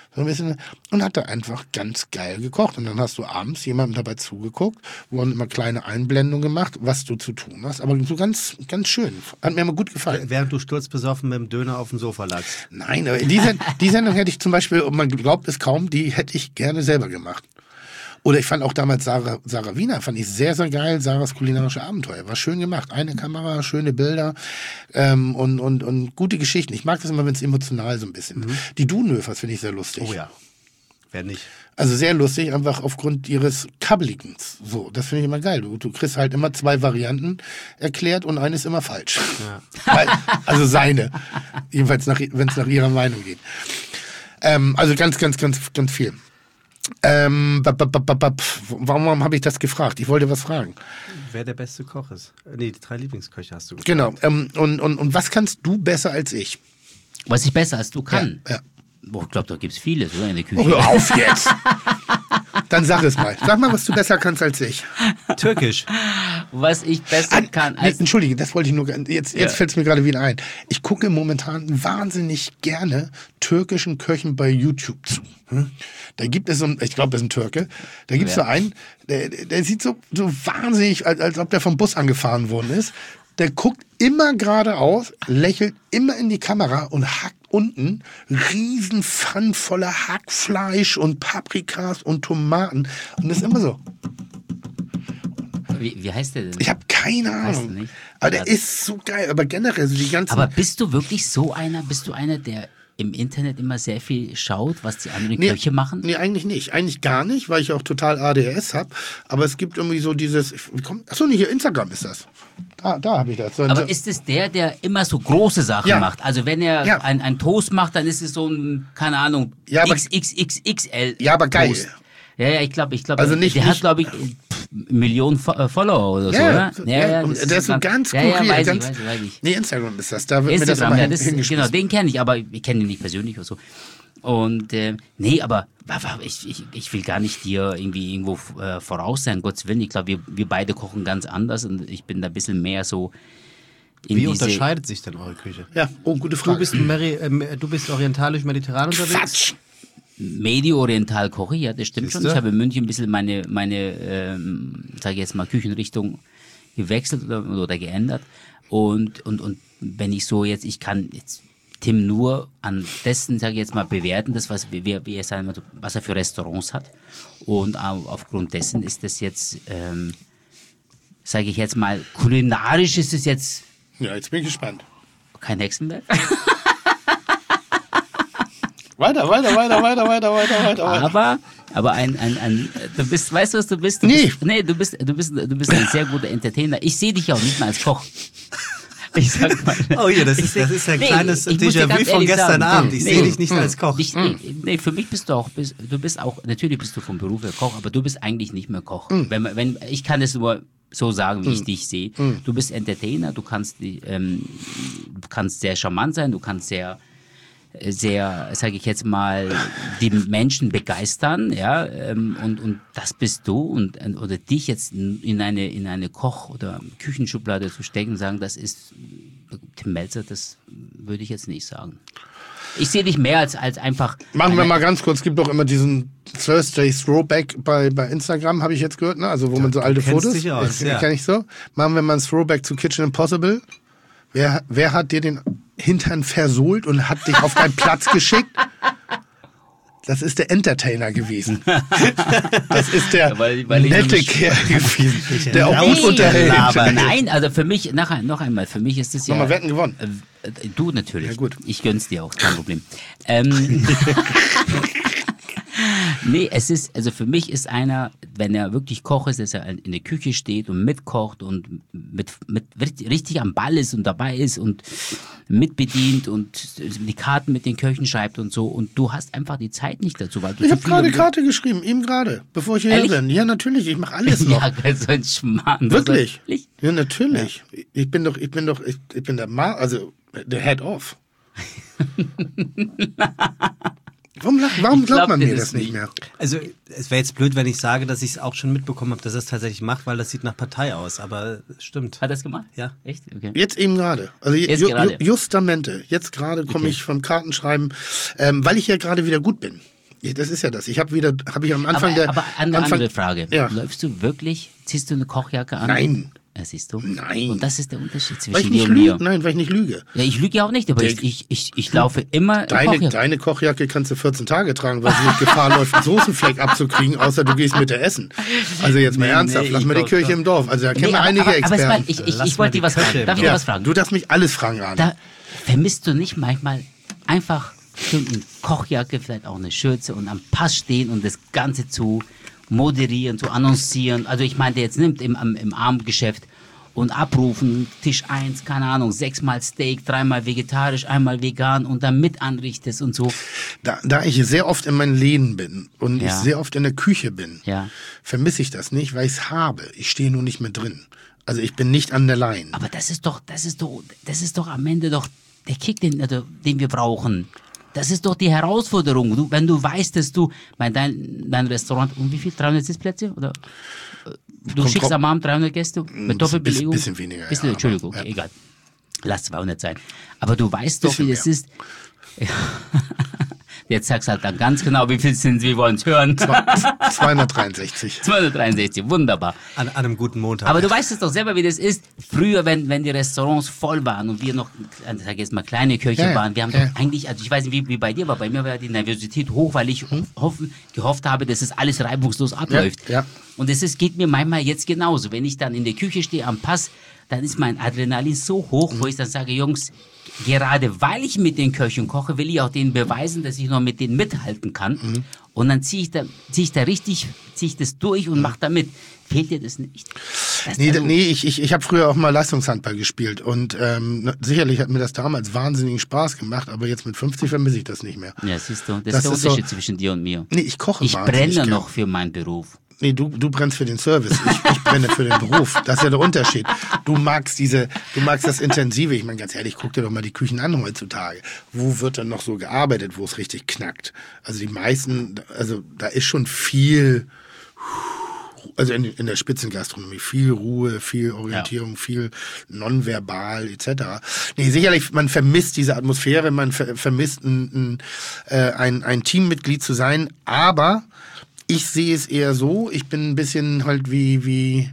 So ein bisschen, und hat da einfach ganz geil gekocht. Und dann hast du abends jemandem dabei zugeguckt, wurden immer kleine Einblendungen gemacht, was du zu tun hast. Aber so ganz, ganz schön. Hat mir immer gut gefallen. Während du sturzbesoffen mit dem Döner auf dem Sofa lagst. Nein, aber die, Send- die Sendung hätte ich zum Beispiel, und man glaubt es kaum, die hätte ich gerne selber gemacht. Oder ich fand auch damals Sarah, Sarah Wiener, fand ich sehr, sehr geil, Sarahs kulinarische Abenteuer. War schön gemacht. Eine Kamera, schöne Bilder ähm, und, und, und gute Geschichten. Ich mag das immer, wenn es emotional so ein bisschen. Mhm. Die Dunhöfers finde ich sehr lustig. Oh ja, wer nicht? Also sehr lustig, einfach aufgrund ihres Kabbeligens. So, das finde ich immer geil. Du, du kriegst halt immer zwei Varianten erklärt und eine ist immer falsch. Ja. Weil, also seine. Jedenfalls, wenn es nach ihrer Meinung geht. Ähm, also ganz, ganz, ganz, ganz viel. Ähm, bap, bap, bap, bap. Warum habe ich das gefragt? Ich wollte was fragen. Wer der beste Koch ist. Nee, die drei Lieblingsköche hast du gefragt. Genau. Ähm, und, und, und was kannst du besser als ich? Was ich besser als du kann? Ja. ja. Boah, ich glaube, da gibt es vieles, oder? In der Küche. Oh, hör auf jetzt! Dann sag es mal. Sag mal, was du besser kannst als ich. Türkisch. Was ich besser Ah, kann nee, als... Entschuldige, das wollte ich nur... Jetzt, jetzt Ja. fällt es mir gerade wieder ein. Ich gucke momentan wahnsinnig gerne türkischen Köchen bei YouTube zu. Hm? Da gibt es so einen, ich glaube, das ist ein Türke, da gibt es Ja. so einen, der, der sieht so, so wahnsinnig, als, als ob der vom Bus angefahren worden ist. Der guckt immer geradeaus, lächelt immer in die Kamera und hackt unten riesen Pfannen voller Hackfleisch und Paprikas und Tomaten. Und das ist immer so. Wie, wie heißt der denn? Ich habe keine Weißt du Ahnung. nicht? Aber der Ja. ist so geil. Aber generell so die ganzen... Aber bist du wirklich so einer, bist du einer, der im Internet immer sehr viel schaut, was die anderen Nee, Köche machen? Nee, eigentlich nicht. Eigentlich gar nicht, weil ich auch total A D S habe. Aber es gibt irgendwie so dieses... Wie kommt, achso, nee, hier Instagram ist das. Da, da habe ich das. So, Aber so, ist es der, der immer so große Sachen Ja. macht? Also wenn er Ja. ein, ein Toast macht, dann ist es so ein, keine Ahnung, Ja, aber- X X X X L Ja, aber geil. Toast. Ja, ja, ich glaube, ich glaube, Also nicht- der hat, nicht- glaube ich, pff, Millionen Fo- äh, Follower oder ja, so, so, oder? ja, und das der ist so ganz- ganz ja, ja, kurier, weiß ganz, ich, weiß ich, weiß ich. Nee, Instagram ist das. Da wird mir das Instagram, immer ja, hin, das, hingeschmissen. genau, den kenne ich, aber ich kenne ihn nicht persönlich oder so. Und äh, nee, aber wa- wa- ich, ich, ich will gar nicht dir irgendwie irgendwo äh, voraus sein, Gottes Willen. Ich glaube, wir, wir beide kochen ganz anders und ich bin da ein bisschen mehr so in Wie diese... unterscheidet sich denn eure Küche? Ja, oh, gute Du Frage. bist, Meri, äh, du bist orientalisch-mediterran unterwegs? Quatsch. Medio-Oriental koche, ja, das stimmt schon. Siehste? Ich habe in München ein bisschen meine, meine ähm, sage ich jetzt mal, Küchenrichtung gewechselt oder, oder geändert. Und, und, und wenn ich so jetzt, ich kann jetzt Tim nur an dessen, sage ich jetzt mal, bewerten, das, was, wie, wie er, sagen wir, was er für Restaurants hat. Und au- aufgrund dessen ist das jetzt, ähm, sage ich jetzt mal, kulinarisch ist es jetzt Ja, jetzt bin ich gespannt. kein Hexenwerk. Weiter, weiter, weiter, weiter, weiter, weiter, weiter. weiter. Aber, aber ein, ein, ein, du bist, weißt du was du bist? Du Nee. bist nee, du bist, du bist, du bist ein sehr guter Entertainer. Ich sehe dich ja auch nicht mehr als Koch. Ich sag mal. Oh hier, das ist, das ist ein Nee, kleines ich muss dir Déjà-vu ganz von ehrlich gestern sagen, Abend. Ich nee, sehe nee, dich nicht als Koch. Ich, nee, für mich bist du auch, bist, du bist auch, natürlich bist du vom Beruf her Koch, aber du bist eigentlich nicht mehr Koch. Wenn, man- wenn, ich kann es nur so sagen, wie ich dich sehe. Du bist Entertainer, du kannst, die, ähm, du kannst sehr charmant sein, du kannst sehr, sehr, sage ich jetzt mal, die Menschen begeistern, ja, ähm, und, und das bist du und, oder dich jetzt in eine, in eine Koch- oder Küchenschublade zu stecken und sagen, das ist Tim Melzer, das würde ich jetzt nicht sagen. Ich sehe dich mehr als, als einfach... Machen wir eine- mal ganz kurz. Es gibt doch immer diesen Thursday Throwback bei, bei Instagram, habe ich jetzt gehört, ne? Also wo man so alte kennst Fotos. dich aus, äh, ja. Kenn ich so. Machen wir mal ein Throwback zu Kitchen Impossible. Wer, wer hat dir den Hintern versohlt und hat dich auf deinen Platz geschickt? Das ist der Entertainer gewesen. Das ist der Weil- weil ich nette nämlich- Kerl gewesen, der auch Nee, gut unterhält. aber Nein, also für mich, noch, noch einmal, für mich ist es ja... Nochmal, wer hat denn gewonnen? Äh, Du natürlich. Ja, gut. Ich gönn's dir auch, kein Problem. Ähm, nee, es ist, also für mich ist einer, wenn er wirklich Koch ist, dass er in der Küche steht und mitkocht und mit, mit richtig am Ball ist und dabei ist und mitbedient und die Karten mit den Köchen schreibt und so. Und du hast einfach die Zeit nicht dazu, weil du Ich zu habe viele- gerade Karte geschrieben, ihm gerade, bevor ich hierher Ehrlich? bin. Ja, natürlich, ich mache alles noch. Ja, so ein Schmarrn. Wirklich? Wirklich? Ja, natürlich. Ich bin doch, ich bin doch, ich, ich bin der Ma, also der Head off. Warum, lach, warum Ich glaubt glaub man dir mir das das nicht nicht. mehr? Also es wäre jetzt blöd, wenn ich sage, dass ich es auch schon mitbekommen habe, dass er es tatsächlich macht, weil das sieht nach Partei aus. Aber es stimmt. Hat er das gemacht? Ja. Echt? Okay. Jetzt eben gerade. Also Jetzt ju, gerade. ju, justamente. Jetzt gerade komme Okay. ich vom Kartenschreiben, ähm, weil ich ja gerade wieder gut bin. Ja, das ist ja das. Ich habe wieder, habe ich am Anfang aber, der... Aber eine Anfang, andere Frage. Ja. Läufst du wirklich, ziehst du eine Kochjacke an? Nein. Ja, siehst du? Nein. Und das ist der Unterschied Weil ich zwischen nicht dir und mir. lüge. Nein, weil ich nicht lüge. Ja, ich lüge ja auch nicht, aber Der- ich, ich, ich, ich laufe immer in Deine, Kochjacke. deine Kochjacke kannst du vierzehn Tage tragen, weil sie nicht Gefahr läuft, einen Soßenfleck abzukriegen, außer du gehst mit der essen. Also jetzt mal Nee, ernsthaft, nee, lass ich mal die glaub- Kirche im Dorf. Also da kennen Nee, wir aber, einige aber, aber es war, Experten. ich, ich, Lass ich mal wollte die dir was Köche fragen. im Darf ich Ja, dir was fragen? du darfst mich alles fragen, Arne. Da vermisst du nicht manchmal einfach schön in Kochjacke, vielleicht auch eine Schürze und am Pass stehen und das Ganze zu moderieren, zu annoncieren. Also ich meine, der jetzt nimmt im, im, im Abendgeschäft und abrufen, Tisch eins, keine Ahnung, sechsmal Steak, dreimal vegetarisch, einmal vegan und dann mit anrichtest und so. Da, da ich sehr oft in meinen Läden bin und ich Ja. sehr oft in der Küche bin, Ja. vermisse ich das nicht, weil ich es habe. Ich stehe nur nicht mehr drin. Also ich bin nicht an der Line. Aber das ist doch, das ist doch, das ist doch am Ende doch der Kick, den, also, den wir brauchen. Das ist doch die Herausforderung. Du, wenn du weißt, dass du bei dein, dein Restaurant, um wie viel? dreihundert Sitzplätze? Oder? Du Kommt schickst drauf- am Abend dreihundert Gäste mit Doppelbelegung? Bisschen- bisschen weniger, Bisschen, ja, Entschuldigung, aber- okay, ja. egal. Lass zweihundert sein. Aber du weißt doch, Bisschen wie es mehr. ist. Jetzt sagst halt dann ganz genau, wie viel sind wir wollen es hören. zweihundertdreiundsechzig. zweihundertdreiundsechzig, wunderbar. An, an einem guten Montag. Aber du weißt es doch selber, wie das ist. Früher, wenn, wenn die Restaurants voll waren und wir noch, ich sag jetzt mal, kleine Köche Ja, ja, waren, wir haben ja. doch eigentlich, also ich weiß nicht, wie, wie bei dir war, bei mir war die Nervosität hoch, weil ich hoffen, gehofft habe, dass es alles reibungslos abläuft. ja. Und es ist, geht mir manchmal jetzt genauso. Wenn ich dann in der Küche stehe am Pass, dann ist mein Adrenalin so hoch, wo ich dann sage, Jungs, gerade weil ich mit den Köchen koche, will ich auch denen beweisen, dass ich noch mit denen mithalten kann. Mhm. Und dann ziehe ich da, ziehe ich da richtig, ziehe ich das durch und mache da mit. Fehlt dir das nicht? Das Nee, also- nee, ich, ich, ich habe früher auch mal Leistungshandball gespielt und ähm, na- sicherlich hat mir das damals wahnsinnigen Spaß gemacht, aber jetzt mit fünfzig vermisse ich das nicht mehr. Ja, siehst du, das, Das ist der ist so- Unterschied zwischen dir und mir. Nee, ich koche Ich wahnsinnig brenne gern. noch für meinen Beruf. Nee, du, du brennst für den Service, ich, ich brenne für den Beruf. Das ist ja der Unterschied. Du magst diese, du magst das Intensive. Ich meine, ganz ehrlich, guck dir doch mal die Küchen an heutzutage. Wo wird denn noch so gearbeitet, wo es richtig knackt? Also die meisten, also da ist schon viel, also in, in der Spitzengastronomie, viel Ruhe, viel Orientierung, viel nonverbal et cetera. Nee, sicherlich, man vermisst diese Atmosphäre, man ver vermisst ein, ein, äh, ein, ein Teammitglied zu sein, aber ich sehe es eher so, ich bin ein bisschen halt wie, wie,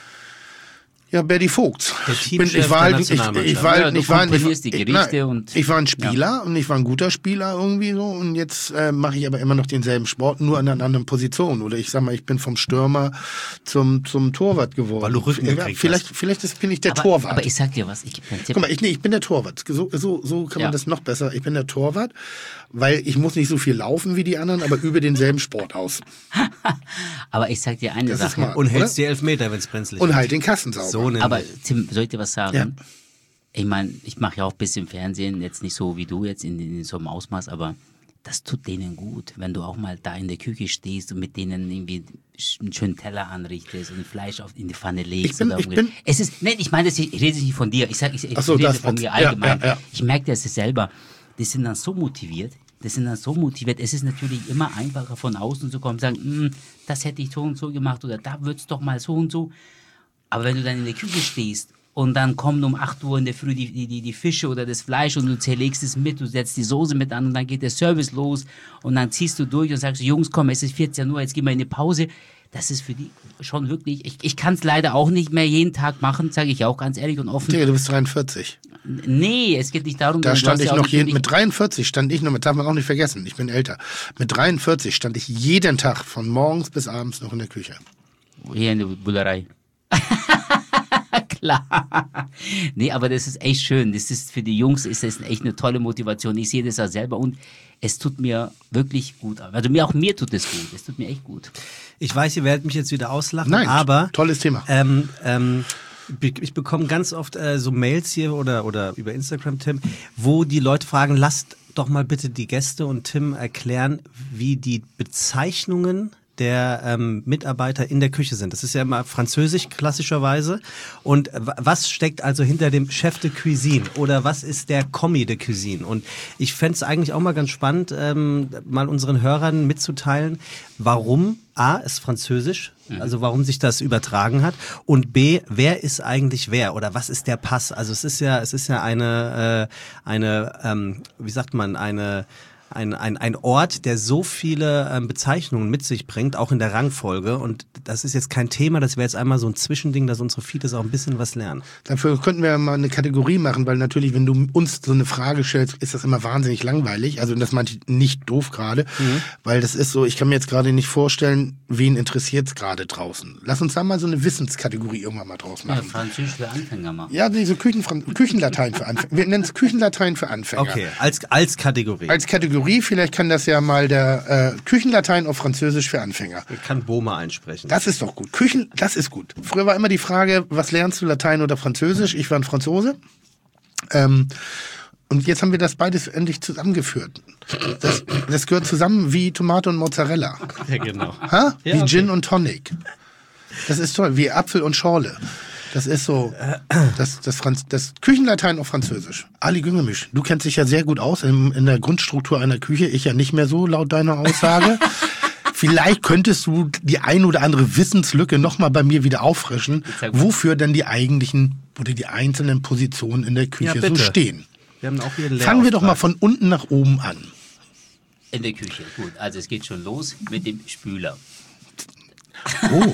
ja, Berdy Vogt. Der Ich bin- Teamchef ich war der halt, ich, ich Nationalmannschaft. war Ja, halt, du ich war, ich, komponierst die ich, Gerichte nein, und- ich war ein Spieler und ich war ein guter Spieler irgendwie so und jetzt äh, mache ich aber immer noch denselben Sport, nur an einer anderen Position. Oder ich sag mal, ich bin vom Stürmer zum, zum Torwart geworden. Weil du Rücken Ja, gekriegt vielleicht, vielleicht ist, bin ich der aber, Torwart. aber ich sag dir was, ich gebe dir einen Tipp. Guck mal, ich, nee, ich bin der Torwart. So, so, so kann man Ja. das noch besser. Ich bin der Torwart, weil ich muss nicht so viel laufen wie die anderen, aber übe denselben Sport aus. Aber ich sag dir eine Das ist Sache. smart. und oder? hältst die Elfmeter, wenn es brenzlig Und ist. halt den Kassen sauber. So nämlich. Aber Tim, soll ich dir was sagen? Ja. Ich meine, ich mache ja auch ein bisschen Fernsehen, jetzt nicht so wie du jetzt in, in so einem Ausmaß, aber das tut denen gut, wenn du auch mal da in der Küche stehst und mit denen irgendwie einen schönen Teller anrichtest und Fleisch auf, in die Pfanne legst. Ich bin- oder ich irgendwie- bin- es ist, nein, ich meine, das, ich rede nicht von dir, ich sag, ich, ich Ach so, rede das von was- mir ja, allgemein. ja, ja. Ich merke das selber, die sind dann so motiviert, die sind dann so motiviert. Es ist natürlich immer einfacher von außen zu kommen und sagen, "Hm, das hätte ich so und so gemacht oder da wird's doch mal so und so. Aber wenn du dann in der Küche stehst und dann kommen um acht Uhr in der Früh die, die, die, die Fische oder das Fleisch und du zerlegst es mit, du setzt die Soße mit an und dann geht der Service los und dann ziehst du durch und sagst, Jungs, komm, es ist vierzehn Uhr, jetzt gehen wir in die Pause. Das ist für die schon wirklich, ich, ich kann es leider auch nicht mehr jeden Tag machen, sage ich auch ganz ehrlich und offen. Digga, du bist dreiundvierzig. Nee, es geht nicht darum, Da du stand hast ich ja auch noch nicht jeden, wirklich- mit dreiundvierzig stand ich noch, das darf man auch nicht vergessen, ich bin älter. Mit dreiundvierzig stand ich jeden Tag von morgens bis abends noch in der Küche. Hier in der Bullerei. Klar. Nee, aber das ist echt schön. Das ist für die Jungs ist das echt eine tolle Motivation. Ich sehe das ja selber und es tut mir wirklich gut. Also mir auch mir tut es gut. Es tut mir echt gut. Ich weiß, ihr werdet mich jetzt wieder auslachen, Nein, aber tolles Thema. Ähm, ähm, be- ich bekomme ganz oft äh, so Mails hier oder, oder über Instagram, Tim, wo die Leute fragen, lasst doch mal bitte die Gäste und Tim erklären, wie die Bezeichnungen der ähm, Mitarbeiter in der Küche sind. Das ist ja immer französisch klassischerweise. Und w- was steckt also hinter dem Chef de Cuisine oder was ist der Commis de Cuisine? Und ich fände es eigentlich auch mal ganz spannend, ähm, mal unseren Hörern mitzuteilen, warum A, ist französisch, also warum sich das übertragen hat und B, wer ist eigentlich wer oder was ist der Pass? Also es ist ja, es ist ja eine, äh, eine, ähm, wie sagt man, eine ein, ein, ein Ort, der so viele ähm, Bezeichnungen mit sich bringt, auch in der Rangfolge. Und das ist jetzt kein Thema, das wäre jetzt einmal so ein Zwischending, dass unsere Fides auch ein bisschen was lernen. Dafür könnten wir mal eine Kategorie machen, weil natürlich, wenn du uns so eine Frage stellst, ist das immer wahnsinnig langweilig. Also das meinte ich nicht doof gerade, mhm. weil das ist so, ich kann mir jetzt gerade nicht vorstellen, wen interessiert es gerade draußen. Lass uns da mal so eine Wissenskategorie irgendwann mal draus machen. Ja, Französisch für Anfänger machen. Ja, nee, so Küchenfran- Küchenlatein für Anfänger. Wir nennen es Küchenlatein für Anfänger. Okay, als, als Kategorie. Als Kategorie, vielleicht kann das ja mal der äh, Küchenlatein auf Französisch für Anfänger. Ich kann Boma einsprechen. Das ist doch gut. Küchen, das ist gut. Früher war immer die Frage, was lernst du, Latein oder Französisch? Ich war ein Franzose. Ähm, und jetzt haben wir das beides endlich zusammengeführt. Das, das gehört zusammen wie Tomate und Mozzarella. Ja, genau. Ha? Wie Ja, okay. Gin und Tonic. Das ist toll. Wie Apfel und Schorle. Das ist so, das, das, Franz, das Küchenlatein auf Französisch. Ali Güngermisch, du kennst dich ja sehr gut aus in, in der Grundstruktur einer Küche. Ich ja nicht mehr so, laut deiner Aussage. Vielleicht könntest du die ein oder andere Wissenslücke nochmal bei mir wieder auffrischen, wofür denn die eigentlichen oder die einzelnen Positionen in der Küche Ja, so stehen. Wir haben auch hier einen Fangen wir doch mal Lehrauftrag. von unten nach oben an. In der Küche, gut. Also es geht schon los mit dem Spüler. Oh,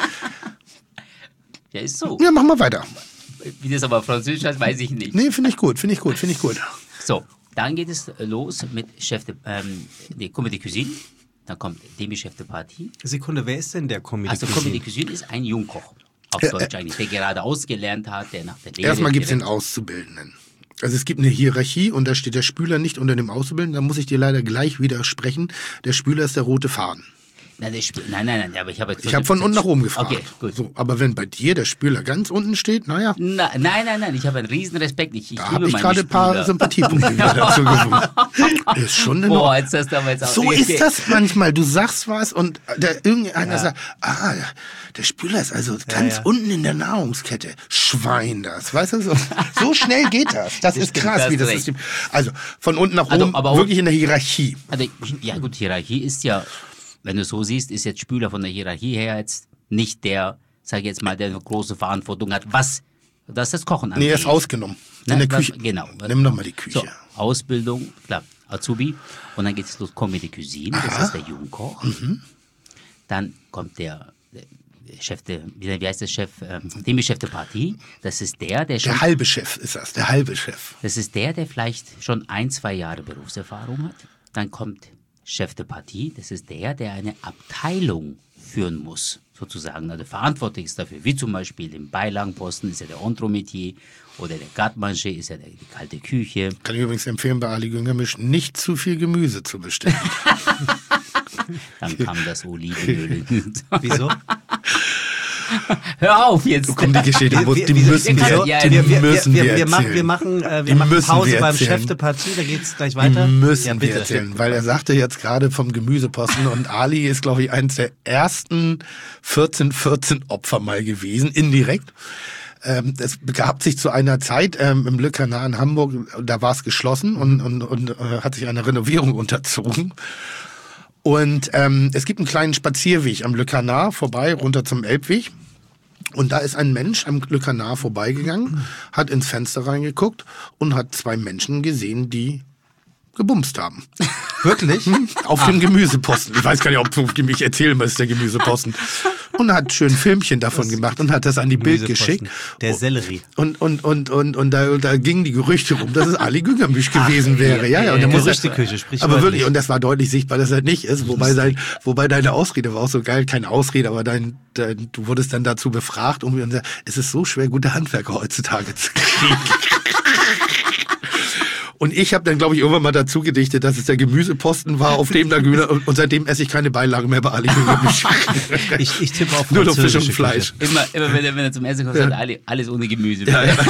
Ja, ist so. ja, machen wir weiter. Wie das aber Französisch heißt, weiß ich nicht. Nee, finde ich gut, finde ich gut, finde ich gut. So, dann geht es los mit Chef de, ähm, nee, Commis de Cuisine. Dann kommt Demi-Chef de Partie. Sekunde, wer ist denn der Comedy Also Commis de Cuisine ist ein Jungkoch. Auf Äh, Deutsch eigentlich, der gerade ausgelernt hat, der nach der Lehre... Erstmal gibt es den direkt- Auszubildenden. Also es gibt eine Hierarchie und da steht der Spüler nicht unter dem Auszubildenden. Da muss ich dir leider gleich widersprechen. Der Spüler ist der rote Faden. Nein, der Spü- nein, nein, nein, aber ich habe jetzt... Ich habe von unten nach oben gefragt. Okay, gut. So, aber wenn bei dir der Spüler ganz unten steht, naja, Na, nein, nein, nein, ich habe einen riesen Respekt. Ich, ich da liebe habe ich meine gerade ein paar Spüler. Sympathiepunkte wieder dazu gewonnen. Ist schon in Boah, Ordnung. jetzt hast du aber jetzt auch... So okay. ist das manchmal. Du sagst was und der, irgendeiner sagt, ah, der Spüler ist also ganz ja. unten in der Nahrungskette. Schwein das. Weißt du, so, so schnell geht das. Das, Das ist stimmt, krass, da wie hast das du System. Also von unten nach Also, oben, aber auch- wirklich in der Hierarchie. Also, ja gut, Hierarchie ist ja, wenn du so siehst, ist jetzt Spüler von der Hierarchie her jetzt nicht der, sag ich jetzt mal, der eine große Verantwortung hat, was das das Kochen angeht. Nee, er ist ausgenommen. In Ne, der was- Küche. Genau. Nimm doch mal die Küche. So, Ausbildung, klar, Azubi. Und dann geht es los, Commis de Cuisine, das ist der Jungkoch. Mhm. Dann kommt der, der Chef, de, wie wie heißt der Chef, ähm, Demi-Chef de Partie. Das ist der, der schon, Der halbe Chef ist das, der halbe Chef. das ist der, der vielleicht schon ein, zwei Jahre Berufserfahrung hat. Dann kommt Chef de Partie, das ist der, der eine Abteilung führen muss, sozusagen, also verantwortlich ist dafür, wie zum Beispiel im Beilagenposten ist ja der Entremetier oder der Garde-Manger ist ja der, die kalte Küche. Kann ich übrigens empfehlen, bei Ali Güngermisch nicht zu viel Gemüse zu bestellen. Dann kam das Olivenöl. Wieso? Hör auf jetzt! Komm, die Geschichte, Wir- die wir- müssen wir, wieso? die Ja, wir, wir, müssen wir, wir wir, machen, erzählen. wir machen, äh, Die wir machen müssen Pause wir beim erzählen. Chef de Partie, da geht's gleich weiter. Die müssen ja, wir bitte. erzählen, weil er sagte jetzt gerade vom Gemüseposten und Ali ist, glaube ich, eines der ersten vierzehn vierzehn Opfer mal gewesen, indirekt. Ähm, es begab sich zu einer Zeit ähm, im Le Canard in Hamburg, da war es geschlossen und, und, und äh, hat sich einer Renovierung unterzogen. Und ähm, es gibt einen kleinen Spazierweg am Le Canard vorbei, runter zum Elbweg. Und da ist ein Mensch am Le Canard vorbeigegangen, hat ins Fenster reingeguckt und hat zwei Menschen gesehen, die gebumst haben. Wirklich? Auf dem Gemüseposten. Ich weiß gar nicht, ob die mich erzählen, was ist der Gemüseposten. Und hat schön Filmchen davon gemacht und hat das an die Bild Gemüseposten. geschickt. Der Sellerie. Und, und, und, und, und da, da gingen die Gerüchte rum, dass es Ali Güngermisch gewesen wäre. Ja, ja, und da muss er- Gerüchteküche, sprich aber wörtlich. wirklich, und das war deutlich sichtbar, dass er nicht ist. Wobei, sein, wobei deine Ausrede war auch so geil, keine Ausrede, aber dein, dein, du wurdest dann dazu befragt und gesagt, es ist so schwer, gute Handwerker heutzutage zu kriegen. Und ich habe dann, glaube ich, irgendwann mal dazu gedichtet, dass es der Gemüseposten war, auf dem da Gemüse, und, und seitdem esse ich keine Beilagen mehr bei Ali Güngermisch. Ich, ich tippe auf Nur noch Fisch und französische Fleisch. Küche. Immer, immer wenn, er, wenn er zum Essen kommt, Ja. sagt er, alle- alles ohne Gemüse. Ja, ja.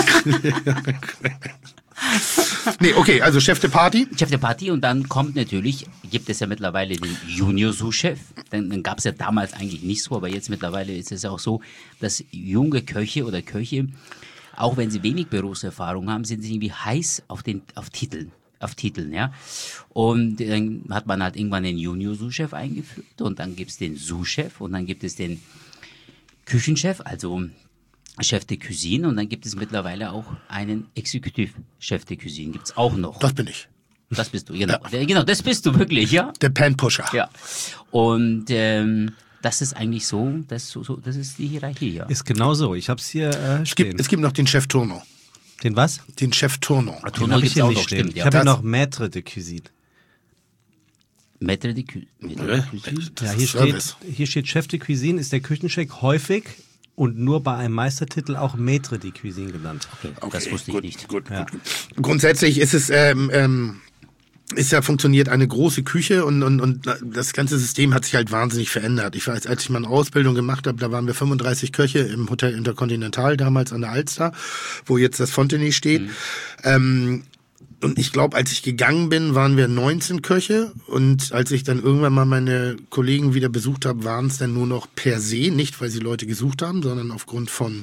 Nee, okay, also Chef de Party. Chef der Partie und dann kommt natürlich, gibt es ja mittlerweile den Junior-Sous-Chef. Dann, dann gab es ja damals eigentlich nicht so, aber jetzt mittlerweile ist es auch so, dass junge Köche oder Köche, auch wenn sie wenig Berufserfahrung haben, sind sie irgendwie heiß auf den auf Titeln. Auf Titeln, ja. Und dann hat man halt irgendwann den Junior-Sous-Chef eingeführt und dann gibt es den Sous-Chef und dann gibt es den Küchenchef, also Chef de Cuisine und dann gibt es mittlerweile auch einen Exekutiv-Chef de Cuisine, gibt es auch noch. Das bin ich. Das bist du, genau. Ja. Genau, das bist du wirklich, ja. Der Pan-Pusher. Ja. Und ähm, das ist eigentlich so, das, so, so, das ist die Hierarchie, ja. Ist genau so. Ich hab's hier äh, Es gibt, es gibt noch den Chef Tourneau. Den was? Den Chef Tourneau. Ah, Den Tourneau habe ich gibt's hier auch nicht noch, stehen. stimmt, Ich ja. habe hier Das- noch Maître de Cuisine. Maître de Cu- Maître de Cuisine. Das Ja, ist hier Service. steht, hier steht Chef de Cuisine ist der Küchenchef häufig und nur bei einem Meistertitel auch Maître de Cuisine genannt. Okay, Okay, das wusste gut, ich nicht. Gut, Ja. gut, gut. Grundsätzlich ist es, ähm, ähm, ist ja funktioniert eine große Küche und, und, und das ganze System hat sich halt wahnsinnig verändert. Ich weiß, als ich meine Ausbildung gemacht habe, da waren wir fünfunddreißig Köche im Hotel Intercontinental damals an der Alster, wo jetzt das Fontenay steht. Mhm. Ähm, Und ich glaube, als ich gegangen bin, waren wir neunzehn Köche. Und als ich dann irgendwann mal meine Kollegen wieder besucht habe, waren es dann nur noch per se, nicht weil sie Leute gesucht haben, sondern aufgrund von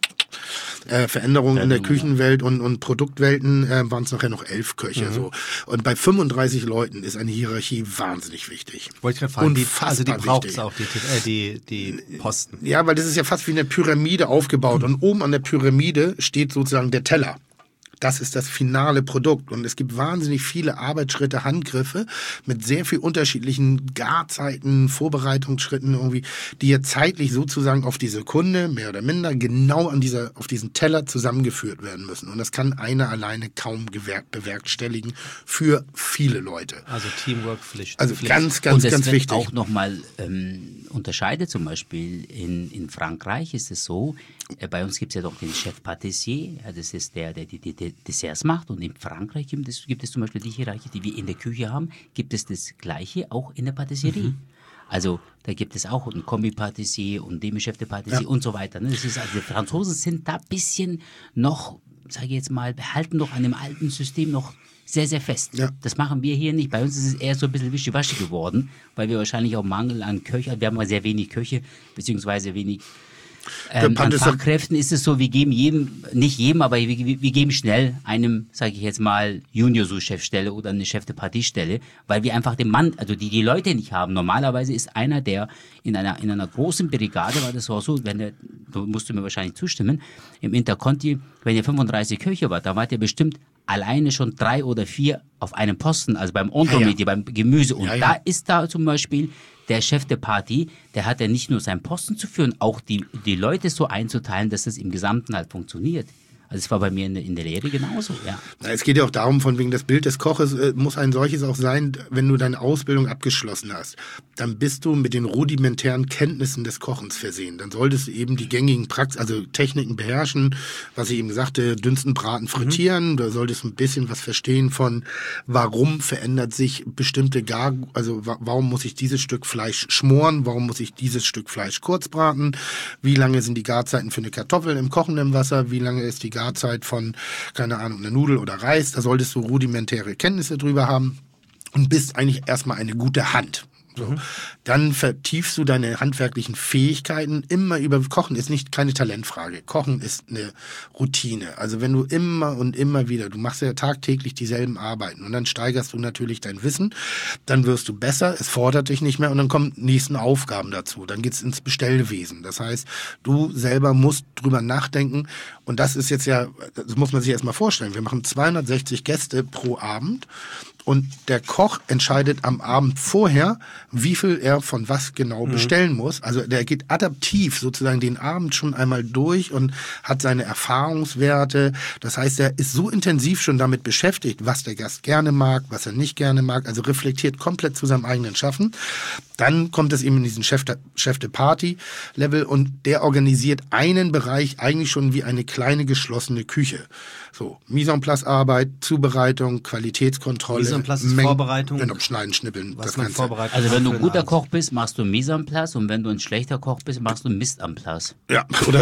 äh, Veränderungen in der Küchenwelt und, und Produktwelten äh, waren es nachher noch elf Köche. Mhm. So. Und bei fünfunddreißig Leuten ist eine Hierarchie wahnsinnig wichtig. Wollte ich gerade fragen, die, Unfassbar also die braucht es wichtig. auch, die, äh, die, die Posten. Ja, weil das ist ja fast wie eine Pyramide aufgebaut. Und oben an der Pyramide steht sozusagen der Teller. Das ist das finale Produkt. Und es gibt wahnsinnig viele Arbeitsschritte, Handgriffe mit sehr viel unterschiedlichen Garzeiten, Vorbereitungsschritten irgendwie, die ja zeitlich sozusagen auf die Sekunde, mehr oder minder, genau an dieser, auf diesen Teller zusammengeführt werden müssen. Und das kann einer alleine kaum gewerk, bewerkstelligen für viele Leute. Also Teamwork, Pflicht. Also Pflicht. ganz, ganz, Und das ganz wird wichtig. auch nochmal ähm, unterscheidet, zum Beispiel in, in Frankreich ist es so, äh, bei uns gibt es ja doch den Chef Patissier, ja, das ist der, der die, die, die Desserts macht, und in Frankreich gibt es, gibt es zum Beispiel die Hierarchie, die wir in der Küche haben, gibt es das Gleiche auch in der Patisserie. Mhm. Also da gibt es auch einen Kombi-Patissier und Demi-Chef de Patissier ja. und so weiter. Ne? Das ist, also die Franzosen sind da ein bisschen noch, sage ich jetzt mal, behalten noch an dem alten System noch sehr, sehr fest. Ja. Das machen wir hier nicht. Bei uns ist es eher so ein bisschen wischiwaschi geworden, weil wir wahrscheinlich auch Mangel an Köche, wir haben mal sehr wenig Köche, beziehungsweise wenig ähm, an Fachkräften. Ist es so, wir geben jedem, nicht jedem, aber wir, wir geben schnell einem, sage ich jetzt mal, Junior-Sous-Chef-Stelle oder eine Chef de Partie-Stelle, weil wir einfach den Mann, also die, die Leute nicht haben. Normalerweise ist einer, der in einer, in einer großen Brigade, war das auch so, wenn der, du musst du mir wahrscheinlich zustimmen, im Interconti, wenn ihr fünfunddreißig Köche wart, da wart ihr bestimmt alleine schon drei oder vier auf einem Posten, also beim Entremetier, ja, ja. beim Gemüse. Und ja, ja. da ist da zum Beispiel der Chef der Partie, der hat ja nicht nur seinen Posten zu führen, auch die, die Leute so einzuteilen, dass es im Gesamten halt funktioniert. Also es war bei mir in der, in der Lehre genauso, ja. Na, es geht ja auch darum, von wegen das Bild des Koches äh, muss ein solches auch sein, wenn du deine Ausbildung abgeschlossen hast. Dann bist du mit den rudimentären Kenntnissen des Kochens versehen. Dann solltest du eben die gängigen Prax also Techniken beherrschen, was ich eben sagte, dünsten, braten, frittieren. Mhm. Da solltest du ein bisschen was verstehen von, warum verändert sich bestimmte Gar, also wa warum muss ich dieses Stück Fleisch schmoren, warum muss ich dieses Stück Fleisch kurz braten, wie lange sind die Garzeiten für eine Kartoffel im kochenden Wasser, wie lange ist die Garzeit von, keine Ahnung, eine Nudel oder Reis. Da solltest du rudimentäre Kenntnisse drüber haben und bist eigentlich erstmal eine gute Hand. So. Mhm. Dann vertiefst du deine handwerklichen Fähigkeiten immer über Kochen ist nicht keine Talentfrage. Kochen ist eine Routine. Also wenn du immer und immer wieder, du machst ja tagtäglich dieselben Arbeiten und dann steigerst du natürlich dein Wissen, dann wirst du besser, es fordert dich nicht mehr und dann kommen nächsten Aufgaben dazu. Dann geht's ins Bestellwesen. Das heißt, du selber musst drüber nachdenken und das ist jetzt ja, das muss man sich erstmal vorstellen. Wir machen zweihundertsechzig Gäste pro Abend. Und der Koch entscheidet am Abend vorher, wie viel er von was genau mhm. bestellen muss. Also der geht adaptiv sozusagen den Abend schon einmal durch und hat seine Erfahrungswerte. Das heißt, er ist so intensiv schon damit beschäftigt, was der Gast gerne mag, was er nicht gerne mag. Also reflektiert komplett zu seinem eigenen Schaffen. Dann kommt es eben in diesen Chef de, Chef de Party-Level und der organisiert einen Bereich eigentlich schon wie eine kleine geschlossene Küche. So, Mise en place Arbeit, Zubereitung, Qualitätskontrolle. Mise en place ist Vorbereitung. Genau, Schneiden, Schnippeln, was das Ganze. Also wenn du ein guter Koch bist, machst du Mise en place und wenn du ein schlechter Koch bist, machst du Mist en place. Ja, oder,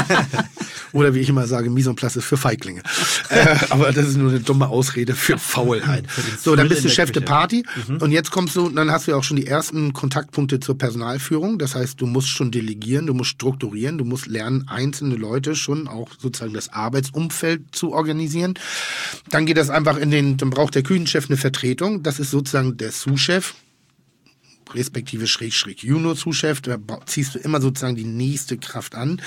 oder wie ich immer sage, Mise en place ist für Feiglinge. äh, aber das ist nur eine dumme Ausrede für Faulheit. Für so, dann bist du Chef de Party mhm. und jetzt kommst du, dann hast du ja auch schon die ersten Kontaktpunkte zur Personalführung. Das heißt, du musst schon delegieren, du musst strukturieren, du musst lernen, einzelne Leute schon auch sozusagen das Arbeitsumfeld zu organisieren. Dann geht das einfach in den, dann braucht der Küchenchef eine Vertretung. Das ist sozusagen der Sous-Chef. respektive Schrägstrich Junior-Zuschef, da ziehst du immer sozusagen die nächste Kraft an.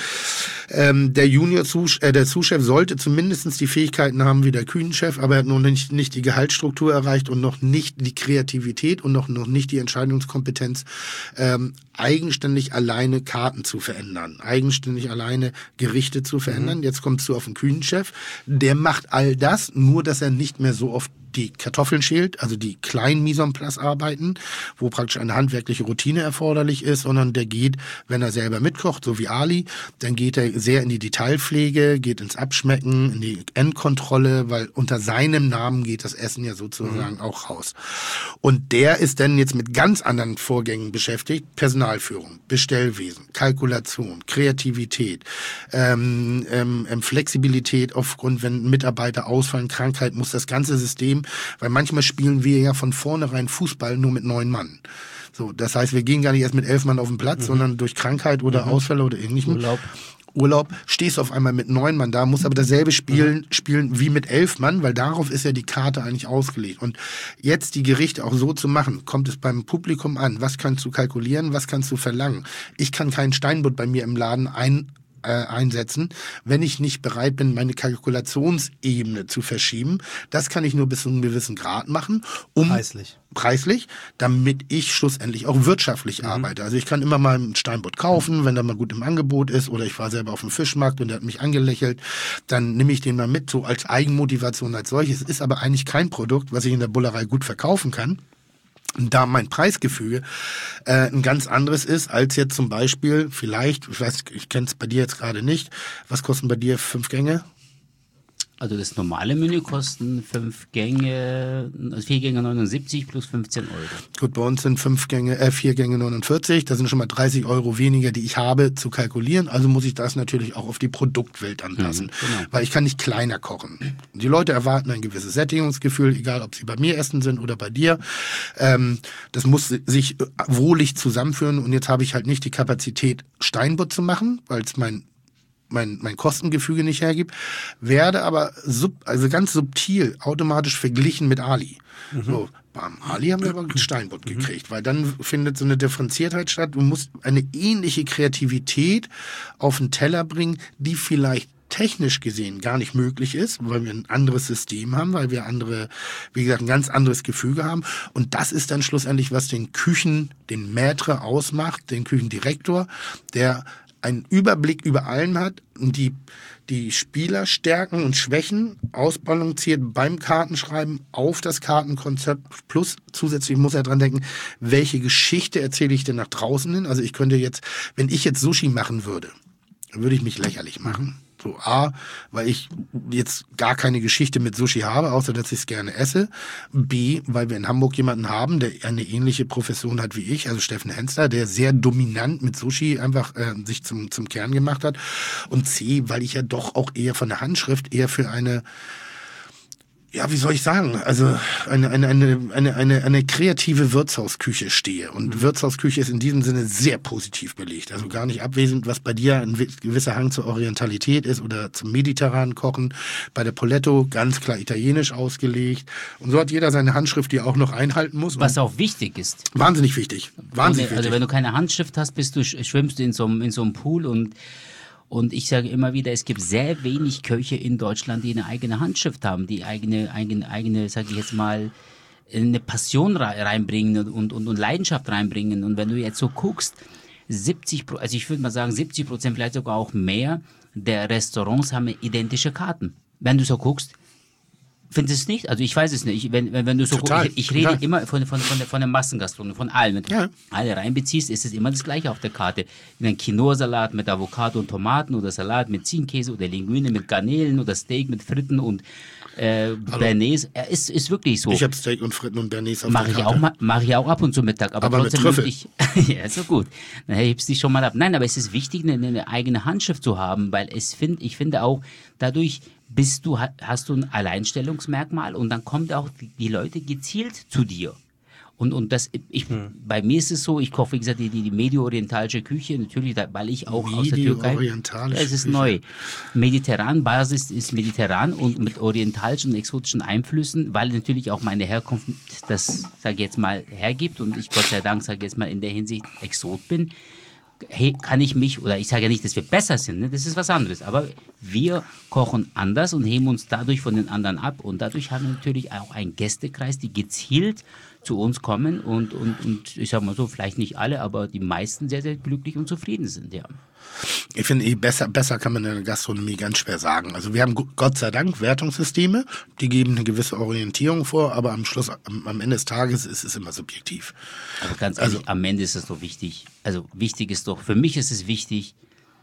Ähm, der Junior-Zuschef, äh, der Zuschef sollte zumindest die Fähigkeiten haben wie der Kühnenchef, aber er hat noch nicht, nicht die Gehaltsstruktur erreicht und noch nicht die Kreativität und noch, noch nicht die Entscheidungskompetenz, ähm, eigenständig alleine Karten zu verändern, eigenständig alleine Gerichte zu verändern. Mhm. Jetzt kommst du auf den Kühnenchef, der macht all das, nur dass er nicht mehr so oft die Kartoffeln schält, also die kleinen Mise en place arbeiten, wo praktisch eine handwerkliche Routine erforderlich ist, sondern der geht, wenn er selber mitkocht, so wie Ali, dann geht er sehr in die Detailpflege, geht ins Abschmecken, in die Endkontrolle, weil unter seinem Namen geht das Essen ja sozusagen mhm. auch raus. Und der ist dann jetzt mit ganz anderen Vorgängen beschäftigt, Personalführung, Bestellwesen, Kalkulation, Kreativität, ähm, ähm, Flexibilität aufgrund, wenn Mitarbeiter ausfallen, Krankheit, muss das ganze System, weil manchmal spielen wir ja von vornherein Fußball nur mit neun Mann. So, das heißt, wir gehen gar nicht erst mit elf Mann auf den Platz, mhm. sondern durch Krankheit oder mhm. Ausfälle oder ähnlichem. Urlaub. Urlaub, stehst auf einmal mit neun Mann da, musst aber dasselbe spielen, mhm. spielen wie mit elf Mann, weil darauf ist ja die Karte eigentlich ausgelegt. Und jetzt die Gerichte auch so zu machen, kommt es beim Publikum an. Was kannst du kalkulieren, was kannst du verlangen? Ich kann keinen Steinbutt bei mir im Laden ein Äh, einsetzen, wenn ich nicht bereit bin, meine Kalkulationsebene zu verschieben. Das kann ich nur bis zu einem gewissen Grad machen, um preislich, preislich damit ich schlussendlich auch wirtschaftlich mhm. arbeite. Also ich kann immer mal einen Steinbutt kaufen, wenn der mal gut im Angebot ist, oder ich war selber auf dem Fischmarkt und der hat mich angelächelt, dann nehme ich den mal mit, so als Eigenmotivation als solches. Ist aber eigentlich kein Produkt, was ich in der Bullerei gut verkaufen kann. Da mein Preisgefüge äh, ein ganz anderes ist, als jetzt zum Beispiel vielleicht, ich weiß, ich kenne es bei dir jetzt gerade nicht, was kosten bei dir fünf Gänge? Also das normale Menü kosten fünf Gänge, also vier Gänge neunundsiebzig plus fünfzehn Euro. Gut, bei uns sind fünf Gänge, äh, vier Gänge neunundvierzig, das sind schon mal dreißig Euro weniger, die ich habe, zu kalkulieren. Also muss ich das natürlich auch auf die Produktwelt anpassen, mhm, genau. Weil ich kann nicht kleiner kochen. Die Leute erwarten ein gewisses Sättigungsgefühl, egal ob sie bei mir essen sind oder bei dir. Ähm, das muss sich wohlig zusammenführen und jetzt habe ich halt nicht die Kapazität, Steinbutt zu machen, weil es mein Mein, mein Kostengefüge nicht hergibt, werde aber sub, also ganz subtil automatisch verglichen mit Ali. Mhm. So, beim Ali haben wir aber einen Steinbutt mhm. gekriegt, weil dann findet so eine Differenziertheit statt. Du musst eine ähnliche Kreativität auf den Teller bringen, die vielleicht technisch gesehen gar nicht möglich ist, weil wir ein anderes System haben, weil wir andere, wie gesagt, ein ganz anderes Gefüge haben. Und das ist dann schlussendlich, was den Küchen, den Maître ausmacht, den Küchendirektor, der einen Überblick über allen hat und die, die Spielerstärken und Schwächen ausbalanciert beim Kartenschreiben auf das Kartenkonzept. Plus zusätzlich muss er dran denken, welche Geschichte erzähle ich denn nach draußen hin? Also ich könnte jetzt, wenn ich jetzt Sushi machen würde, würde ich mich lächerlich machen. So, A, weil ich jetzt gar keine Geschichte mit Sushi habe, außer dass ich es gerne esse. B, weil wir in Hamburg jemanden haben, der eine ähnliche Profession hat wie ich, also Steffen Henster, der sehr dominant mit Sushi einfach äh, sich zum, zum Kern gemacht hat. Und C, weil ich ja doch auch eher von der Handschrift eher für eine, ja, wie soll ich sagen, also eine, eine, eine, eine, eine, eine kreative Wirtshausküche stehe. Und mhm. Wirtshausküche ist in diesem Sinne sehr positiv belegt. Also gar nicht abwesend, was bei dir ein gewisser Hang zur Orientalität ist oder zum mediterranen Kochen. Bei der Poletto ganz klar italienisch ausgelegt. Und so hat jeder seine Handschrift, die er auch noch einhalten muss. Was auch wichtig ist. Wahnsinnig wichtig. Wahnsinnig also wichtig. wenn du keine Handschrift hast, bist du, schwimmst du in so einem, in so einem Pool und Und ich sage immer wieder, es gibt sehr wenig Köche in Deutschland, die eine eigene Handschrift haben, die eigene, eigene, eigene, sage ich jetzt mal, eine Passion reinbringen und, und, und Leidenschaft reinbringen. Und wenn du jetzt so guckst, siebzig, also ich würde mal sagen, siebzig Prozent, vielleicht sogar auch mehr der Restaurants haben identische Karten. Wenn du so guckst, findest du es nicht? Also ich weiß es nicht. Wenn, wenn, wenn du so total, guckst, ich, ich rede total. immer von, von, von, der, von der Massengastronomie, von allem. Wenn du ja. alle reinbeziehst, ist es immer das Gleiche auf der Karte. Ein Quinoa-Salat mit Avocado und Tomaten oder Salat mit Ziegenkäse oder Linguine mit Garnelen oder Steak mit Fritten und äh, Bernays. Ja, ist, ist wirklich so. Ich habe Steak und Fritten und Bernays auf mach der ich Karte. auch Mache ich auch ab und zu Mittag. Aber, aber trotzdem mit Trüffel. Ich, ja, ist so gut. Dann hebst du dich schon mal ab. Nein, aber es ist wichtig, eine, eine eigene Handschrift zu haben, weil es find, ich finde auch, dadurch bist du, hast du ein Alleinstellungsmerkmal und dann kommen auch die, die Leute gezielt zu dir. Und, und das, ich, hm. bei mir ist es so, ich koche, wie gesagt, die, die, die medio-orientalische Küche, natürlich, da, weil ich auch aus der Türkei, es ist Küche. neu. Mediterran, Basis ist mediterran und mit orientalischen und exotischen Einflüssen, weil natürlich auch meine Herkunft das, sage ich jetzt mal, hergibt und ich Gott sei Dank, sage ich jetzt mal, in der Hinsicht Exot bin. Hey, kann ich mich, oder ich sage ja nicht, dass wir besser sind, ne? Das ist was anderes, aber wir kochen anders und heben uns dadurch von den anderen ab und dadurch haben wir natürlich auch einen Gästekreis, die gezielt zu uns kommen und, und, und ich sage mal so, vielleicht nicht alle, aber die meisten sehr, sehr glücklich und zufrieden sind, ja. Ich finde, eh besser, besser kann man in der Gastronomie ganz schwer sagen. Also wir haben Gott sei Dank Wertungssysteme, die geben eine gewisse Orientierung vor, aber am Schluss, am, am Ende des Tages ist es immer subjektiv. Aber ganz ehrlich, also, am Ende ist es doch wichtig. Also wichtig ist doch, für mich ist es wichtig,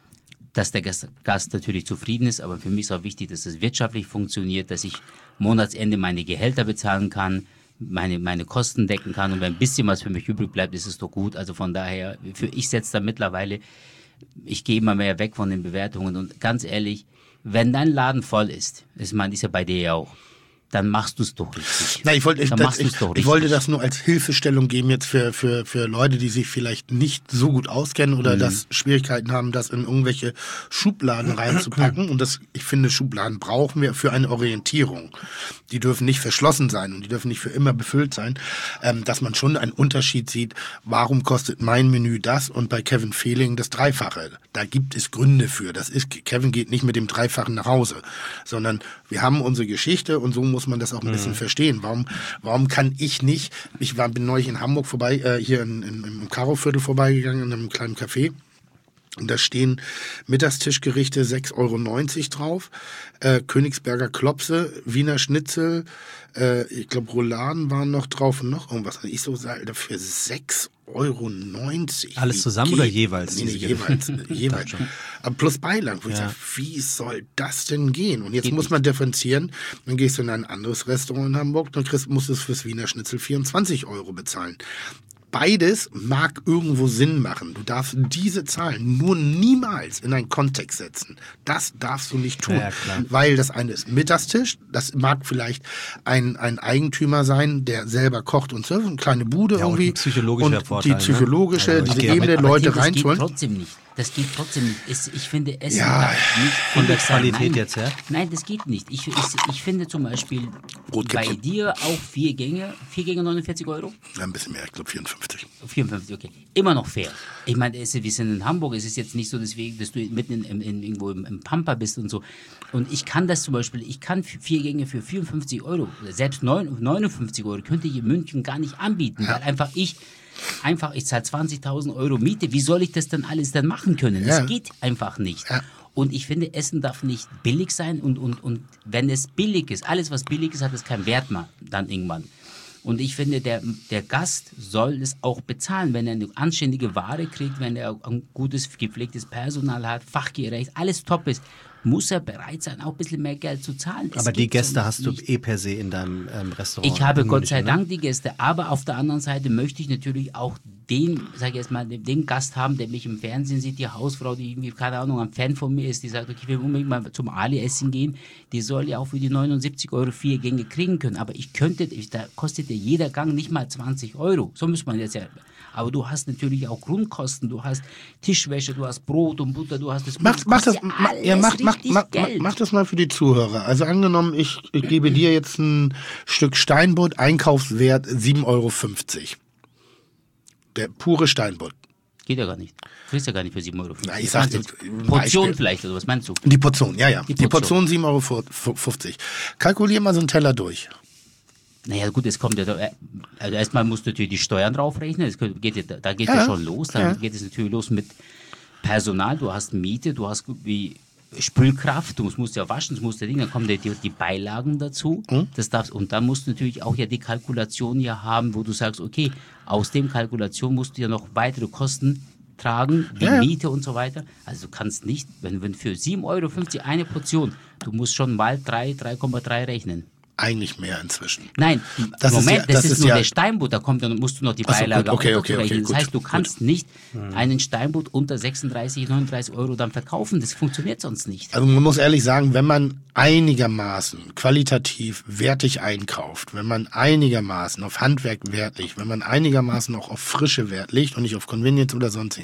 dass der Gast, Gast natürlich zufrieden ist, aber für mich ist auch wichtig, dass es wirtschaftlich funktioniert, dass ich Monatsende meine Gehälter bezahlen kann, meine, meine Kosten decken kann und wenn ein bisschen was für mich übrig bleibt, ist es doch gut. Also von daher, für ich setze da mittlerweile, ich gehe immer mehr weg von den Bewertungen und ganz ehrlich, wenn dein Laden voll ist, ich meine, ist ja bei dir ja auch, dann machst du es doch richtig. Na, ich, wollte, ich, das, ich, ich wollte das nur als Hilfestellung geben jetzt für, für, für Leute, die sich vielleicht nicht so gut auskennen oder mhm. das Schwierigkeiten haben, das in irgendwelche Schubladen reinzupacken. Und das, ich finde, Schubladen brauchen wir für eine Orientierung. Die dürfen nicht verschlossen sein und die dürfen nicht für immer befüllt sein. Ähm, dass man schon einen Unterschied sieht, warum kostet mein Menü das und bei Kevin Fehling das Dreifache. Da gibt es Gründe für. Das ist, Kevin geht nicht mit dem Dreifachen nach Hause, sondern wir haben unsere Geschichte und so muss man das auch ein bisschen mhm. verstehen. Warum, warum kann ich nicht, ich war, bin neulich in Hamburg vorbei, äh, hier in, in, im Karo-Viertel vorbeigegangen, in einem kleinen Café. Und da stehen Mittagstischgerichte sechs Euro neunzig drauf, äh, Königsberger Klopse, Wiener Schnitzel, äh, ich glaube Rouladen waren noch drauf und noch irgendwas. Ich so sage, dafür sechs Euro neunzig. Alles zusammen oder jeweils? Nee, nee, jeweils. jeweils. Aber plus Beilagen. Wo ja. ich sage, wie soll das denn gehen? Und jetzt Geht muss nicht. man differenzieren. Dann gehst du in ein anderes Restaurant in Hamburg, dann kriegst, musst du fürs Wiener Schnitzel vierundzwanzig Euro bezahlen. Beides mag irgendwo Sinn machen. Du darfst diese Zahlen nur niemals in einen Kontext setzen. Das darfst du nicht tun. Ja, klar. Weil das eine ist Mittagstisch. Das mag vielleicht ein, ein Eigentümer sein, der selber kocht und surft. Eine kleine Bude ja, irgendwie. Und psychologische Vorteil, die psychologische, ne? diese okay, Ebene, Leute reinholen. Trotzdem nicht. Das geht trotzdem nicht. Es, ich finde, Essen ja, darf nicht von der Qualität jetzt, ja? Nein, das geht nicht. Ich, ich, ich finde zum Beispiel bei dir auch vier Gänge, vier Gänge neunundvierzig Euro? Ja, ein bisschen mehr, ich glaube vierundfünfzig. vierundfünfzig, okay. Immer noch fair. Ich meine, wir sind in Hamburg, es ist jetzt nicht so, deswegen, dass du mitten in, in, in, irgendwo im, im Pampa bist und so. Und ich kann das zum Beispiel, ich kann vier Gänge für vierundfünfzig Euro, selbst neunundfünfzig Euro, könnte ich in München gar nicht anbieten, ja. weil einfach ich Einfach, ich zahle zwanzigtausend Euro Miete. Wie soll ich das dann alles dann machen können? Ja. Das geht einfach nicht. Ja. Und ich finde, Essen darf nicht billig sein. Und, und, und wenn es billig ist, alles was billig ist, hat es keinen Wert mehr dann irgendwann. Und ich finde, der, der Gast soll es auch bezahlen, wenn er eine anständige Ware kriegt, wenn er ein gutes, gepflegtes Personal hat, fachgerecht, alles top ist. Muss er bereit sein, auch ein bisschen mehr Geld zu zahlen. Aber die Gäste hast du eh per se in deinem ähm, Restaurant. Ich habe Gott sei Dank die Gäste, aber auf der anderen Seite möchte ich natürlich auch den, sag ich jetzt mal, den Gast haben, der mich im Fernsehen sieht, die Hausfrau, die irgendwie, keine Ahnung, ein Fan von mir ist, die sagt, okay, ich will unbedingt mal zum Ali essen gehen, die soll ja auch für die neunundsiebzig Euro vier Gänge kriegen können. Aber ich könnte, da kostet ja jeder Gang nicht mal zwanzig Euro. So muss man jetzt ja... Aber du hast natürlich auch Grundkosten, du hast Tischwäsche, du hast Brot und Butter, du hast das... Mach, mach, das, ma, ja, mach, mach, mach, mach das mal für die Zuhörer. Also angenommen, ich, ich gebe dir jetzt ein Stück Steinbutt, Einkaufswert sieben Euro fünfzig. Der pure Steinbutt. Geht ja gar nicht. Du kriegst ja gar nicht für sieben Euro fünfzig. Na, ich sag jetzt Portion vielleicht, oder was meinst du? Die Portion, ja, ja. Die Portion, die Portion sieben Euro fünfzig. Kalkulier mal so einen Teller durch. Naja gut, es kommt ja, also erstmal musst du natürlich die Steuern draufrechnen, das geht ja, da geht ja, ja schon los, dann ja. geht es natürlich los mit Personal, du hast Miete, du hast wie Spülkraft, du musst ja waschen, das musst ja Ding, dann kommen die, die Beilagen dazu, mhm. das darfst, und dann musst du natürlich auch ja die Kalkulation ja haben, wo du sagst, okay, aus dem Kalkulation musst du ja noch weitere Kosten tragen, wie ja. Miete und so weiter. Also du kannst nicht, wenn, wenn für sieben Euro fünfzig eine Portion, du musst schon mal drei, drei Komma drei rechnen. eigentlich mehr inzwischen. Nein, das Moment, ist ja, das, das ist ist nur ja, der Steinbutt, da kommt, dann musst du noch die Ach so, Beilage gut, okay, auch okay, dazu okay, rechnen. gut, Das heißt, du kannst gut. nicht einen Steinbutt unter sechsunddreißig, neununddreißig Euro dann verkaufen. Das funktioniert sonst nicht. Also man muss ehrlich sagen, wenn man einigermaßen qualitativ wertig einkauft, wenn man einigermaßen auf Handwerk Wert legt, wenn man einigermaßen auch auf Frische Wert legt und nicht auf Convenience oder sonst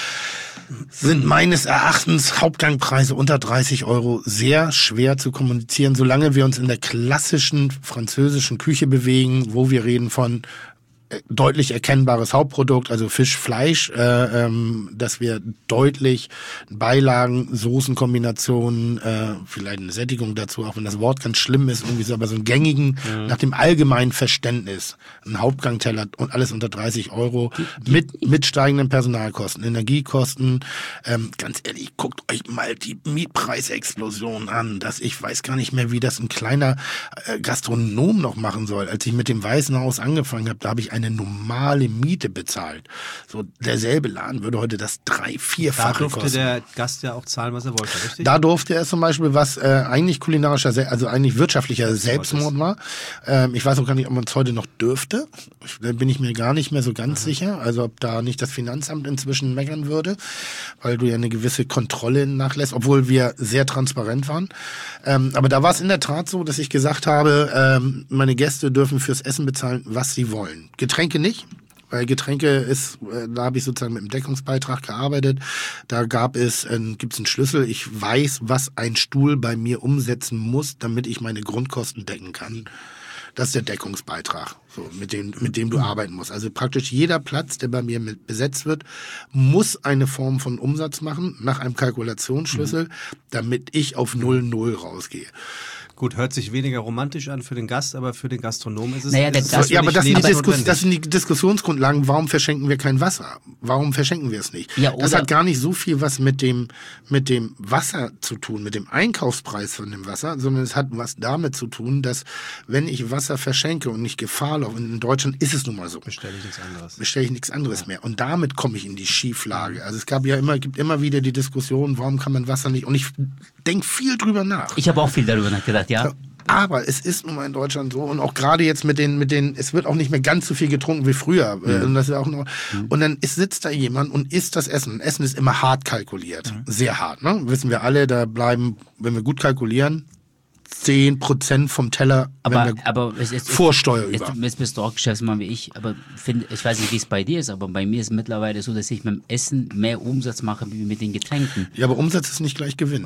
sind meines Erachtens Hauptgangpreise unter dreißig Euro sehr schwer zu kommunizieren, solange wir uns in der klassischen französischen Küche bewegen, wo wir reden von deutlich erkennbares Hauptprodukt, also Fisch, Fleisch, äh, ähm, dass wir deutlich Beilagen, Soßenkombinationen, äh, vielleicht eine Sättigung dazu, auch wenn das Wort ganz schlimm ist, irgendwie so, aber so einen gängigen, mhm. nach dem allgemeinen Verständnis, ein Hauptgangteller und alles unter dreißig Euro, mit, mit steigenden Personalkosten, Energiekosten. Ähm, ganz ehrlich, guckt euch mal die Mietpreisexplosion an, dass ich weiß gar nicht mehr, wie das ein kleiner äh, Gastronom noch machen soll. Als ich mit dem Weißen Haus angefangen habe, da habe ich eine normale Miete bezahlt. So derselbe Laden würde heute das drei, vierfache Da durfte kosten. der Gast ja auch zahlen, was er wollte, richtig? Da durfte er zum Beispiel, was äh, eigentlich kulinarischer, Se- also eigentlich wirtschaftlicher Selbstmord war. Ähm, ich weiß auch gar nicht, ob man es heute noch dürfte. Da bin ich mir gar nicht mehr so ganz Aha. sicher. Also ob da nicht das Finanzamt inzwischen meckern würde, weil du ja eine gewisse Kontrolle nachlässt, obwohl wir sehr transparent waren. Ähm, aber da war es in der Tat so, dass ich gesagt habe, ähm, meine Gäste dürfen fürs Essen bezahlen, was sie wollen. Getränke nicht, weil Getränke ist, da habe ich sozusagen mit dem Deckungsbeitrag gearbeitet. Da gab es, äh, gibt es einen Schlüssel. Ich weiß, was ein Stuhl bei mir umsetzen muss, damit ich meine Grundkosten decken kann. Das ist der Deckungsbeitrag, so, mit dem, mit dem du arbeiten musst. Also praktisch jeder Platz, der bei mir mit besetzt wird, muss eine Form von Umsatz machen, nach einem Kalkulationsschlüssel, mhm. damit ich auf null null rausgehe. Gut, hört sich weniger romantisch an für den Gast, aber für den Gastronom ist es... Naja, der ist es Gast- Ja, aber das sind, die Diskus- lebensnotwendig. das sind die Diskussionsgrundlagen. Warum verschenken wir kein Wasser? Warum verschenken wir es nicht? Ja, das oder- hat gar nicht so viel was mit dem, mit dem Wasser zu tun, mit dem Einkaufspreis von dem Wasser, sondern es hat was damit zu tun, dass wenn ich Wasser verschenke und nicht Gefahr laufe, und in Deutschland ist es nun mal so, Bestelle ich nichts anderes. bestelle ich nichts anderes mehr. Und damit komme ich in die Schieflage. Also es gab ja immer, gibt immer wieder die Diskussion, warum kann man Wasser nicht? Und ich denke viel drüber nach. Ich habe auch viel darüber nachgedacht, ja. Aber es ist nun mal in Deutschland so und auch gerade jetzt mit den, mit den, es wird auch nicht mehr ganz so viel getrunken wie früher. Mhm. Und, das ist auch noch, mhm. und dann ist, sitzt da jemand und isst das Essen. Essen ist immer hart kalkuliert. Mhm. Sehr hart, ne? Wissen wir alle, da bleiben, wenn wir gut kalkulieren, zehn Prozent vom Teller, Aber, wenn wir aber es ist, Vorsteuer jetzt, über. jetzt bist du auch Geschäftsmann wie ich, aber find, ich weiß nicht, wie es bei dir ist, aber bei mir ist es mittlerweile so, dass ich mit dem Essen mehr Umsatz mache wie mit den Getränken. Ja, aber Umsatz ist nicht gleich Gewinn.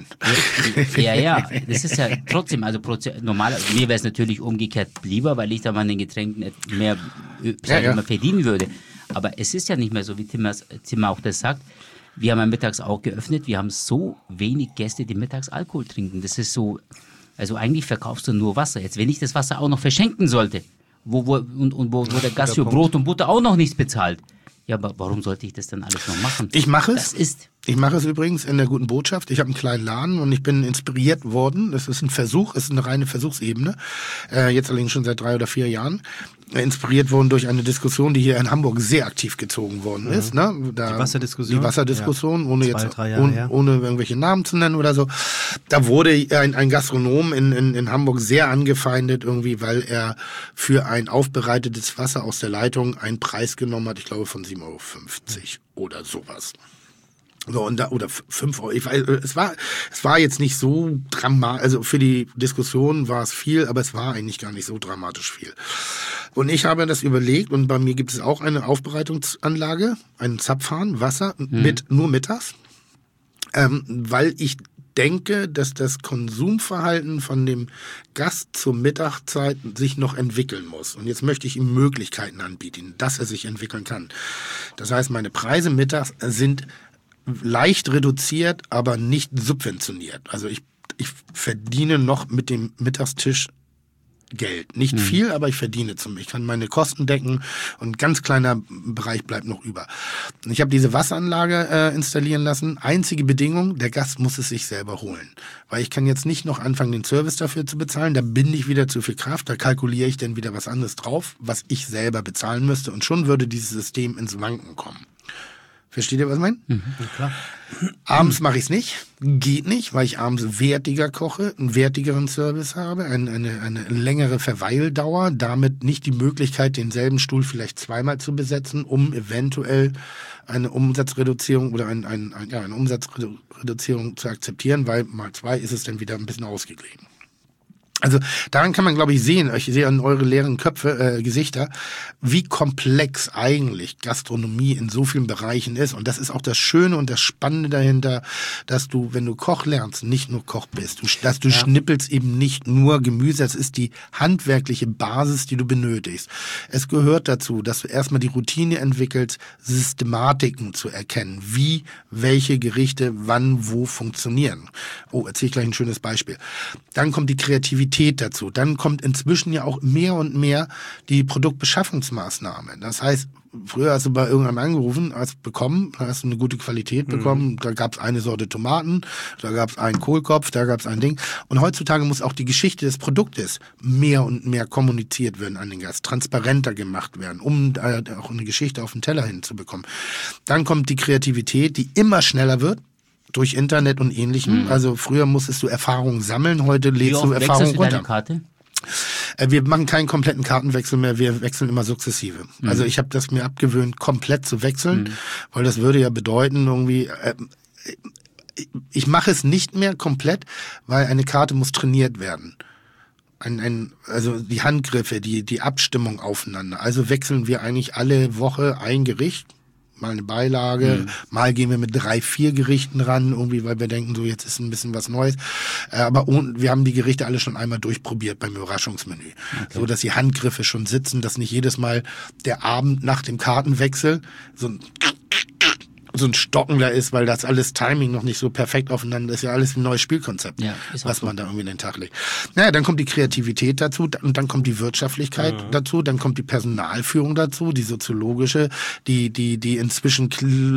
Ja, ja, das ist ja trotzdem, also proze- normal, also mir wäre es natürlich umgekehrt lieber, weil ich da mal an den Getränken mehr, äh, sag Ja, ich ja. mal, verdienen würde. Aber es ist ja nicht mehr so, wie Tim, Tim auch das sagt. Wir haben ja mittags auch geöffnet, wir haben so wenig Gäste, die mittags Alkohol trinken. Das ist so, also eigentlich verkaufst du nur Wasser. Jetzt, wenn ich das Wasser auch noch verschenken sollte, wo, wo, und, und wo, wo der Gast für Brot und Butter auch noch nichts bezahlt, ja, aber warum sollte ich das dann alles noch machen? Ich mache es. Das ist... Ich mache es übrigens in der Guten Botschaft. Ich habe einen kleinen Laden und ich bin inspiriert worden. Das ist ein Versuch, es ist eine reine Versuchsebene. Äh, jetzt allerdings schon seit drei oder vier Jahren. Äh, inspiriert worden durch eine Diskussion, die hier in Hamburg sehr aktiv gezogen worden ist. Ne? Da, Die Wasserdiskussion? Die Wasserdiskussion, Ja. ohne Zwei, jetzt drei Jahre ohne, her. ohne irgendwelche Namen zu nennen oder so. Da wurde ein, ein Gastronom in, in, in Hamburg sehr angefeindet irgendwie, weil er für ein aufbereitetes Wasser aus der Leitung einen Preis genommen hat, ich glaube von sieben Euro fünfzig oder sowas. So, und da, oder fünf Euro. Ich weiß, es war, es war jetzt nicht so dramatisch, also für die Diskussion war es viel, aber es war eigentlich gar nicht so dramatisch viel. Und ich habe das überlegt und bei mir gibt es auch eine Aufbereitungsanlage, einen Zapfhahn, Wasser, Mhm. mit, nur mittags, ähm, weil ich denke, dass das Konsumverhalten von dem Gast zur Mittagszeit sich noch entwickeln muss. Und jetzt möchte ich ihm Möglichkeiten anbieten, dass er sich entwickeln kann. Das heißt, meine Preise mittags sind leicht reduziert, aber nicht subventioniert. Also ich, ich verdiene noch mit dem Mittagstisch Geld. Nicht viel, aber ich verdiene zum. Ich kann meine Kosten decken und ein ganz kleiner Bereich bleibt noch über. Und ich habe diese Wasseranlage äh, installieren lassen. Einzige Bedingung, der Gast muss es sich selber holen. Weil ich kann jetzt nicht noch anfangen, den Service dafür zu bezahlen. Da binde ich wieder zu viel Kraft. Da kalkuliere ich dann wieder was anderes drauf, was ich selber bezahlen müsste. Und schon würde dieses System ins Wanken kommen. Versteht ihr, was ich meine? Ja, klar. Abends mache ich es nicht. Geht nicht, weil ich abends wertiger koche, einen wertigeren Service habe, eine, eine, eine längere Verweildauer, damit nicht die Möglichkeit, denselben Stuhl vielleicht zweimal zu besetzen, um eventuell eine Umsatzreduzierung oder ein, ein, ein, ja, eine Umsatzreduzierung zu akzeptieren, weil mal zwei ist es dann wieder ein bisschen ausgeglichen. Also daran kann man, glaube ich, sehen, ich sehe an eure leeren Köpfe, äh, Gesichter, wie komplex eigentlich Gastronomie in so vielen Bereichen ist. Und das ist auch das Schöne und das Spannende dahinter, dass du, wenn du Koch lernst, nicht nur Koch bist. Du, dass du ja. schnippelst eben nicht nur Gemüse, das ist die handwerkliche Basis, die du benötigst. Es gehört dazu, dass du erstmal die Routine entwickelst, Systematiken zu erkennen, wie welche Gerichte wann wo funktionieren. Oh, erzähle ich gleich ein schönes Beispiel. Dann kommt die Kreativität dazu. Dann kommt inzwischen ja auch mehr und mehr die Produktbeschaffungsmaßnahme. Das heißt, früher hast du bei irgendeinem angerufen, hast bekommen, hast du eine gute Qualität bekommen, mhm. da gab es eine Sorte Tomaten, da gab es einen Kohlkopf, da gab es ein Ding. Und heutzutage muss auch die Geschichte des Produktes mehr und mehr kommuniziert werden an den Gast, transparenter gemacht werden, um äh, auch eine Geschichte auf den Teller hinzubekommen. Dann kommt die Kreativität, die immer schneller wird. Durch Internet und Ähnlichem. Mhm. Also früher musstest du Erfahrungen sammeln, heute lädst du Erfahrungen runter. Deine Karte? Wir machen keinen kompletten Kartenwechsel mehr, wir wechseln immer sukzessive. Mhm. Also ich habe das mir abgewöhnt, komplett zu wechseln, mhm. weil das würde ja bedeuten, irgendwie, äh, ich mache es nicht mehr komplett, weil eine Karte muss trainiert werden. Ein, ein, also die Handgriffe, die, die Abstimmung aufeinander. Also wechseln wir eigentlich alle Woche ein Gericht. Mal eine Beilage, mhm. mal gehen wir mit drei, vier Gerichten ran, irgendwie, weil wir denken, so jetzt ist ein bisschen was Neues. Äh, aber ohne, wir haben die Gerichte alle schon einmal durchprobiert beim Überraschungsmenü. Okay. So, dass die Handgriffe schon sitzen, dass nicht jedes Mal der Abend nach dem Kartenwechsel so ein so ein Stocken da ist, weil das alles Timing noch nicht so perfekt aufeinander ist. Ja alles ein neues Spielkonzept, ja, was man da irgendwie in den Tag legt. Naja, dann kommt die Kreativität dazu und dann kommt die Wirtschaftlichkeit mhm. dazu, dann kommt die Personalführung dazu, die soziologische, die die die inzwischen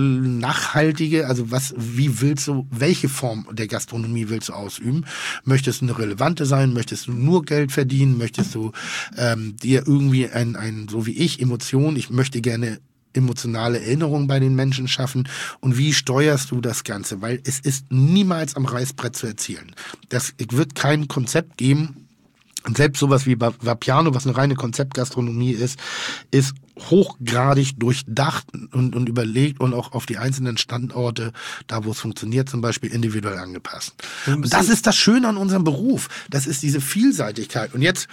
nachhaltige, also was, wie willst du, welche Form der Gastronomie willst du ausüben? Möchtest du eine relevante sein? Möchtest du nur Geld verdienen? Möchtest du ähm, dir irgendwie ein, ein, so wie ich, Emotionen, ich möchte gerne emotionale Erinnerungen bei den Menschen schaffen und wie steuerst du das Ganze? Weil es ist niemals am Reißbrett zu erzielen. Das wird kein Konzept geben. Und selbst sowas wie Vapiano, was eine reine Konzeptgastronomie ist, ist hochgradig durchdacht und, und überlegt und auch auf die einzelnen Standorte, da wo es funktioniert, zum Beispiel individuell angepasst. Und das ist das Schöne an unserem Beruf. Das ist diese Vielseitigkeit. Und jetzt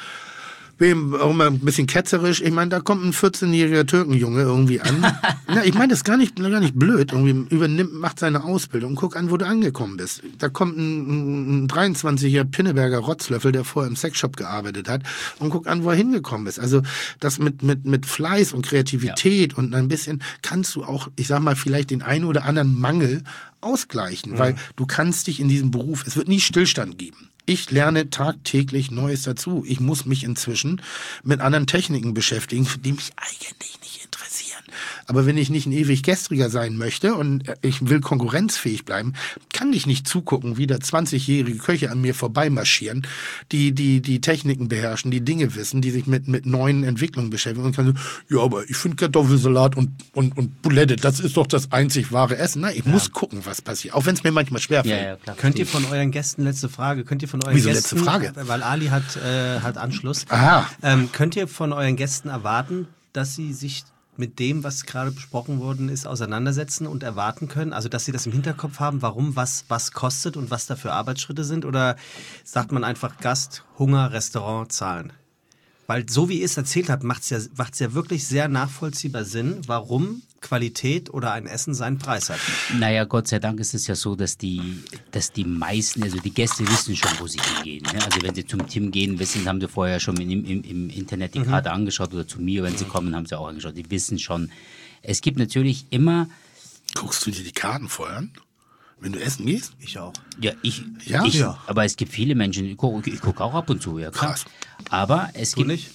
bin auch immer ein bisschen ketzerisch. Ich meine, da kommt ein vierzehnjähriger Türkenjunge irgendwie an. Ja, ich meine, das ist gar nicht, gar nicht blöd. Irgendwie übernimmt, macht seine Ausbildung. Guck an, wo du angekommen bist. Da kommt ein, ein dreiundzwanzigjähriger Pinneberger Rotzlöffel, der vorher im Sexshop gearbeitet hat. Und guck an, wo er hingekommen ist. Also das mit, mit, mit Fleiß und Kreativität ja. und ein bisschen kannst du auch, ich sag mal, vielleicht den einen oder anderen Mangel ausgleichen. Mhm. Weil du kannst dich in diesem Beruf, es wird nie Stillstand geben. Ich lerne tagtäglich Neues dazu. Ich muss mich inzwischen mit anderen Techniken beschäftigen, die mich eigentlich nicht interessieren. Aber wenn ich nicht ein ewig Gestriger sein möchte und ich will konkurrenzfähig bleiben, kann ich nicht zugucken, wie da zwanzigjährige Köche an mir vorbeimarschieren, die die die Techniken beherrschen, die Dinge wissen, die sich mit mit neuen Entwicklungen beschäftigen und kann so, ja, aber ich finde Kartoffelsalat und und und Boulette, das ist doch das einzig wahre Essen. Nein, ich ja. muss gucken, was passiert, auch wenn es mir manchmal schwerfällt. Ja, ja, klar. Könnt ihr von euren Gästen, letzte Frage, könnt ihr von euren Wieso Gästen, letzte Frage? Weil Ali hat äh, hat Anschluss. Aha. Ähm, könnt ihr von euren Gästen erwarten, dass sie sich mit dem, was gerade besprochen worden ist, auseinandersetzen und erwarten können? Also, dass sie das im Hinterkopf haben, warum was, was kostet und was da für Arbeitsschritte sind? Oder sagt man einfach Gast, Hunger, Restaurant, Zahlen? Weil so wie ihr es erzählt habt, macht es ja, macht's ja wirklich sehr nachvollziehbar Sinn, warum Qualität oder ein Essen seinen Preis hat. Naja, Gott sei Dank ist es ja so, dass die, dass die meisten, also die Gäste wissen schon, wo sie hingehen. Ne? Also wenn sie zum Tim gehen, wissen, haben sie vorher schon im, im, im Internet die mhm. Karte angeschaut oder zu mir, wenn sie kommen, haben sie auch angeschaut. Die wissen schon. Es gibt natürlich immer... Guckst du dir die Karten vorher an? Wenn du essen gehst? Ich auch. Ja, ich, ja? ich ja. Aber es gibt viele Menschen, ich gucke ich guck auch ab und zu, ja klar. Krass. Aber es du gibt... nicht?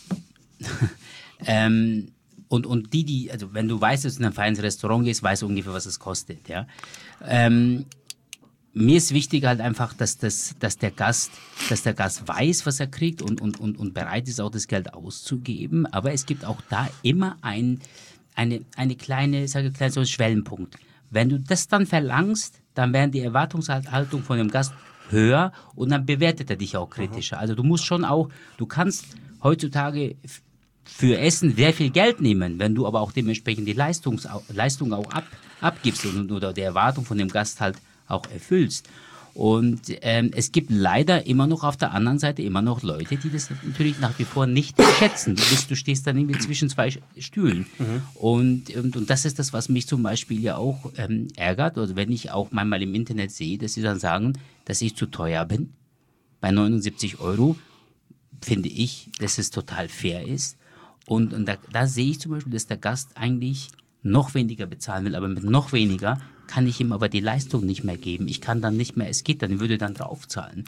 ähm, und, und die, die, also wenn du weißt, dass du in ein feines Restaurant gehst, weißt du ungefähr, was es kostet, ja. Ähm, mir ist wichtig halt einfach, dass, das, dass, der Gast, dass der Gast weiß, was er kriegt und, und, und, und bereit ist, auch das Geld auszugeben. Aber es gibt auch da immer ein, eine, eine kleine, ich sage klein, so einen Schwellenpunkt. Wenn du das dann verlangst, dann werden die Erwartungshaltung von dem Gast höher und dann bewertet er dich auch kritischer. Also du musst schon auch, du kannst heutzutage für Essen sehr viel Geld nehmen, wenn du aber auch dementsprechend die Leistungs, Leistung auch ab, abgibst und, oder die Erwartung von dem Gast halt auch erfüllst. Und ähm, es gibt leider immer noch auf der anderen Seite immer noch Leute, die das natürlich nach wie vor nicht schätzen. Du, bist, du stehst dann irgendwie zwischen zwei Stühlen. Mhm. Und, und, und das ist das, was mich zum Beispiel ja auch ähm, ärgert. Also wenn ich auch manchmal im Internet sehe, dass sie dann sagen, dass ich zu teuer bin. Bei neunundsiebzig Euro finde ich, dass es total fair ist. Und, und da, da sehe ich zum Beispiel, dass der Gast eigentlich noch weniger bezahlen will, aber mit noch weniger kann ich ihm aber die Leistung nicht mehr geben. Ich kann dann nicht mehr, es geht dann, ich würde dann draufzahlen.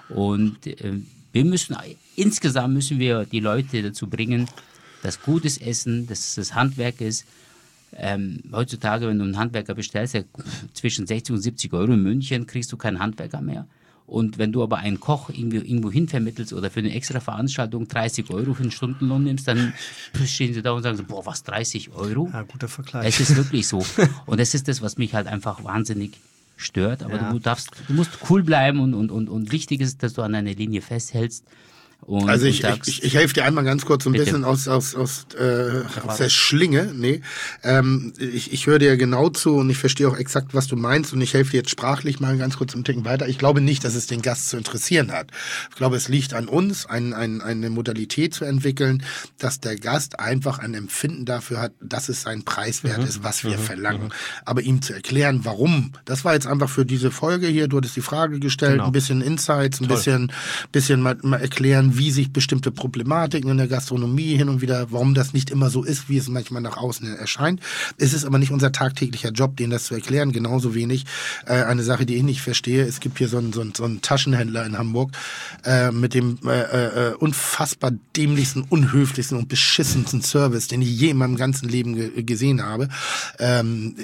Und äh, wir müssen, insgesamt müssen wir die Leute dazu bringen, dass gutes Essen, dass das Handwerk ist. Ähm, heutzutage, wenn du einen Handwerker bestellst, ja, zwischen sechzig und siebzig Euro in München kriegst du keinen Handwerker mehr. Und wenn du aber einen Koch irgendwo, irgendwo hin vermittelst oder für eine extra Veranstaltung dreißig Euro für einen Stundenlohn nimmst, dann stehen sie da und sagen so, boah, was, dreißig Euro? Ja, guter Vergleich. Es ist wirklich so. Und das ist das, was mich halt einfach wahnsinnig stört. Aber ja. du darfst, du musst cool bleiben und, und, und, und wichtig ist, dass du an deiner Linie festhältst. Und, also ich, und sagst, ich, ich helfe dir einmal ganz kurz so ein bitte. bisschen aus, aus, aus, äh, aus der Schlinge. Nee. Ähm, ich, ich höre dir genau zu und ich verstehe auch exakt, was du meinst und ich helfe dir jetzt sprachlich mal ganz kurz einen Ticken weiter. Ich glaube nicht, dass es den Gast zu interessieren hat. Ich glaube, es liegt an uns, ein, ein, eine Modalität zu entwickeln, dass der Gast einfach ein Empfinden dafür hat, dass es sein Preis wert mhm. ist, was wir mhm. verlangen. Mhm. Aber ihm zu erklären, warum, das war jetzt einfach für diese Folge hier, du hattest die Frage gestellt, genau. ein bisschen Insights, ein Toll. bisschen, bisschen mal, mal erklären, wie sich bestimmte Problematiken in der Gastronomie hin und wieder, warum das nicht immer so ist, wie es manchmal nach außen erscheint. Es ist aber nicht unser tagtäglicher Job, denen das zu erklären, genauso wenig. Äh, eine Sache, die ich nicht verstehe, es gibt hier so einen, so einen, so einen Taschenhändler in Hamburg äh, mit dem äh, äh, unfassbar dämlichsten, unhöflichsten und beschissensten Service, den ich je in meinem ganzen Leben ge- gesehen habe. Ähm,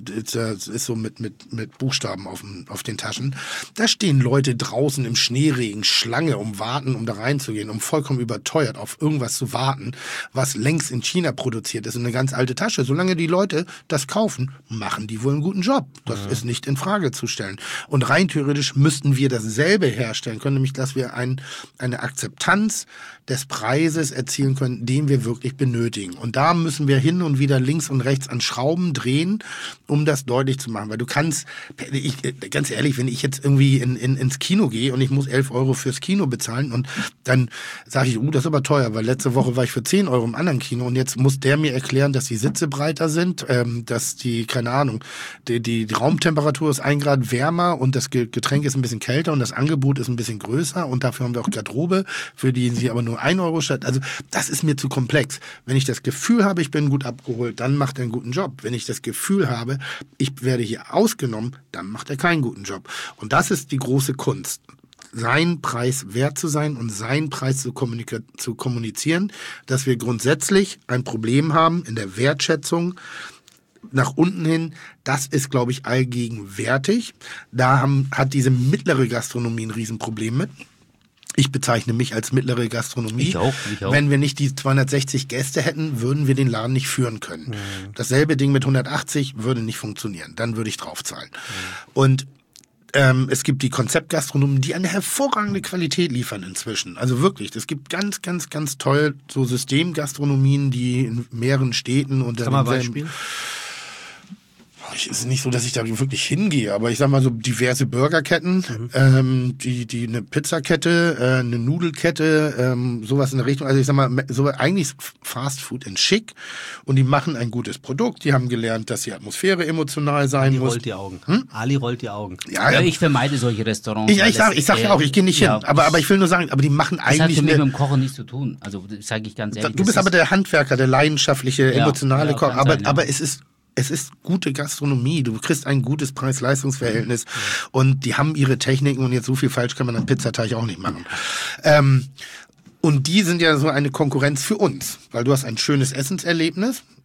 das ist so mit, mit, mit Buchstaben auf, dem, auf den Taschen. Da stehen Leute draußen im Schneeregen, Schlange, um warten, um da reinzugehen, um vollkommen überteuert auf irgendwas zu warten, was längst in China produziert ist, in eine ganz alte Tasche. Solange die Leute das kaufen, machen die wohl einen guten Job. Das ja. ist nicht in Frage zu stellen. Und rein theoretisch müssten wir dasselbe herstellen können, nämlich dass wir ein, eine Akzeptanz des Preises erzielen können, den wir wirklich benötigen. Und da müssen wir hin und wieder links und rechts an Schrauben drehen, um das deutlich zu machen. Weil du kannst, ich, ganz ehrlich, wenn ich jetzt irgendwie in, in, ins Kino gehe und ich muss elf Euro fürs Kino bezahlen und dann sage ich, uh, das ist aber teuer, weil letzte Woche war ich für zehn Euro im anderen Kino und jetzt muss der mir erklären, dass die Sitze breiter sind, ähm, dass die, keine Ahnung, die, die, die Raumtemperatur ist ein Grad wärmer und das Getränk ist ein bisschen kälter und das Angebot ist ein bisschen größer und dafür haben wir auch Garderobe, für die sie aber nur ein Euro statt. Also das ist mir zu komplex. Wenn ich das Gefühl habe, ich bin gut abgeholt, dann macht er einen guten Job. Wenn ich das Gefühl habe, ich werde hier ausgenommen, dann macht er keinen guten Job. Und das ist die große Kunst. Seinen Preis wert zu sein und seinen Preis zu, kommunika- zu kommunizieren, dass wir grundsätzlich ein Problem haben in der Wertschätzung nach unten hin. Das ist, glaube ich, allgegenwärtig. Da haben, hat diese mittlere Gastronomie ein Riesenproblem mit. Ich bezeichne mich als mittlere Gastronomie. Ich auch, ich auch. Wenn wir nicht die zweihundertsechzig Gäste hätten, würden wir den Laden nicht führen können. Mhm. Dasselbe Ding mit hundertachtzig würde nicht funktionieren. Dann würde ich draufzahlen. Mhm. Und ähm, es gibt die Konzeptgastronomen, die eine hervorragende Qualität liefern inzwischen. Also wirklich, es gibt ganz, ganz, ganz toll so Systemgastronomien, die in mehreren Städten und Sag mal Beispiel. Es ist nicht so, dass ich da wirklich hingehe, aber ich sag mal so diverse Burgerketten, mhm. ähm, die, die eine Pizzakette, äh, eine Nudelkette, ähm, sowas in der Richtung. Also ich sag mal, so eigentlich Fast Food in schick und die machen ein gutes Produkt. Die haben gelernt, dass die Atmosphäre emotional sein Ali muss. rollt die Augen. Hm? Ali rollt die Augen. Ja, ja, ich vermeide solche Restaurants. Ich, ich sag, ich sag ja auch, ich gehe nicht ja, hin. Aber, aber ich will nur sagen, aber die machen das eigentlich. Das hat für mich eine, mit dem Kochen nichts zu tun. Also sage ich ganz ehrlich. Du bist aber der Handwerker, der leidenschaftliche, Ja, emotionale ja, Koch. kann Aber, sein, ja. aber es ist Es ist gute Gastronomie. Du kriegst ein gutes Preis-Leistungs-Verhältnis. Mhm. Und die haben ihre Techniken und jetzt so viel falsch kann man am Pizzateig auch nicht machen. Ähm, und die sind ja so eine Konkurrenz für uns. Weil du hast ein schönes Essenserlebnis.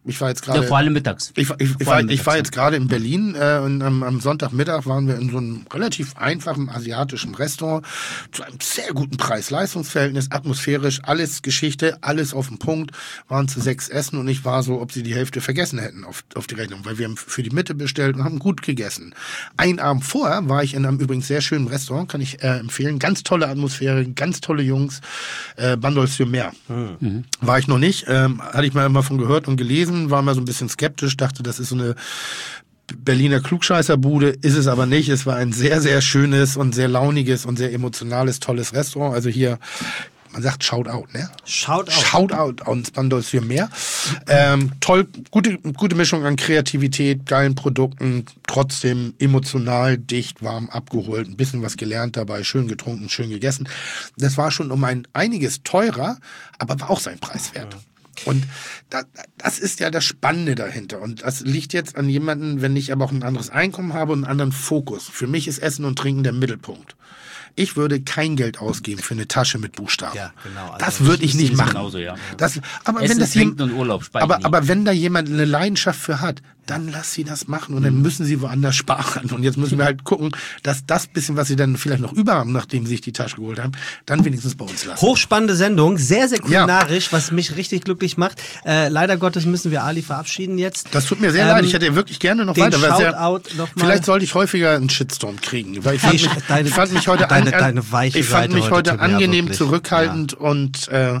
ich war jetzt gerade... Ja, vor allem mittags. Ich, ich, ich, Vor war, allem ich war mittags, jetzt gerade in Berlin äh, und am, am Sonntagmittag waren wir in so einem relativ einfachen asiatischen Restaurant zu einem sehr guten Preis-Leistungs-Verhältnis, atmosphärisch, alles Geschichte, alles auf den Punkt, waren zu sechs Essen und ich war so, ob sie die Hälfte vergessen hätten auf, auf die Rechnung, weil wir haben für die Mitte bestellt und haben gut gegessen. Einen Abend vorher war ich in einem übrigens sehr schönen Restaurant, kann ich äh, empfehlen, ganz tolle Atmosphäre, ganz tolle Jungs, äh, Bandol-sur-Mer. Mhm. War ich noch nicht, ähm, hatte ich mal immer von gehört und gelesen, war mal so ein bisschen skeptisch, dachte, das ist so eine Berliner Klugscheißerbude, ist es aber nicht. Es war ein sehr, sehr schönes und sehr launiges und sehr emotionales, tolles Restaurant. Also hier, man sagt Shoutout, ne? Shoutout. Shoutout ans Bandol-sur-Mer. Ähm, toll, gute, gute Mischung an Kreativität, geilen Produkten, trotzdem emotional, dicht, warm, abgeholt, ein bisschen was gelernt dabei, schön getrunken, schön gegessen. Das war schon um ein einiges teurer, aber war auch sein Preis wert. Und da, das ist ja das Spannende dahinter. Und das liegt jetzt an jemanden, wenn ich aber auch ein anderes Einkommen habe und einen anderen Fokus. Für mich ist Essen und Trinken der Mittelpunkt. Ich würde kein Geld ausgeben für eine Tasche mit Buchstaben. Ja, genau. Also das würde ich, ich nicht machen. Genauso, ja. Das, aber, Essen, wenn das Trinken und Urlaub, aber, aber wenn da jemand eine Leidenschaft für hat, dann lass sie das machen und dann müssen sie woanders sparen. Und jetzt müssen wir halt gucken, dass das bisschen, was sie dann vielleicht noch über haben, nachdem sie sich die Tasche geholt haben, dann wenigstens bei uns lassen. Hochspannende Sendung, sehr, sehr kulinarisch, ja. Was mich richtig glücklich macht. Äh, leider Gottes müssen wir Ali verabschieden jetzt. Das tut mir sehr ähm, leid, ich hätte wirklich gerne noch den weiter. Weil sehr, noch vielleicht sollte ich häufiger einen Shitstorm kriegen. Weil ich fand, hey, mich, deine, ich fand mich heute, deine, an, deine weiche ich fand Seite mich heute, heute angenehm wirklich. zurückhaltend ja. und äh,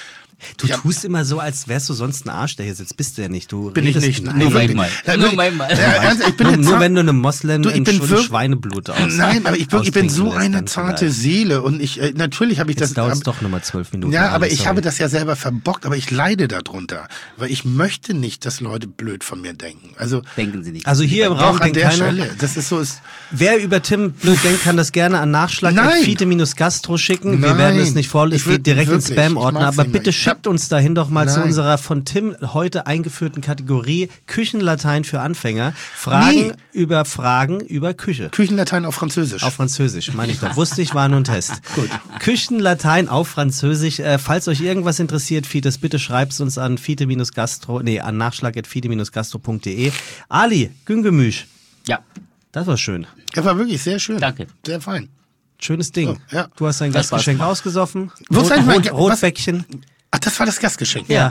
Du tust immer so, als wärst du sonst ein Arsch, der hier sitzt. Bist du ja nicht. Du bin ich nicht. Nein, nur wirklich. manchmal. Ja, nur manchmal. Ja, ernst, ich bin nur, jetzt nur wenn du eine Moslem du, ich in bin Sch- wirklich, Schweineblut aus. Nein, aber ich, ich bin so lässt, eine zarte Seele und ich äh, natürlich habe ich Jetzt das. dauert es hab, doch nochmal zwölf Minuten. Ja, aber sorry. ich habe das ja selber verbockt, aber ich leide darunter, weil ich möchte nicht, dass Leute blöd von mir denken. Also denken sie nicht. Also hier im Raum doch, an denkt der keiner. Stelle. Das ist so. Ist, Wer über Tim blöd denkt, kann das gerne an Nachschlag Nein. Fite-Gastro schicken. Wir Nein. werden es nicht vorlesen, es Ich würd- geht direkt wirklich, ins Spam-Ordner. ich mag's Aber nicht bitte mehr. Ich schickt hab- uns dahin doch mal zu Nein. unserer von Tim heute eingeführten Kategorie Küchenlatein für Anfänger. Fragen Nee. über Fragen über Küche. Küchenlatein auf Französisch. Auf Französisch, meine ich doch. Wusste ich, war nur ein Test. Gut. Küchenlatein auf Französisch. Äh, falls euch irgendwas interessiert, Fites, bitte schreibt es uns an fite-gastro, nee, an nachschlag at fite-gastro punkt de. Ali, Güngemüsch. Ja, Das war schön. Er war wirklich sehr schön. Danke. Sehr fein. Schönes Ding. So, ja. Du hast dein Das war's Gastgeschenk mal. ausgesoffen. Wo ist Rot, eigentlich mein Rot, Ge- Rotbäckchen. Ach, das war das Gastgeschenk. Ja.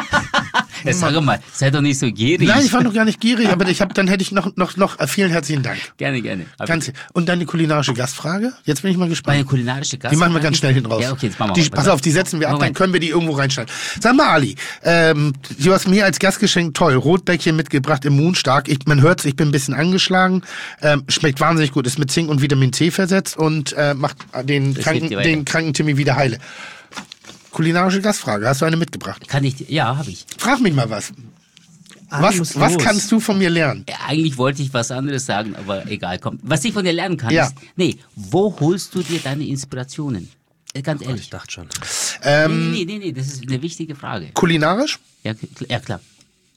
jetzt sag mal, sei doch nicht so gierig. Nein, ich war noch gar nicht gierig, aber ich hab, dann hätte ich noch, noch, noch äh, vielen herzlichen Dank. Gerne, gerne. Aber Ganz, und dann die kulinarische Gastfrage. Jetzt bin ich mal gespannt. meine kulinarische Gast. Die machen wir ganz schnell hinten raus. Ja, okay, jetzt machen wir die, mal. pass auf, die setzen wir ab, dann Moment. können wir die irgendwo reinschneiden. Sag mal, Ali, ähm, du hast mir als Gastgeschenk toll Rotbäckchen mitgebracht, immunstark. Ich, man hört's, ich bin ein bisschen angeschlagen. Ähm, schmeckt wahnsinnig gut, ist mit Zink und Vitamin C versetzt und äh, macht den Das kranken, hilft dir weiter. den kranken Timmy wieder heile. Kulinarische Gastfrage, hast du eine mitgebracht? Kann ich, ja, habe ich. Frag mich mal was. Ali muss Was, was los. kannst du von mir lernen? Ja, eigentlich wollte ich was anderes sagen, aber egal, komm. Was ich von dir lernen kann, Ja. ist, nee, wo holst du dir deine Inspirationen? Äh, Ganz Ich ehrlich. dachte schon. Ähm, nee, nee, nee, nee, das ist eine wichtige Frage. Kulinarisch? Ja, kl- ja klar.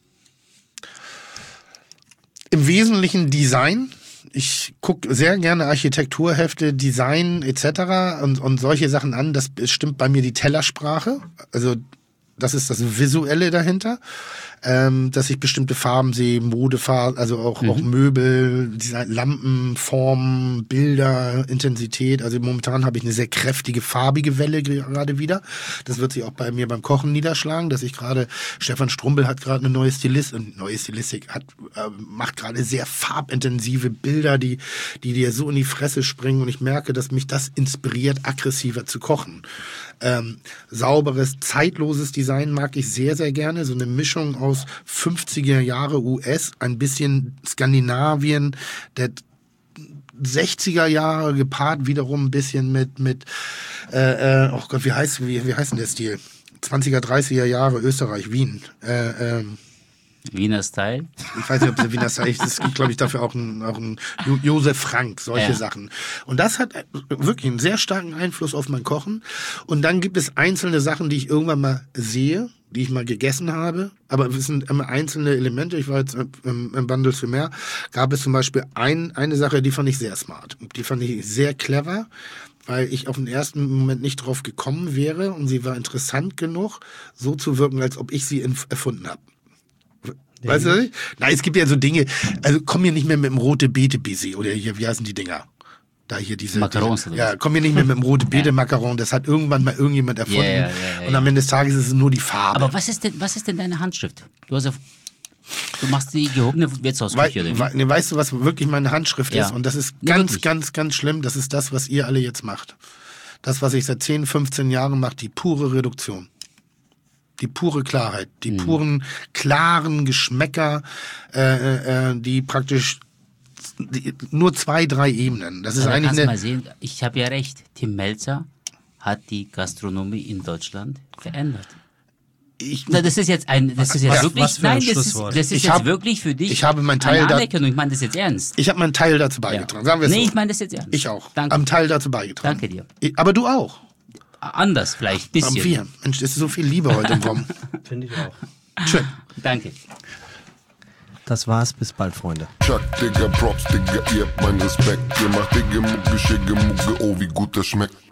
Im Wesentlichen Design. Ich gucke sehr gerne Architekturhefte, Design et cetera und, und solche Sachen an. Das bestimmt bei mir die Tellersprache. Also das ist das Visuelle dahinter. Ähm, dass ich bestimmte Farben sehe, Modefarben, also auch, auch Möbel, Design, Lampen, Formen, Bilder, Intensität. Also momentan habe ich eine sehr kräftige, farbige Welle gerade wieder. Das wird sich auch bei mir beim Kochen niederschlagen, dass ich gerade, Stefan Strumbel hat gerade eine neue Stilistik, neue Stilistik, hat, äh, macht gerade sehr farbintensive Bilder, die, die dir so in die Fresse springen und ich merke, dass mich das inspiriert, aggressiver zu kochen. Ähm, sauberes, zeitloses Design mag ich sehr, sehr gerne. So eine Mischung aus fünfziger Jahre U S, ein bisschen Skandinavien, der sechziger Jahre gepaart wiederum ein bisschen mit, mit äh, äh, oh Gott, wie heißt, wie, wie heißt denn der Stil? zwanziger, dreißiger Jahre Österreich, Wien. Äh, ähm, Wiener Style. Ich weiß nicht, ob der Wiener Style ist. Es gibt, glaube ich, dafür auch ein, auch ein Jo- Josef Frank, solche Ja. Sachen. Und das hat wirklich einen sehr starken Einfluss auf mein Kochen. Und dann gibt es einzelne Sachen, die ich irgendwann mal sehe, die ich mal gegessen habe. Aber es sind immer einzelne Elemente. Ich war jetzt im, im Bandol-sur-Mer. Gab es zum Beispiel ein, eine Sache, die fand ich sehr smart. Die fand ich sehr clever, weil ich auf den ersten Moment nicht drauf gekommen wäre. Und sie war interessant genug, so zu wirken, als ob ich sie inf- erfunden habe. Weißt du? Nein, es gibt ja so Dinge, also komm hier nicht mehr mit dem rote Beete-Busy oder hier, wie heißen die Dinger? Da hier diese. Macarons. Diese, ja, komm hier nicht mehr mit dem rote Beete-Macaron, das hat irgendwann mal irgendjemand erfunden. Yeah, yeah, yeah, und am Ende des Tages ist es nur die Farbe. Aber was ist denn, was ist denn deine Handschrift? Du hast ja, du machst die gehobene Wirtshausküche, We oder? we ne, weißt du, was wirklich meine Handschrift Ja. ist? Und das ist Nee, ganz, wirklich. ganz, ganz schlimm. Das ist das, was ihr alle jetzt macht. Das, was ich seit zehn, fünfzehn Jahren mache, die pure Reduktion. Die pure Klarheit, die Mhm. puren, klaren Geschmäcker, äh, äh, die praktisch die, nur zwei, drei Ebenen. Das ist Aber eigentlich kannst du eine. mal sehen, ich habe ja recht. Tim Melzer hat die Gastronomie in Deutschland verändert. Ich, Na, das ist jetzt ein, das ist jetzt Was- wirklich, was für ein nein, das ist, Schlusswort. das ist Ich jetzt hab- wirklich für dich ich habe meinen Teil eine da- Anerkennung. Ich meine das jetzt ernst. ich habe meinen Teil dazu beigetragen. Sagen wir es Nee, so. ich meine das jetzt ernst. Ich auch. Danke. Am Teil dazu beigetragen. Danke dir. Ich, aber du auch. Anders vielleicht, Am bisschen. wir. Mensch, es ist so viel Liebe heute im Raum. Finde ich auch. Schön. Danke. Das war's, bis bald, Freunde. Chuck, Digga, Props, Digga, ihr habt meinen Respekt. Ihr macht Digga, Mucke, Schicke, Mucke, oh, wie gut das schmeckt.